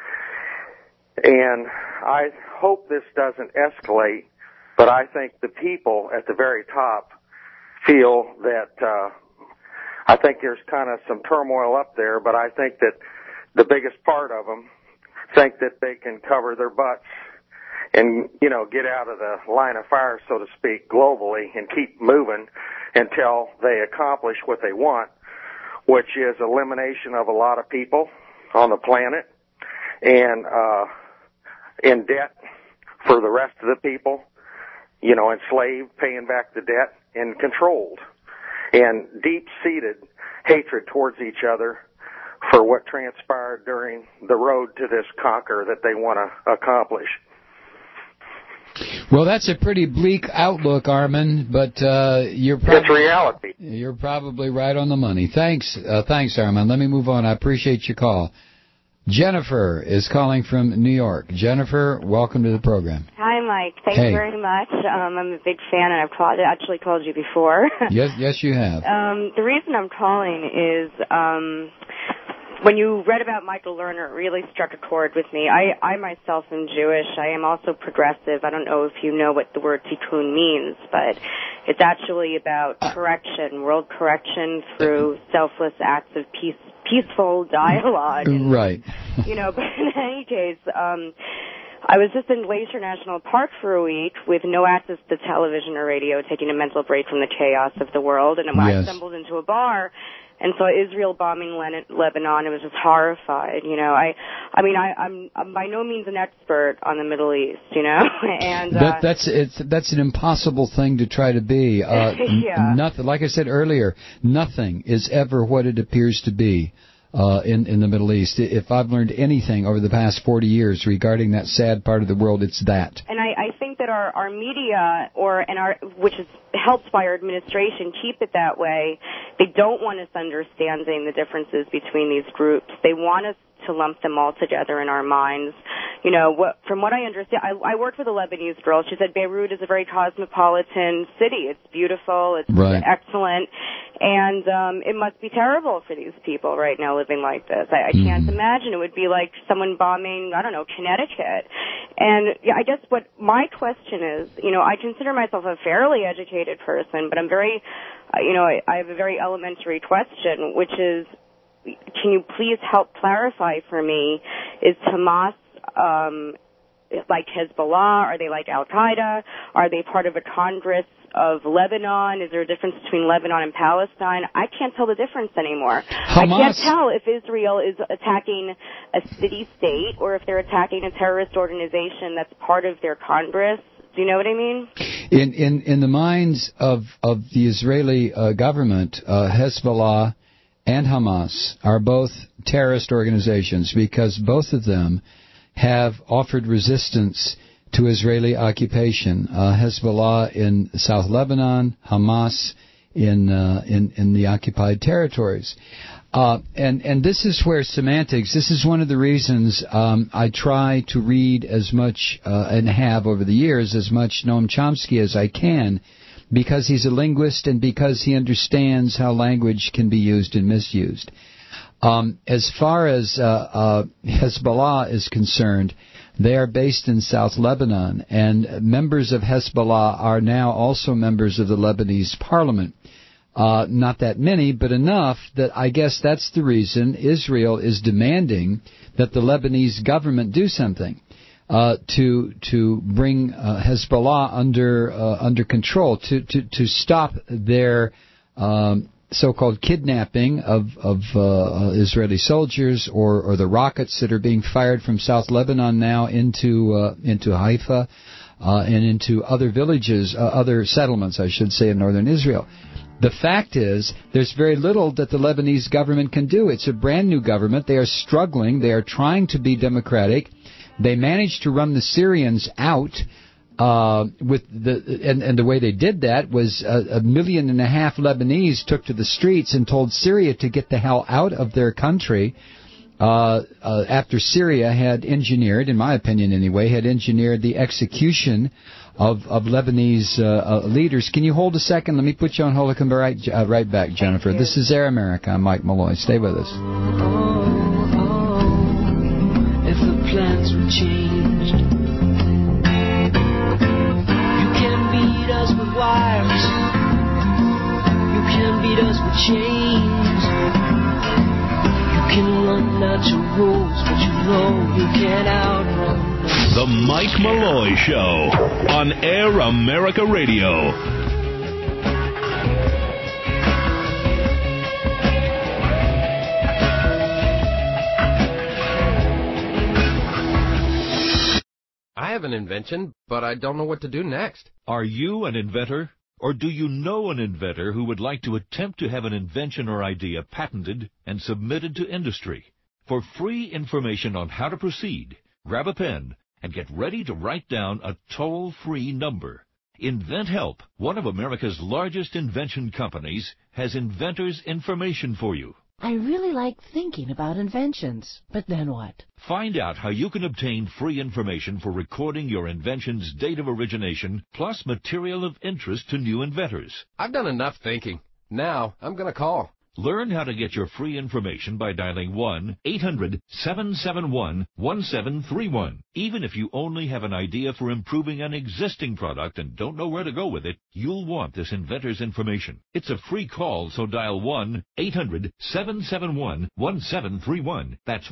And I hope this doesn't escalate, but I think the people at the very top feel that I think there's kind of some turmoil up there, but I think that the biggest part of them think that they can cover their butts and, you know, get out of the line of fire, so to speak, globally and keep moving until they accomplish what they want, which is elimination of a lot of people on the planet and in debt for the rest of the people, you know, enslaved, paying back the debt, and controlled, and deep-seated hatred towards each other for what transpired during the road to this conquer that they want to accomplish. Well, that's a pretty bleak outlook, Armin, but it's reality. You're probably right on the money. Thanks, Armin. Let me move on. I appreciate your call. Jennifer is calling from New York. Jennifer, welcome to the program. Hi, Mike. Thanks very much. I'm a big fan, and I've actually called you before. Yes, you have. The reason I'm calling is when you read about Michael Lerner, it really struck a chord with me. I myself am Jewish. I am also progressive. I don't know if you know what the word tikkun means, but it's actually about correction, world correction through selfless acts of peaceful dialogue. And, right. You know, but in any case, I was just in Glacier National Park for a week with no access to television or radio, taking a mental break from the chaos of the world, and I stumbled into a bar and saw Israel bombing Lebanon. I was just horrified, you know. I'm by no means an expert on the Middle East, you know. And that's an impossible thing to try to be. Nothing, like I said earlier, nothing is ever what it appears to be in the Middle East. If I've learned anything over the past 40 years regarding that sad part of the world, it's that. And I think that our media, which is helped by our administration, keep it that way. They don't want us understanding the differences between these groups. They want us to lump them all together in our minds. You know, from what I understand, I worked with a Lebanese girl. She said Beirut is a very cosmopolitan city. It's beautiful. It's excellent. And it must be terrible for these people right now living like this. I can't imagine. It would be like someone bombing, I don't know, Connecticut. And I guess what my question is, you know, I consider myself a fairly educated person, but I'm very, you know, I have a very elementary question, which is, can you please help clarify for me, is Hamas like Hezbollah? Are they like Al-Qaeda? Are they part of a Congress of Lebanon? Is there a difference between Lebanon and Palestine? I can't tell the difference anymore. I can't tell if Israel is attacking a city-state or if they're attacking a terrorist organization that's part of their Congress. Do you know what I mean? In the minds of the Israeli government, Hezbollah and Hamas are both terrorist organizations because both of them have offered resistance to Israeli occupation. Hezbollah in South Lebanon, Hamas in the occupied territories. And this is where semantics, this is one of the reasons I try to read as much and have over the years as much Noam Chomsky as I can, because he's a linguist and because he understands how language can be used and misused. As far as Hezbollah is concerned, they are based in South Lebanon, and members of Hezbollah are now also members of the Lebanese parliament. Not that many, but enough that I guess that's the reason Israel is demanding that the Lebanese government do something to bring Hezbollah under control, to stop their so-called kidnapping of Israeli soldiers, or the rockets that are being fired from South Lebanon now into Haifa and into other villages, other settlements, I should say, in northern Israel. The fact is, there's very little that the Lebanese government can do. It's a brand new government. They are struggling. They are trying to be democratic. They managed to run the Syrians out. With the way they did that was 1.5 million Lebanese took to the streets and told Syria to get the hell out of their country after Syria had engineered, in my opinion anyway, the execution of Lebanese leaders. Can you hold a second? Let me put you on hold. I'll come right back, Jennifer. This is Air America. I'm Mike Malloy. Stay with us. If the plans were changed, with wires, you can beat us with chains. You can run out your rules, but you know you can't outrun us. The Mike Malloy Show on Air America Radio. I have an invention, but I don't know what to do next. Are you an inventor? Or do you know an inventor who would like to attempt to have an invention or idea patented and submitted to industry? For free information on how to proceed, grab a pen and get ready to write down a toll-free number. InventHelp, one of America's largest invention companies, has inventors' information for you. I really like thinking about inventions, but then what? Find out how you can obtain free information for recording your invention's date of origination, plus material of interest to new inventors. I've done enough thinking. Now, I'm going to call. Learn how to get your free information by dialing 1-800-771-1731. Even if you only have an idea for improving an existing product and don't know where to go with it, you'll want this inventor's information. It's a free call, so dial 1-800-771-1731. That's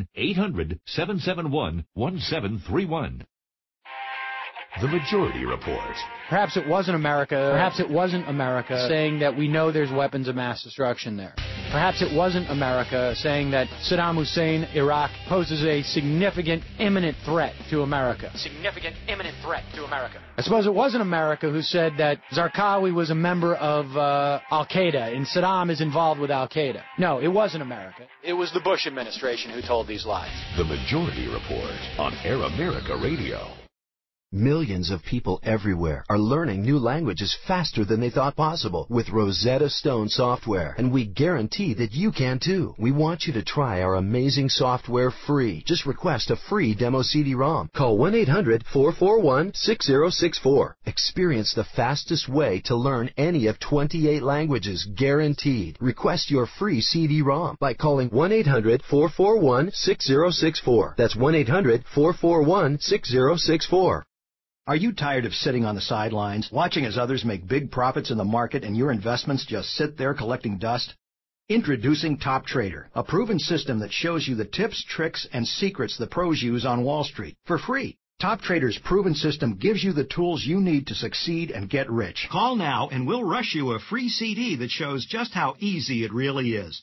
1-800-771-1731. The Majority Report. Perhaps it wasn't America saying that we know there's weapons of mass destruction there. Perhaps it wasn't America saying that Saddam Hussein, Iraq, poses a significant, imminent threat to America. I suppose it wasn't America who said that Zarqawi was a member of Al-Qaeda and Saddam is involved with Al-Qaeda. No, it wasn't America. It was the Bush administration who told these lies. The Majority Report on Air America Radio. Millions of people everywhere are learning new languages faster than they thought possible with Rosetta Stone software, and we guarantee that you can too. We want you to try our amazing software free. Just request a free demo CD-ROM. Call 1-800-441-6064. Experience the fastest way to learn any of 28 languages, guaranteed. Request your free CD-ROM by calling 1-800-441-6064. That's 1-800-441-6064. Are you tired of sitting on the sidelines, watching as others make big profits in the market and your investments just sit there collecting dust? Introducing Top Trader, a proven system that shows you the tips, tricks, and secrets the pros use on Wall Street for free. Top Trader's proven system gives you the tools you need to succeed and get rich. Call now and we'll rush you a free CD that shows just how easy it really is.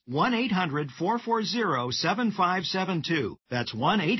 1-800-440-7572. That's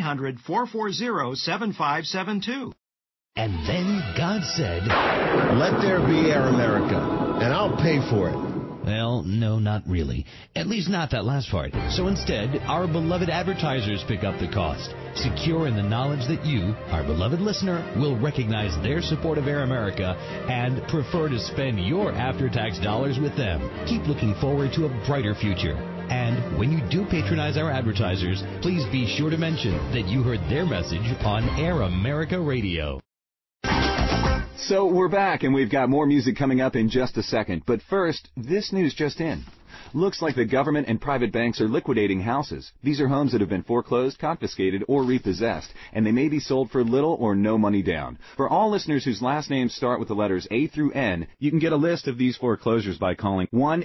1-800-440-7572. And then God said, "Let there be Air America, and I'll pay for it." Well, no, not really. At least not that last part. So instead, our beloved advertisers pick up the cost, secure in the knowledge that you, our beloved listener, will recognize their support of Air America and prefer to spend your after-tax dollars with them. Keep looking forward to a brighter future. And when you do patronize our advertisers, please be sure to mention that you heard their message on Air America Radio. So we're back, and we've got more music coming up in just a second. But first, this news just in. Looks like the government and private banks are liquidating houses. These are homes that have been foreclosed, confiscated, or repossessed, and they may be sold for little or no money down. For all listeners whose last names start with the letters A through N, you can get a list of these foreclosures by calling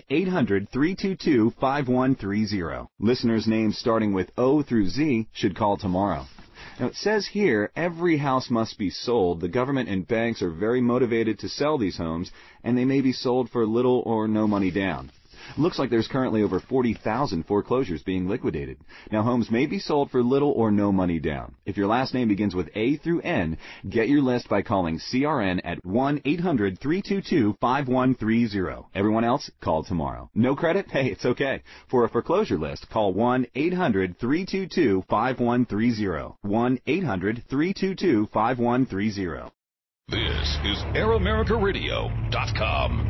1-800-322-5130. Listeners' names starting with O through Z should call tomorrow. Now, it says here, every house must be sold. The government and banks are very motivated to sell these homes, and they may be sold for little or no money down. Looks like there's currently over 40,000 foreclosures being liquidated. Now, homes may be sold for little or no money down. If your last name begins with A through N, get your list by calling CRN at 1-800-322-5130. Everyone else, call tomorrow. No credit? Hey, it's okay. For a foreclosure list, call 1-800-322-5130. 1-800-322-5130. This is AirAmericaRadio.com.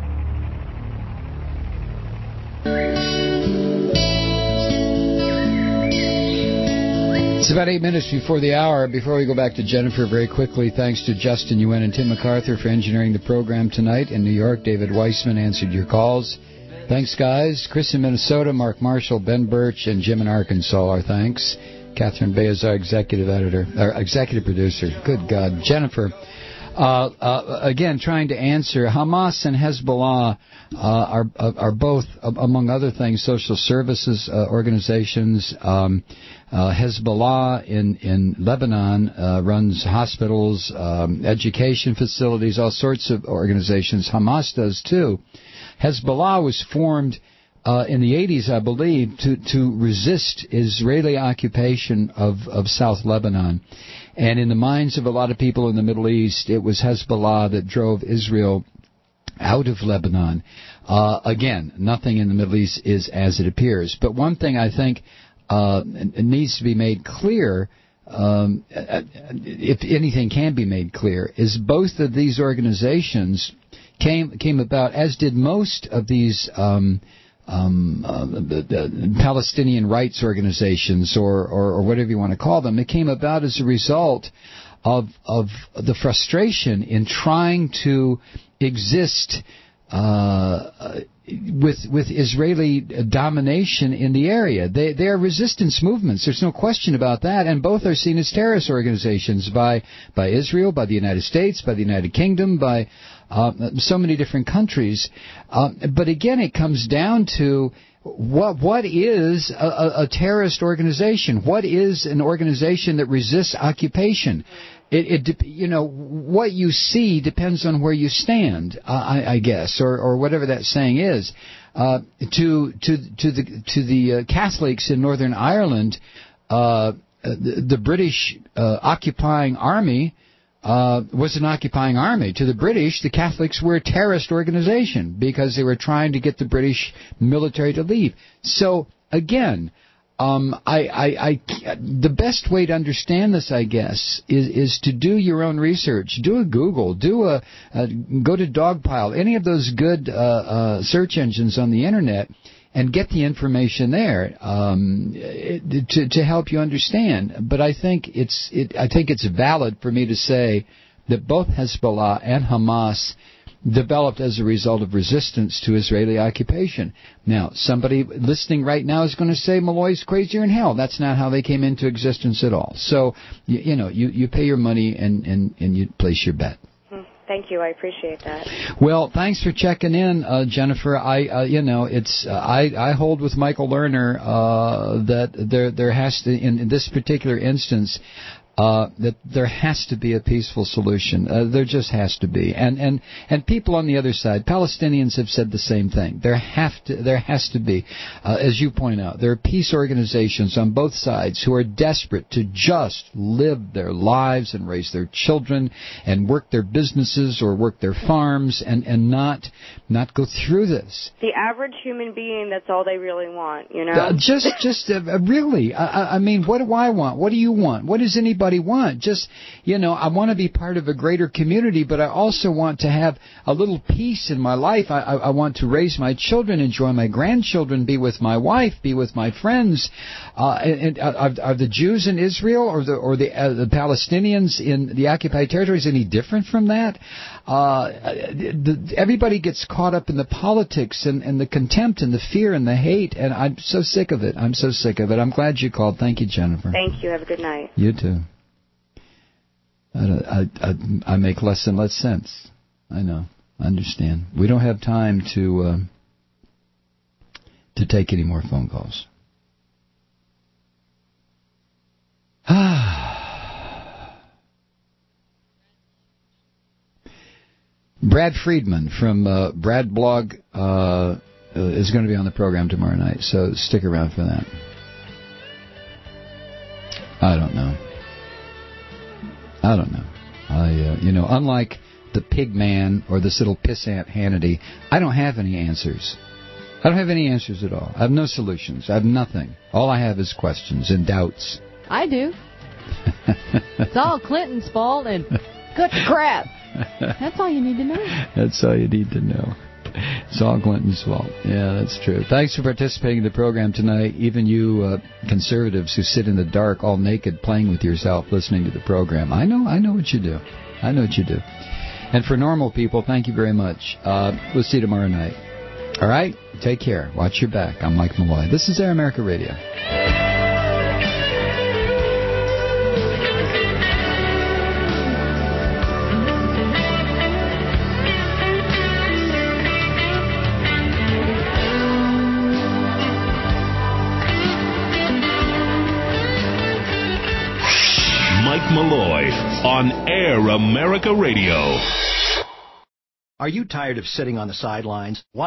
It's about 8 minutes before the hour. Before we go back to Jennifer, very quickly, thanks to Justin Yuen and Tim MacArthur for engineering the program tonight. In New York, David Weissman answered your calls. Thanks, guys. Chris in Minnesota, Mark Marshall, Ben Birch, and Jim in Arkansas, our thanks. Catherine Bay is our executive producer. Good God. Jennifer. Again, trying to answer, Hamas and Hezbollah are both, among other things, social services organizations. Hezbollah in Lebanon runs hospitals, education facilities, all sorts of organizations. Hamas does too. Hezbollah was formed in the 80s, I believe, to resist Israeli occupation of South Lebanon. And in the minds of a lot of people in the Middle East, it was Hezbollah that drove Israel out of Lebanon. Again, nothing in the Middle East is as it appears. But one thing I think needs to be made clear, if anything can be made clear, is both of these organizations came about, as did most of these the Palestinian rights organizations or whatever you want to call them. It came about as a result of the frustration in trying to exist with Israeli domination in the area. They are resistance movements. There's no question about that. And both are seen as terrorist organizations by Israel, by the United States, by the United Kingdom, by so many different countries. But again, it comes down to what is a terrorist organization? What is an organization that resists occupation? What you see depends on where you stand, I guess, or whatever that saying is. To the Catholics in Northern Ireland, the British occupying army was an occupying army. To the British, the Catholics were a terrorist organization because they were trying to get the British military to leave. So again, the best way to understand this, I guess, is to do your own research. Do a Google. Go to Dogpile, any of those good search engines on the internet, and get the information there to help you understand. But I think it's valid for me to say that both Hezbollah and Hamas developed as a result of resistance to Israeli occupation. Now, somebody listening right now is going to say Malloy's crazier than hell. That's not how they came into existence at all. So, you pay your money and you place your bet. Thank you. I appreciate that. Well, thanks for checking in, Jennifer. I hold with Michael Lerner that there has to, in this particular instance, that there has to be a peaceful solution. There just has to be. And people on the other side, Palestinians have said the same thing. There has to be, as you point out, there are peace organizations on both sides who are desperate to just live their lives and raise their children and work their businesses or work their farms and not go through this. The average human being, that's all they really want, Really. I mean, what do I want? What do you want? What does anybody anybody want? Just, I want to be part of a greater community, but I also want to have a little peace in my life. I want to raise my children, enjoy my grandchildren, be with my wife, be with my friends. Are the Jews in Israel or the Palestinians in the occupied territories any different from that? Everybody gets caught up in the politics and the contempt and the fear and the hate, and I'm so sick of it. I'm so sick of it. I'm glad you called. Thank you, Jennifer. Thank you. Have a good night. You too. I make less and less sense. I know. I understand. We don't have time to take any more phone calls. Brad Friedman from Brad Blog is going to be on the program tomorrow night, so stick around for that. I don't know. Unlike the pig man or this little pissant Hannity, I don't have any answers. I don't have any answers at all. I have no solutions. I have nothing. All I have is questions and doubts. I do. It's all Clinton's fault and good crap. That's all you need to know. That's all you need to know. It's all Clinton's fault. Yeah, that's true. Thanks for participating in the program tonight. Even you conservatives who sit in the dark all naked playing with yourself listening to the program. I know what you do. I know what you do. And for normal people, thank you very much. We'll see you tomorrow night. All right? Take care. Watch your back. I'm Mike Malloy. This is Air America Radio. Mike Malloy on Air America Radio. Are you tired of sitting on the sidelines?